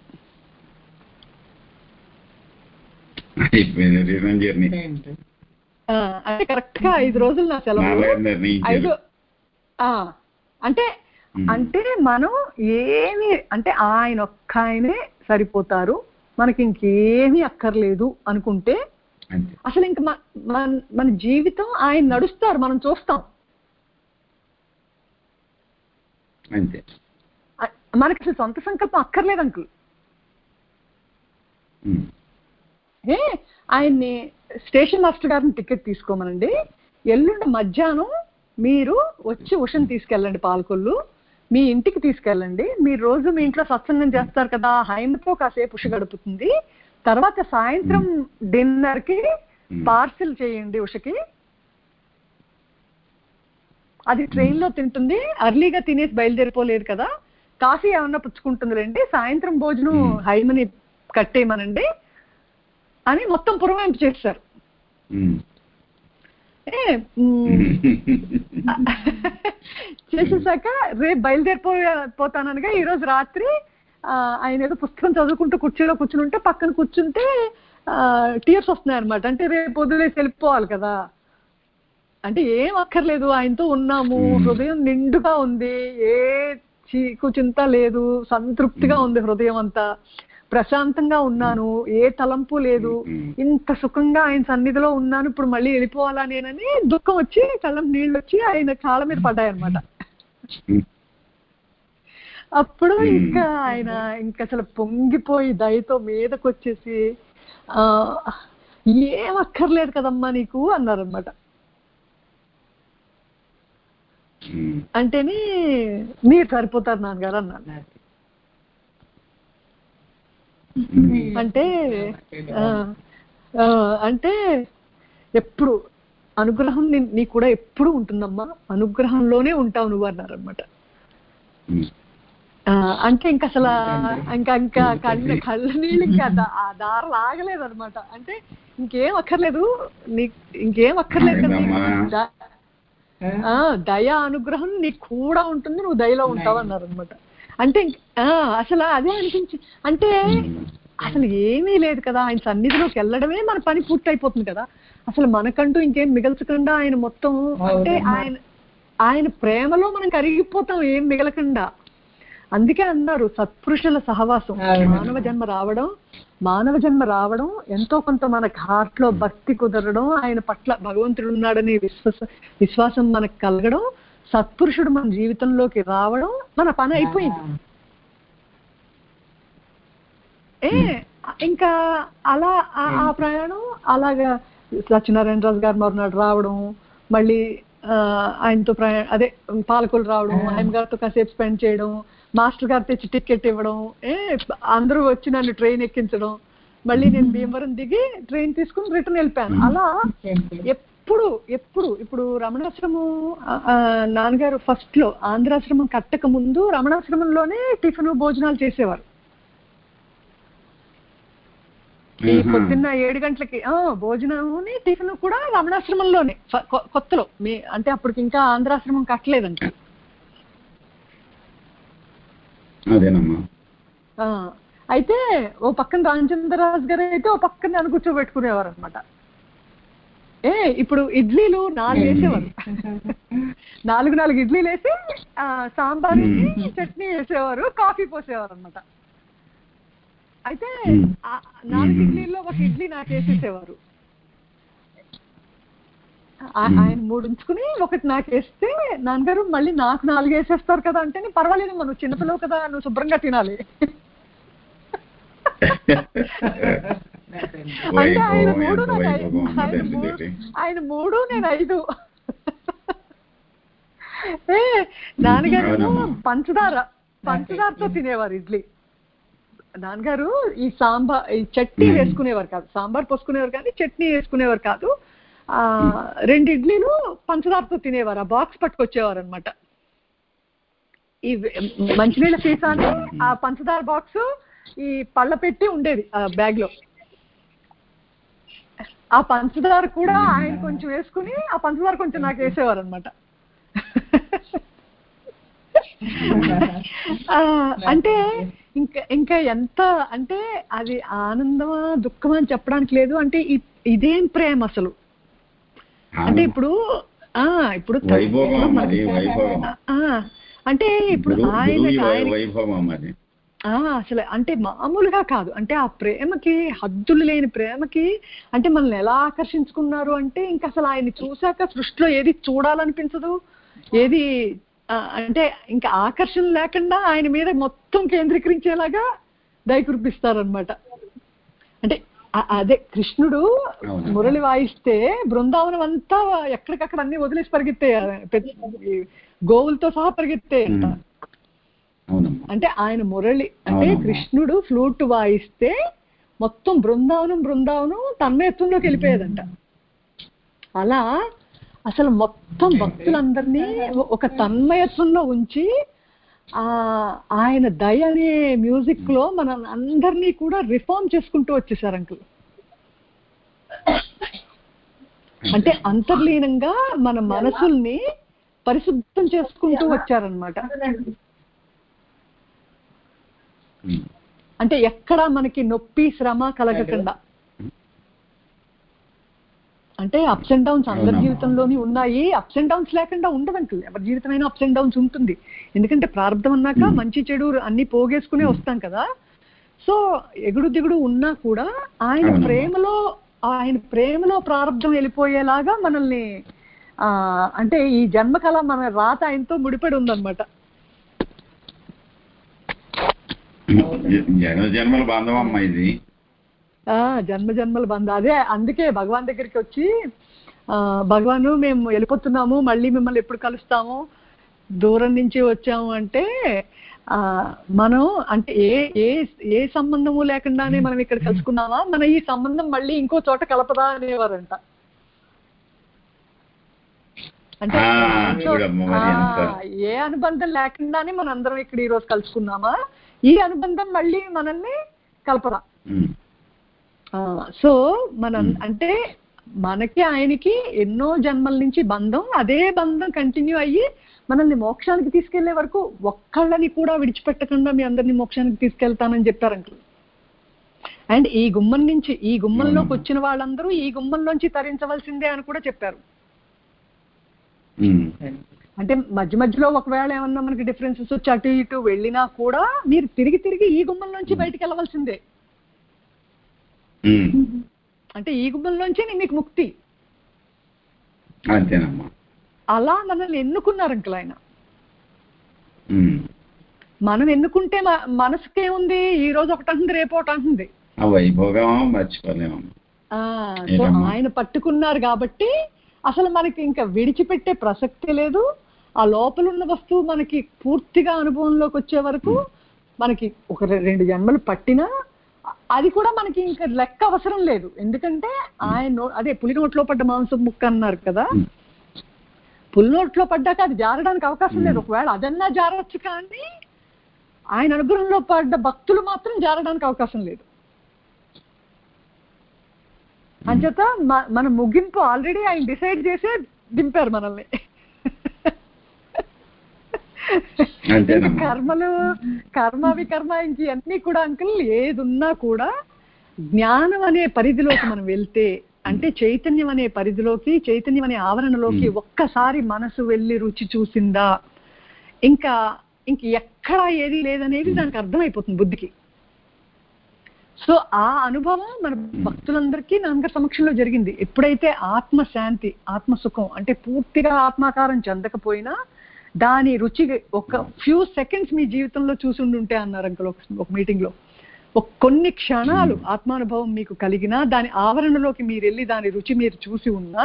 అంటే కరెక్ట్ గా ఐదు రోజులు నా సెలవు. ఐదు అంటే అంటే మనం ఏమి అంటే ఆయన ఒక్క ఆయనే సరిపోతారు, మనకి ఇంకేమీ అక్కర్లేదు అనుకుంటే అసలు ఇంక మన మన జీవితం ఆయన నడుస్తారు, మనం చూస్తాం. మనకి అసలు సొంత సంకల్పం అక్కర్లేదు అంకుల్. ఏ ఆయన్ని స్టేషన్ మాస్టర్ గారిని టికెట్ తీసుకోమనండి, ఎల్లుండి మధ్యాహ్నం మీరు వచ్చి ఉషను తీసుకెళ్ళండి పాలకొల్లు, మీ ఇంటికి తీసుకెళ్ళండి. మీరు రోజు మీ ఇంట్లో సత్సంగం చేస్తారు కదా, హైమతో కాసేపు ఉష గడుపుతుంది. తర్వాత సాయంత్రం డిన్నర్ కి పార్సిల్ చేయండి ఉషకి, అది ట్రైన్ లో తింటుంది, అర్లీగా తినేసి బయలుదేరిపోలేదు కదా, కాఫీ ఏమన్నా పుచ్చుకుంటుంది రండి, సాయంత్రం భోజనం హైమని కట్టేయమనండి అని మొత్తం పురమాయింపు చేశారు. చేసేసాక రేపు బయలుదేరిపోయా పోతానగా ఈ రోజు రాత్రి ఆయన ఏదో పుస్తకం చదువుకుంటూ కుర్చీలో కూర్చుని ఉంటే పక్కన కూర్చుంటే టీయర్స్ వస్తున్నాయి అనమాట. అంటే రేపు వదిలేసి వెళ్ళిపోవాలి కదా, అంటే ఏం అక్కర్లేదు, ఆయనతో ఉన్నాము, హృదయం నిండుగా ఉంది, ఏ చీకు చింత లేదు, సంతృప్తిగా ఉంది హృదయం అంతా, ప్రశాంతంగా ఉన్నాను, ఏ తలంపు లేదు, ఇంత సుఖంగా ఆయన సన్నిధిలో ఉన్నాను, ఇప్పుడు మళ్ళీ వెళ్ళిపోవాలా నేనని దుఃఖం వచ్చి కళ్ళం నీళ్ళు వచ్చి ఆయన కాళ్ళ మీద పడ్డాయన్నమాట. అప్పుడు ఇంకా ఆయన ఇంకా అసలు పొంగిపోయి దయతో మీదకి వచ్చేసి ఆ ఏం అక్కర్లేదు కదమ్మా నీకు అన్నారనమాట. అంటేనే మీరు సరిపోతారు నాన్నగారు అన్నాను. అంటే అంటే ఎప్పుడు అనుగ్రహం నీ కూడా ఎప్పుడు ఉంటుందమ్మా, అనుగ్రహంలోనే ఉంటావు నువ్వు అన్నారనమాట. అంటే ఇంక అసలు ఇంకా ఇంకా కళ్ళ కళ్ళ నీళ్ళు ఇంకా ఆ దార లాగలేదు అనమాట. అంటే ఇంకేం అక్కర్లేదు నీకు, ఇంకేం అక్కర్లేదు కదా, దయ అనుగ్రహం నీకు కూడా ఉంటుంది, నువ్వు దయలో ఉంటావు అన్నారు అనమాట. అంటే అసలు అదే అనిపించి, అంటే అసలు ఏమీ లేదు కదా, ఆయన సన్నిధిలోకి వెళ్ళడమే మన పని పూర్తి అయిపోతుంది కదా, అసలు మనకంటూ ఇంకేం మిగల్చకుండా ఆయన మొత్తం, అంటే ఆయన ఆయన ప్రేమలో మనం కరిగిపోతాం ఏం మిగలకుండా. అందుకే అన్నారు సత్పురుషుల సహవాసం. మానవ జన్మ రావడం మానవ జన్మ రావడం ఎంతో కొంత మనకు హార్ట్ లో భక్తి కుదరడం, ఆయన పట్ల భగవంతుడు ఉన్నాడనే విశ్వాస విశ్వాసం మనకు కలగడం, సత్పురుషుడు మన జీవితంలోకి రావడం, మన పని అయిపోయింది. ఏ ఇంకా అలా ఆ ప్రయాణం అలాగా సత్యనారాయణ రాజు గారు మరునాడు రావడం, మళ్ళీ ఆయనతో ప్రయాణం అదే పాలకులు రావడం, ఆయన గారితో కాసేపు స్పెండ్ చేయడం, మాస్టర్ గారు తెచ్చి టికెట్ ఇవ్వడం, ఏ అందరూ వచ్చి నన్ను ట్రైన్ ఎక్కించడం, మళ్ళీ నేను భీమవరం దిగి ట్రైన్ తీసుకుని రిటర్న్ వెళ్ళిపోయాను. అలా ఎప్పుడు ఎప్పుడు ఇప్పుడు రమణాశ్రమం నాన్నగారు ఫస్ట్ లో ఆంధ్రాశ్రమం కట్టక ముందు రమణాశ్రమంలోనే టిఫిన్ భోజనాలు చేసేవారు. ఈ పొద్దున్న ఏడు గంటలకి ఆ భోజనం టిఫిన్ కూడా రమణాశ్రమంలోనే కొత్తలో మీ అంటే అప్పటికి ఇంకా ఆంధ్రాశ్రమం కట్టలేదంట. అయితే ఓ పక్కన రామచంద్రరాజు గారు అయితే ఓ పక్కన నన్ను కూర్చోబెట్టుకునేవారు అనమాట. ఏ ఇప్పుడు ఇడ్లీలు నాలుగు వేసేవారు, నాలుగు నాలుగు ఇడ్లీలు వేసి సాంబార్ చట్నీ వేసేవారు, కాఫీ పోసేవారు అనమాట. అయితే నాలుగు ఇడ్లీలో ఒక ఇడ్లీ నాకు వేసేసేవారు. ఆయన మూడు ఉంచుకుని ఒకటి నాకు వేస్తే నాన్నగారు మళ్ళీ నాకు నాలుగు వేసేస్తారు కదా అంటే, పర్వాలేదు నువ్వు చిన్నపిల్లవు కదా, నువ్వు శుభ్రంగా తినాలి అంటే ఆయన మూడు ఆయన మూడు ఆయన మూడు నేను ఐదు. ఏ నాన్నగారు పంచదార పంచదారతో తినేవారు ఇడ్లీ. నాన్నగారు ఈ సాంబార్ ఈ చట్నీ వేసుకునేవారు కాదు, సాంబార్ పోసుకునేవారు కానీ చట్నీ వేసుకునేవారు కాదు. ఆ రెండు ఇడ్లీలు పంచదారతో తినేవారు, ఆ బాక్స్ పట్టుకొచ్చేవారు అనమాట. ఈ మంచినీళ్ళ సీసాని ఆ పంచదార బాక్స్ ఈ పళ్ళ పెట్టి ఉండేది ఆ బ్యాగ్ లో. ఆ పంచదార కూడా ఆయన కొంచెం వేసుకుని ఆ పంచదార కొంచెం నాకు వేసేవారు అనమాట. అంటే ఇంకా ఇంకా ఎంత అంటే అది ఆనందమా దుఃఖమా అని చెప్పడానికి లేదు. అంటే ఇదేం ప్రేమ అసలు అంటే ఇప్పుడు ఆ ఇప్పుడు అంటే ఇప్పుడు ఆయన అసలు అంటే మామూలుగా కాదు. అంటే ఆ ప్రేమకి హద్దులు లేని ప్రేమకి అంటే మనల్ని ఎలా ఆకర్షించుకున్నారు అంటే ఇంకా అసలు ఆయన చూశాక సృష్టిలో ఏది చూడాలనిపించదు, ఏది అంటే ఇంకా ఆకర్షణ లేకుండా ఆయన మీద మొత్తం కేంద్రీకరించేలాగా దయ కురిపిస్తారనమాట. అంటే అదే కృష్ణుడు మురళి వాయిస్తే బృందావనం అంతా ఎక్కడికక్కడ అన్ని వదిలేసి పరిగెత్తాయి, గోవులతో సహా పరిగెత్తాయంట. అంటే ఆయన మురళి అంటే కృష్ణుడు ఫ్లూట్ వాయిస్తే మొత్తం బృందావనం బృందావనం తన్మయత్వంలోకి వెళ్ళిపోయేదంట. అలా అసలు మొత్తం భక్తులందరినీ ఒక తన్మయత్వంలో ఉంచి ఆ ఆయన దయ అనే మ్యూజిక్ లో మన అందరినీ కూడా రిఫార్మ్ చేసుకుంటూ వచ్చేసారు అంకుల్. అంటే అంతర్లీనంగా మన మనసుల్ని పరిశుద్ధం చేసుకుంటూ వచ్చారనమాట. అంటే ఎక్కడా మనకి నొప్పి శ్రమ కలగకుండా. అంటే అప్స్ అండ్ డౌన్స్ అందరి జీవితంలోని ఉన్నాయి, అప్స్ అండ్ డౌన్స్ లేకుండా ఉండదు అంకుల్. ఎవరి జీవితమైనా అప్స్ అండ్ డౌన్స్ ఉంటుంది, ఎందుకంటే ప్రారంభం అన్నాక మంచి చెడు అన్ని పోగేసుకునే వస్తాం కదా. సో ఎగుడు దిగుడు ఉన్నా కూడా ఆయన ప్రేమలో ఆయన ప్రేమలో ప్రారంభం వెళ్ళిపోయేలాగా మనల్ని ఆ అంటే ఈ జన్మకళ మన రాత ఆయనతో ముడిపడి ఉందన్నమాట. జన్మల బంధం ఇది, జన్మ జన్మల బంధం. అదే అందుకే భగవాన్ దగ్గరికి వచ్చి ఆ భగవాను మేము వెళ్ళిపోతున్నాము, మళ్ళీ మిమ్మల్ని ఎప్పుడు కలుస్తాము, దూరం నుంచి వచ్చాము అంటే ఆ మనం అంటే ఏ ఏ ఏ సంబంధము లేకుండానే మనం ఇక్కడ కలుసుకున్నామా, మన ఈ సంబంధం మళ్ళీ ఇంకో చోట కలపదా అనేవారంట. అంటే ఏ అనుబంధం లేకుండానే మన అందరం ఇక్కడ ఈ రోజు కలుసుకున్నామా, ఈ అనుబంధం మళ్ళీ మనల్ని కలపదా. సో మన అంటే మనకి ఆయనకి ఎన్నో జన్మల నుంచి బంధం, అదే బంధం కంటిన్యూ అయ్యి మనల్ని మోక్షానికి తీసుకెళ్లే వరకు ఒక్కళ్ళని కూడా విడిచిపెట్టకుండా మీ అందరినీ మోక్షానికి తీసుకెళ్తానని చెప్పారు అంకుల్. అండ్ ఈ గుమ్మం నుంచి ఈ గుమ్మంలోకి వచ్చిన వాళ్ళందరూ ఈ గుమ్మంలోంచి తరించవలసిందే అని కూడా చెప్పారు. అంటే మధ్య మధ్యలో ఒకవేళ ఏమన్నా మనకి డిఫరెన్సెస్ వచ్చి అటు ఇటు వెళ్ళినా కూడా మీరు తిరిగి తిరిగి ఈ గుమ్మం నుంచి బయటికి వెళ్ళవలసిందే. అంటే ఈ గుమ్మంలోంచి మీకు ముక్తి. అంతేనమ్మా. అలా మనల్ని ఎన్నుకున్నారు అంకుల్ ఆయన. మనం ఎన్నుకుంటే మనసుకేముంది, ఈ రోజు ఒకటి అంటుంది, రేపు ఒకటి అంటుంది. సో ఆయన పట్టుకున్నారు కాబట్టి అసలు మనకి ఇంకా విడిచిపెట్టే ప్రసక్తి లేదు. ఆ లోపల ఉన్న వస్తువు మనకి పూర్తిగా అనుభవంలోకి వచ్చే వరకు మనకి ఒక రెండు జన్మలు పట్టినా అది కూడా మనకి ఇంకా లెక్క అవసరం లేదు. ఎందుకంటే ఆయన అదే పులి నోట్లో పడ్డ మాంసం ముక్క అన్నారు కదా, పులి నోట్లో పడ్డాక అది జారడానికి అవకాశం లేదు. ఒకవేళ అదన్నా జారవచ్చు, కానీ ఆయన అనుగ్రహంలో పడ్డ భక్తులు మాత్రం జారడానికి అవకాశం లేదు. అంచేత మన ముగింపు ఆల్రెడీ ఆయన డిసైడ్ చేసే దింపారు మనల్ని. కర్మలు కర్మ వికర్మ ఇంక అన్ని కూడా అంకుల్ ఏదున్నా కూడా జ్ఞానం అనే పరిధిలోకి మనం వెళ్తే, అంటే చైతన్యం అనే పరిధిలోకి, చైతన్యం అనే ఆవరణలోకి ఒక్కసారి మనసు వెళ్ళి రుచి చూసిందా ఇంకా ఇంక ఎక్కడా ఏది లేదనేది దానికి అర్థమైపోతుంది బుద్ధికి. సో ఆ అనుభవం మన భక్తులందరికీ నాన్నగారి సమక్షంలో జరిగింది. ఎప్పుడైతే ఆత్మశాంతి, ఆత్మసుఖం అంటే పూర్తిగా ఆత్మాకారం చెందకపోయినా దాని రుచి ఒక ఫ్యూ సెకండ్స్ మీ జీవితంలో చూసి ఉంటే అన్నారు అంకుల్ ఒక మీటింగ్ లో, ఒక కొన్ని క్షణాలు ఆత్మానుభవం మీకు కలిగినా దాని ఆవరణలోకి మీరు వెళ్ళి దాని రుచి మీరు చూసి ఉన్నా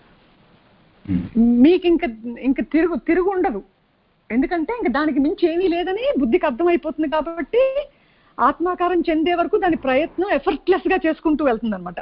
మీకు ఇంక ఇంక తిరుగు తిరుగు ఉండదు. ఎందుకంటే ఇంక దానికి మించి ఏమీ లేదని బుద్ధికి అర్థమైపోతుంది. కాబట్టి ఆత్మాకారం చెందే వరకు దాని ప్రయత్నం ఎఫర్ట్లెస్ గా చేసుకుంటూ వెళ్తుంది అనమాట.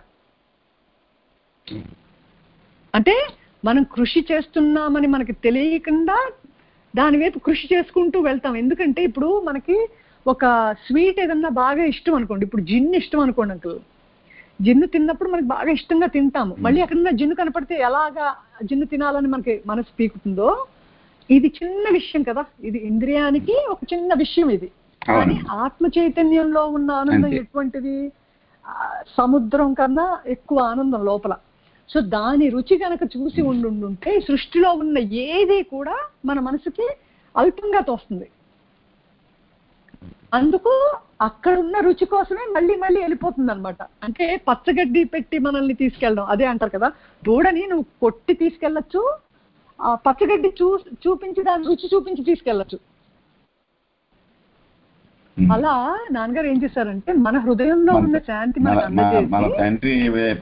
అంటే మనం కృషి చేస్తున్నామని మనకి తెలియకుండా దాని వైపు కృషి చేసుకుంటూ వెళ్తాం. ఎందుకంటే ఇప్పుడు మనకి ఒక స్వీట్ ఏదన్నా బాగా ఇష్టం అనుకోండి, ఇప్పుడు జిన్ను ఇష్టం అనుకోండి అంకుల్, జిన్ను తిన్నప్పుడు మనకి బాగా ఇష్టంగా తింటాము. మళ్ళీ ఎక్కడన్నా జిన్ను కనపడితే ఎలాగా జిన్ను తినాలని మనకి మనసు పీకుతుందో, ఇది చిన్న విషయం కదా, ఇది ఇంద్రియానికి ఒక చిన్న విషయం ఇది. కానీ ఆత్మ చైతన్యంలో ఉన్న ఆనందం ఎటువంటిది, సముద్రం కన్నా ఎక్కువ ఆనందం లోపల. సో దాని రుచి కనుక చూసి ఉండుంటే సృష్టిలో ఉన్న ఏది కూడా మన మనసుకి అల్పంగా తోస్తుంది. అందుకు అక్కడ ఉన్న రుచి కోసమే మళ్ళీ మళ్ళీ వెళ్ళిపోతుంది అనమాట. అంటే పచ్చగడ్డి పెట్టి మనల్ని తీసుకెళ్ళడం, అదే అంటారు కదా, దూడని నువ్వు కొట్టి తీసుకెళ్ళచ్చు, ఆ పచ్చగడ్డి చూ చూపించి దాని రుచి చూపించి తీసుకెళ్ళచ్చు. అలా నాన్నగారు ఏం చేశారంటే మన హృదయంలో ఉన్న శాంతి మనకు అందజేసి,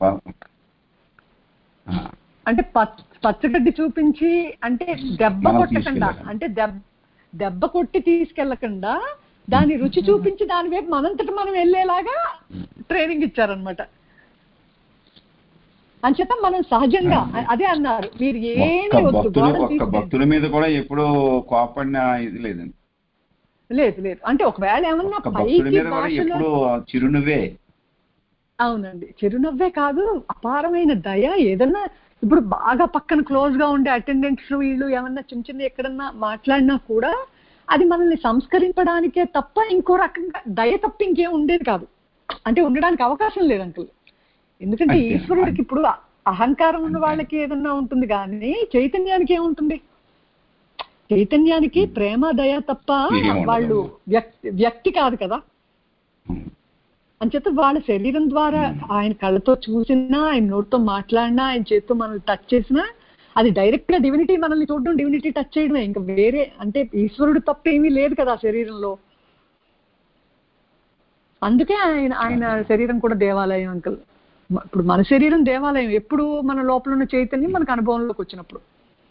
అంటే పచ్చగడ్డి చూపించి అంటే దెబ్బ కొట్టకుండా, అంటే దెబ్బ కొట్టి తీసుకెళ్లకుండా దాని రుచి చూపించి దాని వైపు మనంతటి మనం వెళ్ళేలాగా ట్రైనింగ్ ఇచ్చారనమాట. అంచేత మనం సహజంగా అదే అన్నారు, మీరు ఏమి భక్తుల మీద కూడా ఎప్పుడు కోపడిన ఇది లేదండి. లేదు లేదు అంటే ఒకవేళ ఏమన్నా చిరునవ్వే. అవునండి, చిరునవ్వే కాదు, అపారమైన దయ. ఏదన్నా ఇప్పుడు బాగా పక్కన క్లోజ్ గా ఉండే అటెండెంట్స్ వీళ్ళు ఏమన్నా చిన్న చిన్న ఎక్కడన్నా మాట్లాడినా కూడా అది మనల్ని సంస్కరింపడానికే తప్ప ఇంకో రకంగా దయ తప్ప ఇంకేం ఉండేది కాదు. అంటే ఉండడానికి అవకాశం లేదు అంకుల్. ఎందుకంటే ఈశ్వరుడికి ఇప్పుడు అహంకారం ఉన్న వాళ్ళకి ఏదన్నా ఉంటుంది, కానీ చైతన్యానికి ఏముంటుంది? చైతన్యానికి ప్రేమ దయ తప్ప వాళ్ళు వ్యక్తి వ్యక్తి కాదు కదా. అంచేత వాళ్ళ శరీరం ద్వారా ఆయన కళ్ళతో చూసినా, ఆయన నోటితో మాట్లాడినా, ఆయన చేతితో మనల్ని టచ్ చేసినా అది డైరెక్ట్ గా డివినిటీ మనల్ని చూడడం, డివినిటీ టచ్ చేయడమే. ఇంకా వేరే అంటే ఈశ్వరుడు తప్ప ఏమీ లేదు కదా ఆ శరీరంలో. అందుకే ఆయన ఆయన శరీరం కూడా దేవాలయం అంకుల్. ఇప్పుడు మన శరీరం దేవాలయం ఎప్పుడు మన లోపల ఉన్న చైతన్యం మనకు అనుభవంలోకి వచ్చినప్పుడు.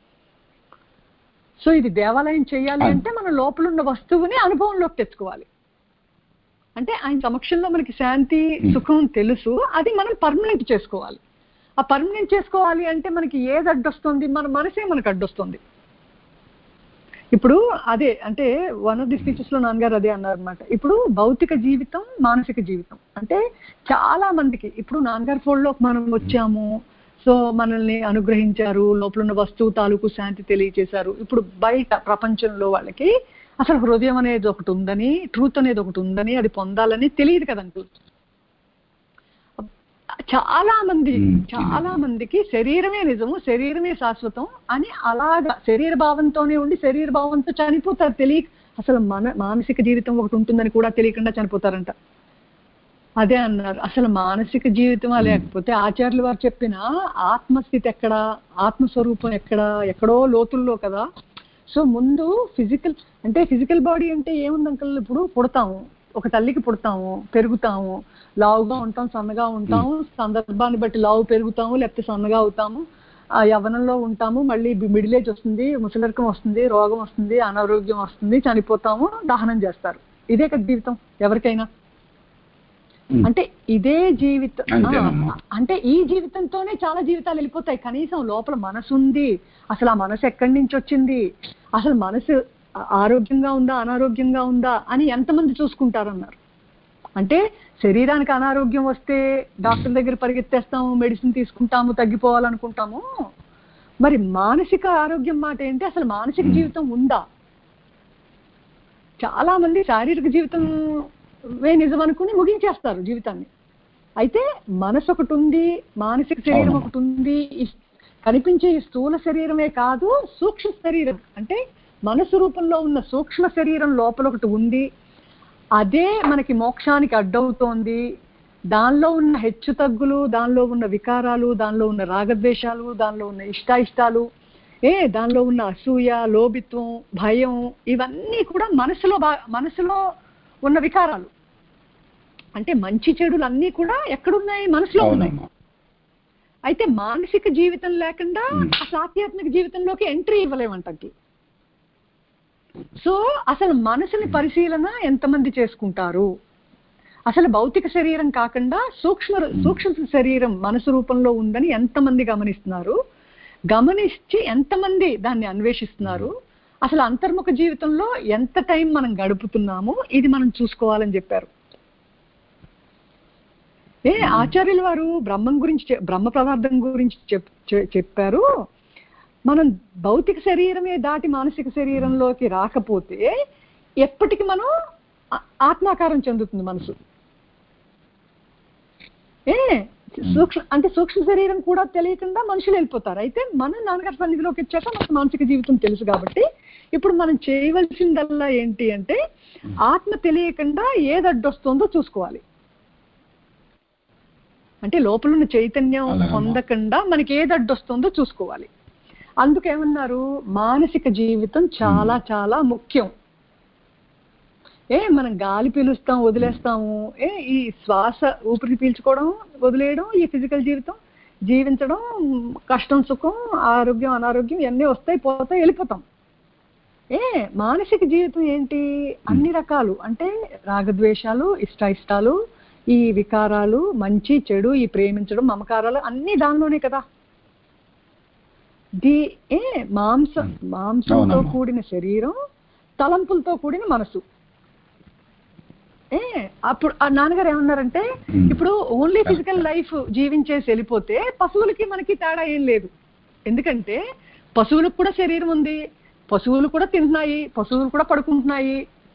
సో ఇది దేవాలయం చేయాలి అంటే మన లోపల ఉన్న వస్తువుని అనుభవంలోకి తెచ్చుకోవాలి. అంటే ఆయన సమక్షంలో మనకి శాంతి సుఖం తెలుసు, అది మనం పర్మనెంట్ చేసుకోవాలి. ఆ పర్మనెంట్ చేసుకోవాలి అంటే మనకి ఏది అడ్డొస్తుంది? మన మనసే మనకు అడ్డొస్తుంది. ఇప్పుడు అదే అంటే వన్ ఆఫ్ ది స్పీచెస్ లో నాన్నగారు అదే అన్నారనమాట. ఇప్పుడు భౌతిక జీవితం, మానసిక జీవితం అంటే చాలా మందికి ఇప్పుడు నాన్నగారు ఫోల్డ్ లో మనం వచ్చాము, సో మనల్ని అనుగ్రహించారు, లోపల ఉన్న వస్తువు తాలూకు శాంతి తెలియచేశారు. ఇప్పుడు బయట ప్రపంచంలో వాళ్ళకి అసలు హృదయం అనేది ఒకటి ఉందని, ట్రూత్ అనేది ఒకటి ఉందని, అది పొందాలని తెలియదు కదండి. చాలా మంది చాలా మందికి శరీరమే నిజము, శరీరమే శాశ్వతం అని అలాగా శరీర భావంతోనే ఉండి శరీర భావంతో చనిపోతారు. తెలియ అసలు మన మానసిక జీవితం ఒకటి ఉంటుందని కూడా తెలియకుండా చనిపోతారంట. అదే అన్నారు, అసలు మానసిక జీవితం లేకపోతే ఆచార్యులు వారు చెప్పిన ఆత్మస్థితి ఎక్కడ, ఆత్మస్వరూపం ఎక్కడ, ఎక్కడో లోతుల్లో కదా. సో ముందు ఫిజికల్ అంటే ఫిజికల్ బాడీ అంటే ఏముంది అంకల్, ఇప్పుడు పుడతాము, ఒక తల్లికి పుడతాము, పెరుగుతాము, లావుగా ఉంటాం, సన్నగా ఉంటాము, సందర్భాన్ని బట్టి లావు పెరుగుతాము లేకపోతే సన్నగా అవుతాము, ఆ యవ్వనంలో ఉంటాము, మళ్ళీ మిడిల్ ఏజ్ వస్తుంది, ముసలిరకం వస్తుంది, రోగం వస్తుంది, అనారోగ్యం వస్తుంది, చనిపోతాము, దహనం చేస్తారు. ఇదే కదా జీవితం ఎవరికైనా. అంటే ఇదే జీవితం, అంటే ఈ జీవితంతోనే చాలా జీవితాలు వెళ్ళిపోతాయి. కనీసం లోపల మనసు ఉంది, అసలు ఆ మనసు ఎక్కడి నుంచి వచ్చింది, అసలు మనసు ఆరోగ్యంగా ఉందా అనారోగ్యంగా ఉందా అని ఎంతమంది చూసుకుంటారన్నారు. అంటే శరీరానికి అనారోగ్యం వస్తే డాక్టర్ దగ్గర పరిగెత్తేస్తాము, మెడిసిన్ తీసుకుంటాము, తగ్గిపోవాలనుకుంటాము. మరి మానసిక ఆరోగ్యం మాట ఏంటి, అసలు మానసిక జీవితం ఉందా? చాలా మంది శారీరక జీవితం వే నిజం అనుకుని ముగించేస్తారు జీవితాన్ని. అయితే మనసు ఒకటి ఉంది, మానసిక శరీరం ఒకటి ఉంది. కనిపించే ఈ స్థూల శరీరమే కాదు, సూక్ష్మ శరీరం అంటే మనసు రూపంలో ఉన్న సూక్ష్మ శరీరం లోపల ఒకటి ఉంది. అదే మనకి మోక్షానికి అడ్డవుతోంది. దానిలో ఉన్న హెచ్చు తగ్గులు, దానిలో ఉన్న వికారాలు, దానిలో ఉన్న రాగద్వేషాలు, దానిలో ఉన్న ఇష్టాయిష్టాలు, ఏ దానిలో ఉన్న అసూయ, లోభిత్వం, భయం, ఇవన్నీ కూడా మనసులో బా మనసులో ఉన్న వికారాలు. అంటే మంచి చెడులు అన్నీ కూడా ఎక్కడున్నాయి, మనసులో ఉన్నాయి. అయితే మానసిక జీవితం లేకుండా అసలు ఆధ్యాత్మిక జీవితంలోకి ఎంట్రీ ఇవ్వలేమంటకి. సో అసలు మనసుని పరిశీలన ఎంతమంది చేసుకుంటారు, అసలు భౌతిక శరీరం కాకుండా సూక్ష్మ సూక్ష్మ శరీరం మనసు రూపంలో ఉందని ఎంతమంది గమనిస్తున్నారు, గమనించి ఎంతమంది దాన్ని అన్వేషిస్తున్నారు, అసలు అంతర్ముఖ జీవితంలో ఎంత టైం మనం గడుపుతున్నామో ఇది మనం చూసుకోవాలని చెప్పారు. ఏ ఆచార్యుల వారు బ్రహ్మం గురించి, బ్రహ్మ పదార్థం గురించి చెప్పారు. మనం భౌతిక శరీరమే దాటి మానసిక శరీరంలోకి రాకపోతే ఎప్పటికి మనం ఆత్మాకారం చెందుతుంది మనసు. ఏ సూక్ష్మ అంటే సూక్ష్మ శరీరం కూడా తెలియకుండా మనుషులు వెళ్ళిపోతారు. అయితే మనం నాన్నగారి సన్నిధిలోకి వచ్చాక మనకు మానసిక జీవితం తెలుసు కాబట్టి ఇప్పుడు మనం చేయవలసిందల్లా ఏంటి అంటే ఆత్మ తెలియకుండా ఏది అడ్డొస్తుందో చూసుకోవాలి. అంటే లోపల ఉన్న చైతన్యం పొందకుండా మనకి ఏది అడ్డొస్తుందో చూసుకోవాలి. అందుకేమన్నారు, మానసిక జీవితం చాలా చాలా ముఖ్యం. ఏ మనం గాలి పీలుస్తాం, వదిలేస్తాము, ఏ ఈ శ్వాస ఊపిరి పీల్చుకోవడం వదిలేయడం, ఈ ఫిజికల్ జీవితం జీవించడం, కష్టం సుఖం ఆరోగ్యం అనారోగ్యం ఇవన్నీ వస్తాయి పోతాయి వెళ్ళిపోతాం. ఏ మానసిక జీవితం ఏంటి, అన్ని రకాలు అంటే రాగద్వేషాలు, ఇష్టాయిష్టాలు, ఈ వికారాలు, మంచి చెడు, ఈ ప్రేమించడం, మమకారాలు అన్ని దానిలోనే కదా. ది ఏ మాంసం మాంసంతో కూడిన శరీరం, తలంపులతో కూడిన మనసు. ఏ అప్పుడు ఆ నాన్నగారు ఏమన్నారంటే ఇప్పుడు ఓన్లీ ఫిజికల్ లైఫ్ జీవించేసి వెళ్ళిపోతే పశువులకి మనకి తేడా ఏం లేదు. ఎందుకంటే పశువులకు కూడా శరీరం ఉంది, పశువులు కూడా తింటున్నాయి, పశువులు కూడా పడుకుంటున్నాయి.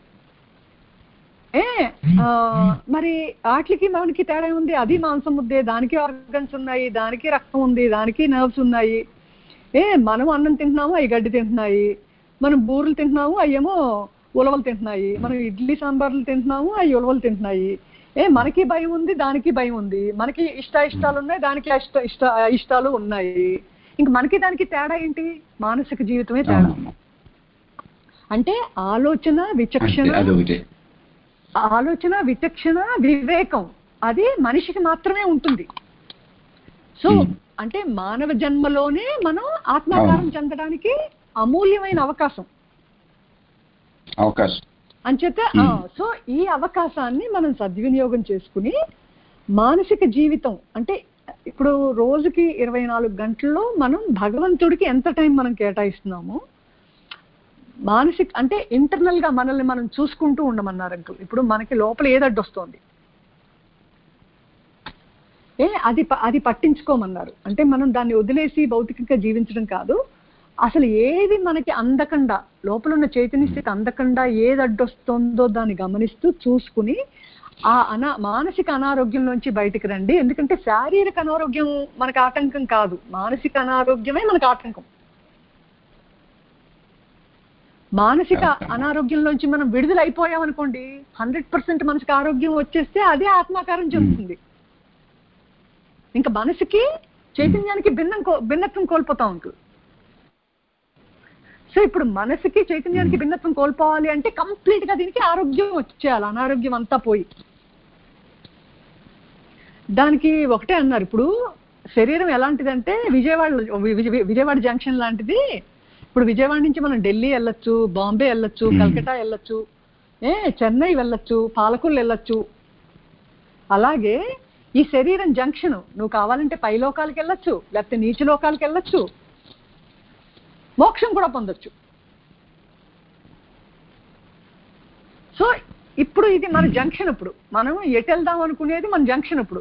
ఏ మరి వాటికి మనకి తేడా ఉంది, అది మాంసం ముద్దే, దానికి ఆర్గన్స్ ఉన్నాయి, దానికి రక్తం ఉంది, దానికి నర్వ్స్ ఉన్నాయి. ఏ మనం అన్నం తింటున్నాము, అవి గడ్డి తింటున్నాయి. మనం బూరెలు తింటున్నాము, అయ్యేమో ఉలవలు తింటున్నాయి. మనం ఇడ్లీ సాంబార్లు తింటున్నాము, అవి ఉలవలు తింటున్నాయి. ఏ మనకి భయం ఉంది, దానికి భయం ఉంది. మనకి ఇష్ట ఇష్టాలు ఉన్నాయి, దానికి ఇష్ట ఇష్ట ఇష్టాలు ఉన్నాయి. ఇంక మనకి దానికి తేడా ఏంటి, మానసిక జీవితమే తేడా. అంటే ఆలోచన విచక్షణ, ఆలోచన విచక్షణ వివేకం అది మనిషికి మాత్రమే ఉంటుంది. సో అంటే మానవ జన్మలోనే మనం ఆత్మాకారం చెందడానికి అమూల్యమైన అవకాశం అవకాశం అంచేత. సో ఈ అవకాశాన్ని మనం సద్వినియోగం చేసుకుని మానసిక జీవితం అంటే ఇప్పుడు రోజుకి ఇరవై నాలుగు గంటల్లో మనం భగవంతుడికి ఎంత టైం మనం కేటాయిస్తున్నామో, మానసిక అంటే ఇంటర్నల్ గా మనల్ని మనం చూసుకుంటూ ఉండమన్నారు అంకుల్. ఇప్పుడు మనకి లోపల ఏది అడ్డొస్తోంది, ఏ అది అది పట్టించుకోమన్నారు. అంటే మనం దాన్ని వదిలేసి భౌతికంగా జీవించడం కాదు, అసలు ఏది మనకి అందకుండా, లోపల ఉన్న చైతన్య స్థితి అందకుండా ఏది అడ్డొస్తుందో దాన్ని గమనిస్తూ చూసుకుని ఆ అనా మానసిక అనారోగ్యం నుంచి బయటికి రండి. ఎందుకంటే శారీరక అనారోగ్యం మనకు ఆటంకం కాదు, మానసిక అనారోగ్యమే మనకు ఆటంకం. మానసిక అనారోగ్యంలోంచి మనం విడుదల అయిపోయామనుకోండి, హండ్రెడ్ పర్సెంట్ మనసుకి ఆరోగ్యం వచ్చేస్తే అదే ఆత్మాకారం చెందుతుంది. ఇంకా మనసుకి చైతన్యానికి భిన్నం భిన్నత్వం కోల్పోతా ఉంటుంది. సో ఇప్పుడు మనసుకి చైతన్యానికి భిన్నత్వం కోల్పోవాలి అంటే కంప్లీట్ గా దీనికి ఆరోగ్యం వచ్చేయాలి, అనారోగ్యం అంతా పోయి. దానికి ఒకటే అన్నారు, ఇప్పుడు శరీరం ఎలాంటిదంటే విజయవాడ విజయవాడ జంక్షన్ లాంటిది. ఇప్పుడు విజయవాడ నుంచి మనం ఢిల్లీ వెళ్ళొచ్చు, బాంబే వెళ్ళొచ్చు, కల్కటా వెళ్ళొచ్చు, ఏ చెన్నై వెళ్ళొచ్చు, పాలకులు వెళ్ళొచ్చు. అలాగే ఈ శరీరం జంక్షన్, నువ్వు కావాలంటే పై లోకాలకు వెళ్ళొచ్చు, లేకపోతే నీచ లోకాలకు వెళ్ళొచ్చు, మోక్షం కూడా పొందొచ్చు. సో ఇప్పుడు ఇది మన జంక్షన్. ఇప్పుడు మనం ఎటు వెళ్దాం అనుకునేది మన జంక్షన్ ఇప్పుడు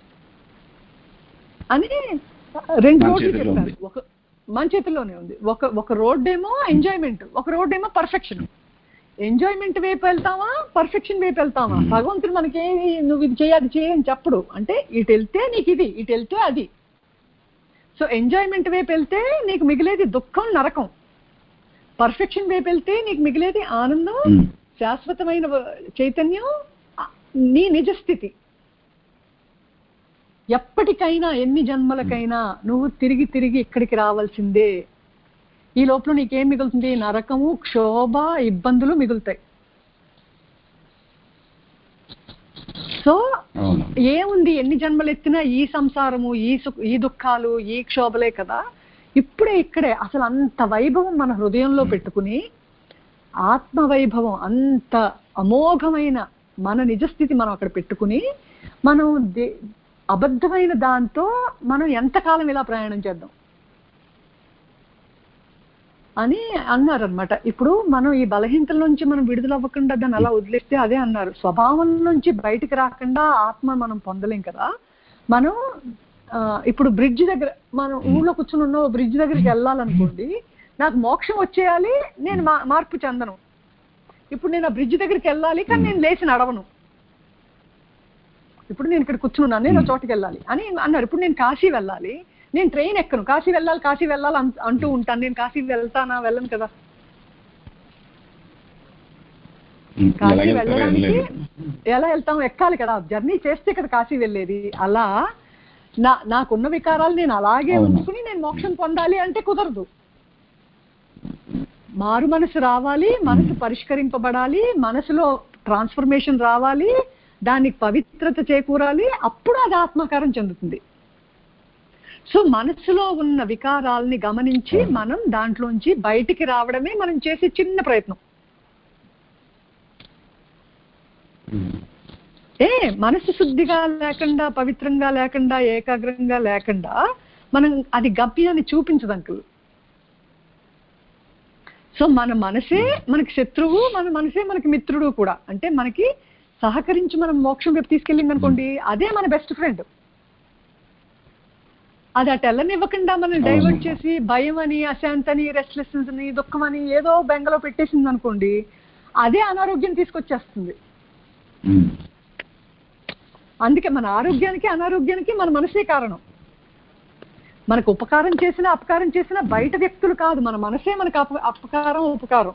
అని రెండు రోడ్లు చెప్పారు. ఒక మన చేతుల్లోనే ఉంది. ఒక ఒక రోడ్ ఏమో ఎంజాయ్మెంట్, ఒక రోడ్ ఏమో పర్ఫెక్షన్. ఎంజాయ్మెంట్ వైపు వెళ్తావా, పర్ఫెక్షన్ వైపు వెళ్తావా? భగవంతుడు మనకేమి నువ్వు ఇది చేయాలి చేయని చెప్పడు. అంటే ఇటు వెళ్తే నీకు ఇది, ఇటు వెళ్తే అది. సో ఎంజాయ్మెంట్ వైపు వెళ్తే నీకు మిగిలేది దుఃఖం, నరకం. పర్ఫెక్షన్ వైపు వెళ్తే నీకు మిగిలేది ఆనందం, శాశ్వతమైన చైతన్యం, నీ నిజస్థితి. ఎప్పటికైనా ఎన్ని జన్మలకైనా నువ్వు తిరిగి తిరిగి ఇక్కడికి రావాల్సిందే. ఈ లోపల నీకేం మిగులుతుంది? నరకము, క్షోభ, ఇబ్బందులు మిగులుతాయి. సో ఏముంది, ఎన్ని జన్మలు ఎత్తినా ఈ సంసారము, ఈ ఈ దుఃఖాలు, ఈ క్షోభలే కదా. ఇప్పుడే ఇక్కడే అసలు అంత వైభవం మన హృదయంలో పెట్టుకుని, ఆత్మవైభవం అంత అమోఘమైన మన నిజస్థితి మనం అక్కడ పెట్టుకుని, మనం అబద్ధమైన దాంతో మనం ఎంతకాలం ఇలా ప్రయాణం చేద్దాం అని అన్నారనమాట. ఇప్పుడు మనం ఈ బలహీనతల నుంచి మనం విడుదల అవ్వకుండా దాన్ని అలా వదిలేస్తే, అదే అన్నారు, స్వభావం నుంచి బయటికి రాకుండా ఆత్మ మనం పొందలేం కదా. మనం ఇప్పుడు బ్రిడ్జ్ దగ్గర, మనం ఊళ్ళో కూర్చుని ఉన్న బ్రిడ్జ్ దగ్గరికి వెళ్ళాలనుకోండి, నాకు మోక్షం వచ్చేయాలి, నేను మార్పు చెందను. ఇప్పుడు నేను ఆ బ్రిడ్జ్ దగ్గరికి వెళ్ళాలి, కానీ నేను లేచి నడవను. ఇప్పుడు నేను ఇక్కడ కూర్చున్నాను, నేను చోటుకి వెళ్ళాలి అని అన్నారు. ఇప్పుడు నేను కాశీ వెళ్ళాలి, నేను ట్రైన్ ఎక్కను, కాశీ వెళ్ళాలి కాశీ వెళ్ళాలి అంటూ ఉంటాను. నేను కాశీ వెళ్తానా? వెళ్ళను కదా. కాశీ వెళ్ళడానికి ఎలా వెళ్తాం? ఎక్కాలి కదా, జర్నీ చేస్తే కదా కాశీ వెళ్ళేది. అలా నా నాకున్న వికారాలు నేను అలాగే ఉంచుకుని నేను మోక్షం పొందాలి అంటే కుదరదు. మారు మనసు రావాలి, మనసు పరిష్కరింపబడాలి, మనసులో ట్రాన్స్ఫర్మేషన్ రావాలి, దానికి పవిత్రత చేకూరాలి, అప్పుడు అది ఆత్మకారం చెందుతుంది. సో మనసులో ఉన్న వికారాలని గమనించి మనం దాంట్లోంచి బయటికి రావడమే మనం చేసే చిన్న ప్రయత్నం. ఏ మనసు శుద్ధిగా లేకుండా, పవిత్రంగా లేకుండా, ఏకాగ్రంగా లేకుండా మనం అది గమ్యాన్ని చూపించదు అంకుల్. సో మన మనసే మనకి శత్రువు, మన మనసే మనకి మిత్రుడు కూడా. అంటే మనకి సహకరించి మనం మోక్షం వైపు తీసుకెళ్ళింది అనుకోండి, అదే మన బెస్ట్ ఫ్రెండ్. అది అటు వెళ్ళనివ్వకుండా మనం డైవర్ట్ చేసి భయం అని, అశాంతని, రెస్ట్లెస్నెస్ అని, దుఃఖం అని ఏదో బెంగలో పెట్టేసింది అనుకోండి, అదే అనారోగ్యం తీసుకొచ్చేస్తుంది. అందుకే మన ఆరోగ్యానికి అనారోగ్యానికి మన మనసే కారణం. మనకు ఉపకారం చేసినా అపకారం చేసినా బయట వ్యక్తులు కాదు, మన మనసే మనకు అప అపకారం ఉపకారం.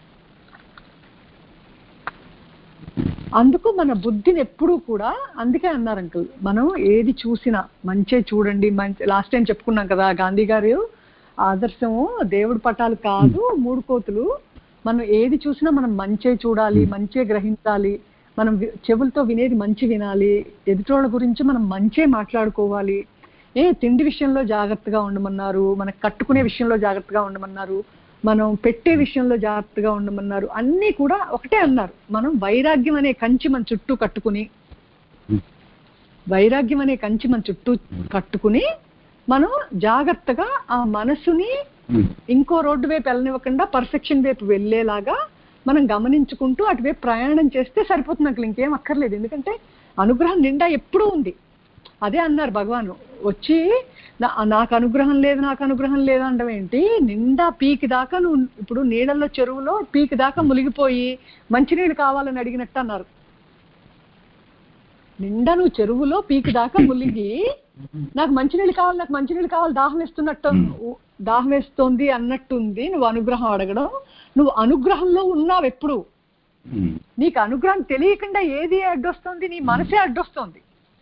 అందుకు మన బుద్ధిని ఎప్పుడూ కూడా, అందుకే అన్నారు అంకుల్, మనం ఏది చూసినా మంచే చూడండి. మంచి లాస్ట్ టైం చెప్పుకున్నాం కదా, గాంధీ గారు ఆదర్శము దేవుడి పటాలు కాదు మూడు కోతులు. మనం ఏది చూసినా మనం మంచే చూడాలి, మంచే గ్రహించాలి, మనం చెవులతో వినేది మంచి వినాలి, ఎదుటోళ్ళ గురించి మనం మంచే మాట్లాడుకోవాలి. ఏ తిండి విషయంలో జాగ్రత్తగా ఉండమన్నారు, మనకు కట్టుకునే విషయంలో జాగ్రత్తగా ఉండమన్నారు, మనం పెట్టే విషయంలో జాగ్రత్తగా ఉండమన్నారు. అన్నీ కూడా ఒకటే అన్నారు, మనం వైరాగ్యం అనే కంచి మన చుట్టూ కట్టుకుని వైరాగ్యం అనే కంచి మన చుట్టూ కట్టుకుని మనం జాగ్రత్తగా ఆ మనసుని ఇంకో రోడ్డు వైపు వెళ్ళనివ్వకుండా పర్ఫెక్షన్ వైపు వెళ్ళేలాగా మనం గమనించుకుంటూ అటువైపు ప్రయాణం చేస్తే సరిపోతుంది అసలు, ఇంకేం అక్కర్లేదు. ఎందుకంటే అనుగ్రహం నిండా ఎప్పుడూ ఉంది. అదే అన్నారు భగవాను, వచ్చి నాకు అనుగ్రహం లేదు నాకు అనుగ్రహం లేదు అనడం ఏంటి, నిండా పీకి దాకా నువ్వు ఇప్పుడు నీళ్ళల్లో చెరువులో పీకి దాకా మునిగిపోయి మంచినీళ్ళు కావాలని అడిగినట్టు అన్నారు. నిండా నువ్వు చెరువులో పీకి దాకా ములిగి నాకు మంచినీళ్ళు కావాలి నాకు మంచినీళ్ళు కావాలి దాహం వేస్తున్నట్టు దాహం వేస్తోంది అన్నట్టుంది నువ్వు అనుగ్రహం అడగడం. నువ్వు అనుగ్రహంలో ఉన్నావు ఎప్పుడు. నీకు అనుగ్రహం తెలియకుండా ఏది అడ్డొస్తుంది? నీ మనసే అడ్డొస్తుంది.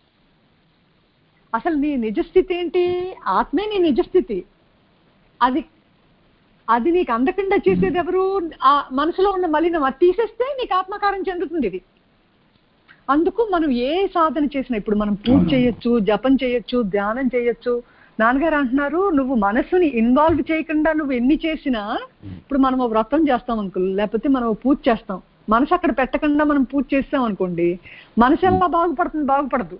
అసలు నీ నిజస్థితి ఏంటి? ఆత్మే నీ నిజస్థితి. అది అది నీకు అందకుండా చేసేది ఎవరు? ఆ మనసులో ఉన్న మలినం అది తీసేస్తే నీకు ఆత్మకారం చెందుతుంది ఇది. అందుకు మనం ఏ సాధన చేసినా, ఇప్పుడు మనం పూజ చేయొచ్చు, జపం చేయొచ్చు, ధ్యానం చేయొచ్చు. నాన్నగారు అంటున్నారు నువ్వు మనసుని ఇన్వాల్వ్ చేయకుండా నువ్వు ఎన్ని చేసినా, ఇప్పుడు మనం వ్రతం చేస్తాం అనుకో, లేకపోతే మనం పూజ చేస్తాం, మనసు అక్కడ పెట్టకుండా మనం పూజ చేస్తాం అనుకోండి, మనసు ఎలా బాగుపడుతుంది? బాగుపడదు.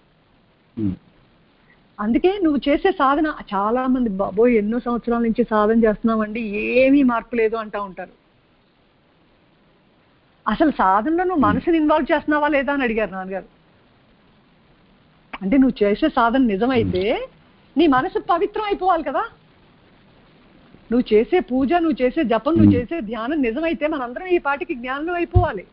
అందుకే నువ్వు చేసే సాధన, చాలా మంది బాబోయ్ ఎన్నో సంవత్సరాల నుంచి సాధన చేస్తున్నామండి ఏమీ మార్పు లేదు అంటూ ఉంటారు. అసలు సాధనలో నువ్వు మనసుని ఇన్వాల్వ్ చేస్తున్నావా లేదా అని అడిగారు నాన్నగారు. అంటే నువ్వు చేసే సాధన నిజమైతే నీ మనసు పవిత్రం అయిపోవాలి కదా. నువ్వు చేసే పూజ, నువ్వు చేసే జపం, నువ్వు చేసే ధ్యానం నిజమైతే మనందరం ఈ పాటికి జ్ఞానం అయిపోవాలి.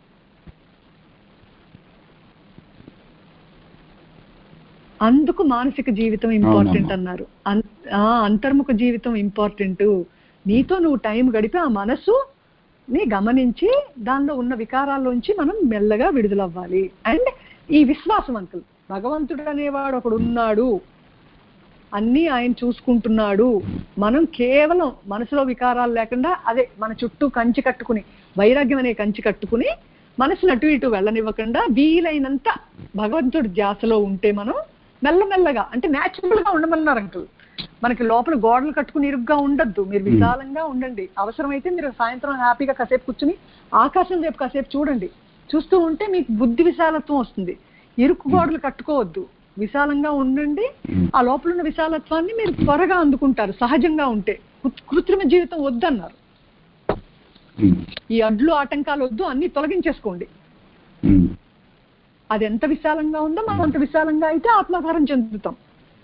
అందుకు మానసిక జీవితం ఇంపార్టెంట్ అన్నారు. అంతర్ముఖ జీవితం ఇంపార్టెంట్. నీతో నువ్వు టైం గడిపి ఆ మనసుని గమనించి దానిలో ఉన్న వికారాల్లోంచి మనం మెల్లగా విడుదలవ్వాలి. అండ్ ఈ విశ్వాసం అంకుల్, భగవంతుడు అనేవాడు ఒకడు ఉన్నాడు, అన్నీ ఆయన చూసుకుంటున్నాడు. మనం కేవలం మనసులో వికారాలు లేకుండా అదే మన చుట్టూ కంచి కట్టుకుని, వైరాగ్యం అనే కంచి కట్టుకుని మనసును అటు ఇటు వెళ్ళనివ్వకుండా వీలైనంత భగవంతుడి ధ్యాసలో ఉంటే మనం మెల్లమెల్లగా, అంటే న్యాచురల్ గా ఉండమన్నారు అంకుల్. మనకి లోపల గోడలు కట్టుకుని ఇరుగ్గా ఉండద్దు, మీరు విశాలంగా ఉండండి. అవసరమైతే మీరు సాయంత్రం హ్యాపీగా కాసేపు కూర్చుని ఆకాశం వైపు కాసేపు చూడండి. చూస్తూ ఉంటే మీకు బుద్ధి విశాలత్వం వస్తుంది. ఇరుకు గోడలు కట్టుకోవద్దు, విశాలంగా ఉండండి. ఆ లోపల ఉన్న విశాలత్వాన్ని మీరు త్వరగా అందుకుంటారు సహజంగా ఉంటే. కృత్రిమ జీవితం వద్దన్నారు. ఈ అడ్లు ఆటంకాలు వద్దు, అన్ని తొలగించేసుకోండి. అది ఎంత విశాలంగా ఉందో మనం అంత విశాలంగా అయితే ఆత్మాకారం చెందుతాం.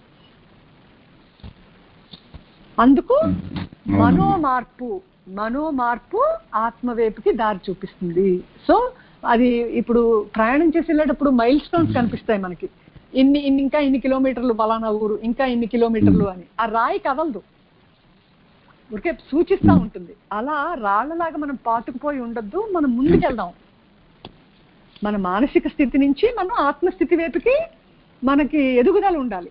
అందుకు మనో మార్పు మనో మార్పు ఆత్మవైపుకి దారి చూపిస్తుంది. సో అది ఇప్పుడు ప్రయాణం చేసి వెళ్ళేటప్పుడు మైల్ స్టోన్స్ కనిపిస్తాయి మనకి. ఇన్ని ఇన్ని ఇంకా ఇన్ని కిలోమీటర్లు ఫలానా ఊరు, ఇంకా ఇన్ని కిలోమీటర్లు అని. ఆ రాయి కదలదు, ఊరికే సూచిస్తూ ఉంటుంది. అలా రాళ్లలాగా మనం పాతుకుపోయి ఉండొద్దు, మనం ముందుకెళ్దాం. మన మానసిక స్థితి నుంచి మనం ఆత్మస్థితి వైపుకి మనకి ఎదుగుదల ఉండాలి.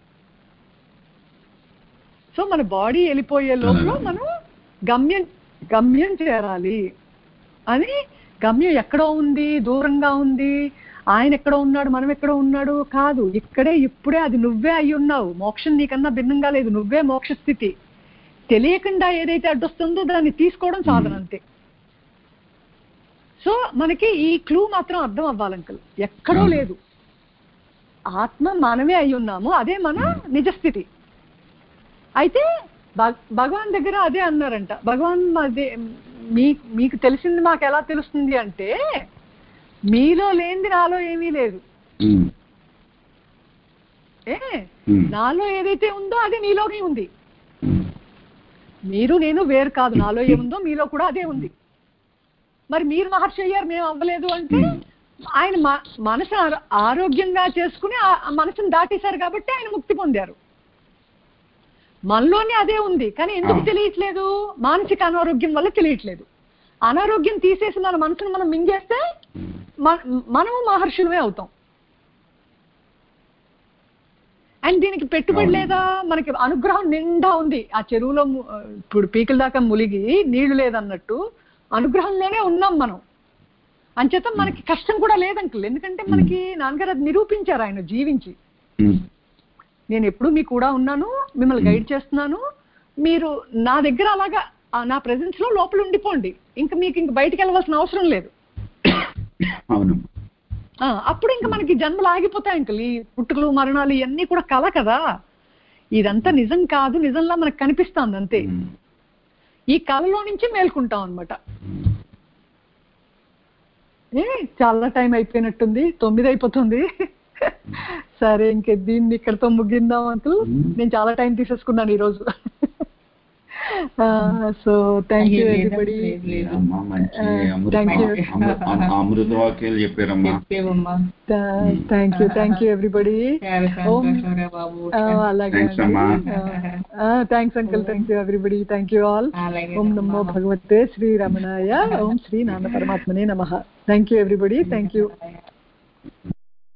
సో మన బాడీ వెళ్ళిపోయే లోపల మనం గమ్యం గమ్యం చేరాలి అని. గమ్యం ఎక్కడో ఉంది, దూరంగా ఉంది, ఆయన ఎక్కడో ఉన్నాడు, మనం ఎక్కడో ఉన్నాడు కాదు, ఇక్కడే ఇప్పుడే. అది నువ్వే అయి ఉన్నావు. మోక్షం నీకన్నా భిన్నంగా లేదు, నువ్వే మోక్ష స్థితి. తెలియకుండా ఏదైతే అడ్డొస్తుందో దాన్ని తీసుకోవడం సాధన అంతే. సో మనకి ఈ క్లూ మాత్రం అర్థం అవ్వాలంకల్, ఎక్కడో లేదు, ఆత్మ మనమే అయి ఉన్నాము, అదే మన నిజస్థితి. అయితే భగవాన్ దగ్గర అదే అన్నారంట. భగవాన్ అదే మీ మీకు తెలిసింది మాకు ఎలా తెలుస్తుంది అంటే, మీలో లేనిది నాలో ఏమీ లేదు. ఏ నాలో ఏదైతే ఉందో అది మీలోనే ఉంది. మీరు నేను వేరు కాదు, నాలో ఏముందో మీలో కూడా అదే ఉంది. మరి మీరు మహర్షి అయ్యారు, మేము అవ్వలేదు అంటే ఆయన మనసు ఆరోగ్యంగా చేసుకుని ఆ మనసును దాటేశారు కాబట్టి ఆయన ముక్తి పొందారు. మనలోనే అదే ఉంది, కానీ ఎందుకు తెలియట్లేదు? మానసిక అనారోగ్యం వల్ల తెలియట్లేదు. అనారోగ్యం తీసేసి మన మనసును మనం మింగేస్తే మనము మహర్షులమే అవుతాం. అండ్ దీనికి పెట్టుబడి లేదా? మనకి అనుగ్రహం నిండా ఉంది. ఆ చెరువులో ఇప్పుడు పీకల దాకా ములిగి నీళ్లు లేదన్నట్టు అనుగ్రహంలోనే ఉన్నాం మనం. అంచేత మనకి కష్టం కూడా లేదంకుల్. ఎందుకంటే మనకి నాన్నగారు అది నిరూపించారు ఆయన జీవించి. నేను ఎప్పుడు మీ కూడా ఉన్నాను, మిమ్మల్ని గైడ్ చేస్తున్నాను, మీరు నా దగ్గర అలాగా నా ప్రెజెన్స్ లో లోపల ఉండిపోండి, ఇంకా మీకు ఇంక బయటికి వెళ్ళవలసిన అవసరం లేదు. అప్పుడు ఇంకా మనకి జన్మలు ఆగిపోతాయి అంకుల్. ఈ పుట్టుకలు మరణాలు ఇవన్నీ కూడా కళ కదా, ఇదంతా నిజం కాదు, నిజంలా మనకు కనిపిస్తుంది అంతే. ఈ కళలో నుంచి మేల్కుంటాం అనమాట. ఏ చాలా టైం అయిపోయినట్టుంది, తొమ్మిది అయిపోతుంది. సరే ఇంకే దీన్ని ఇక్కడతో ముగిందాం అంకుల్. నేను చాలా టైం తీసేసుకున్నాను ఈరోజు. So thank you everybody. అమ్మా మంచి అమృత అమృత వాక్యాలు చెప్పారమ్మా. Thank you thank you everybody. అలాగే thanks uncle. Thank you everybody. Thank you all. ఓం నమో భగవతే శ్రీరమణాయ. ఓం శ్రీ నాన్న పరమాత్మనే నమః. Thank you everybody. Thank you.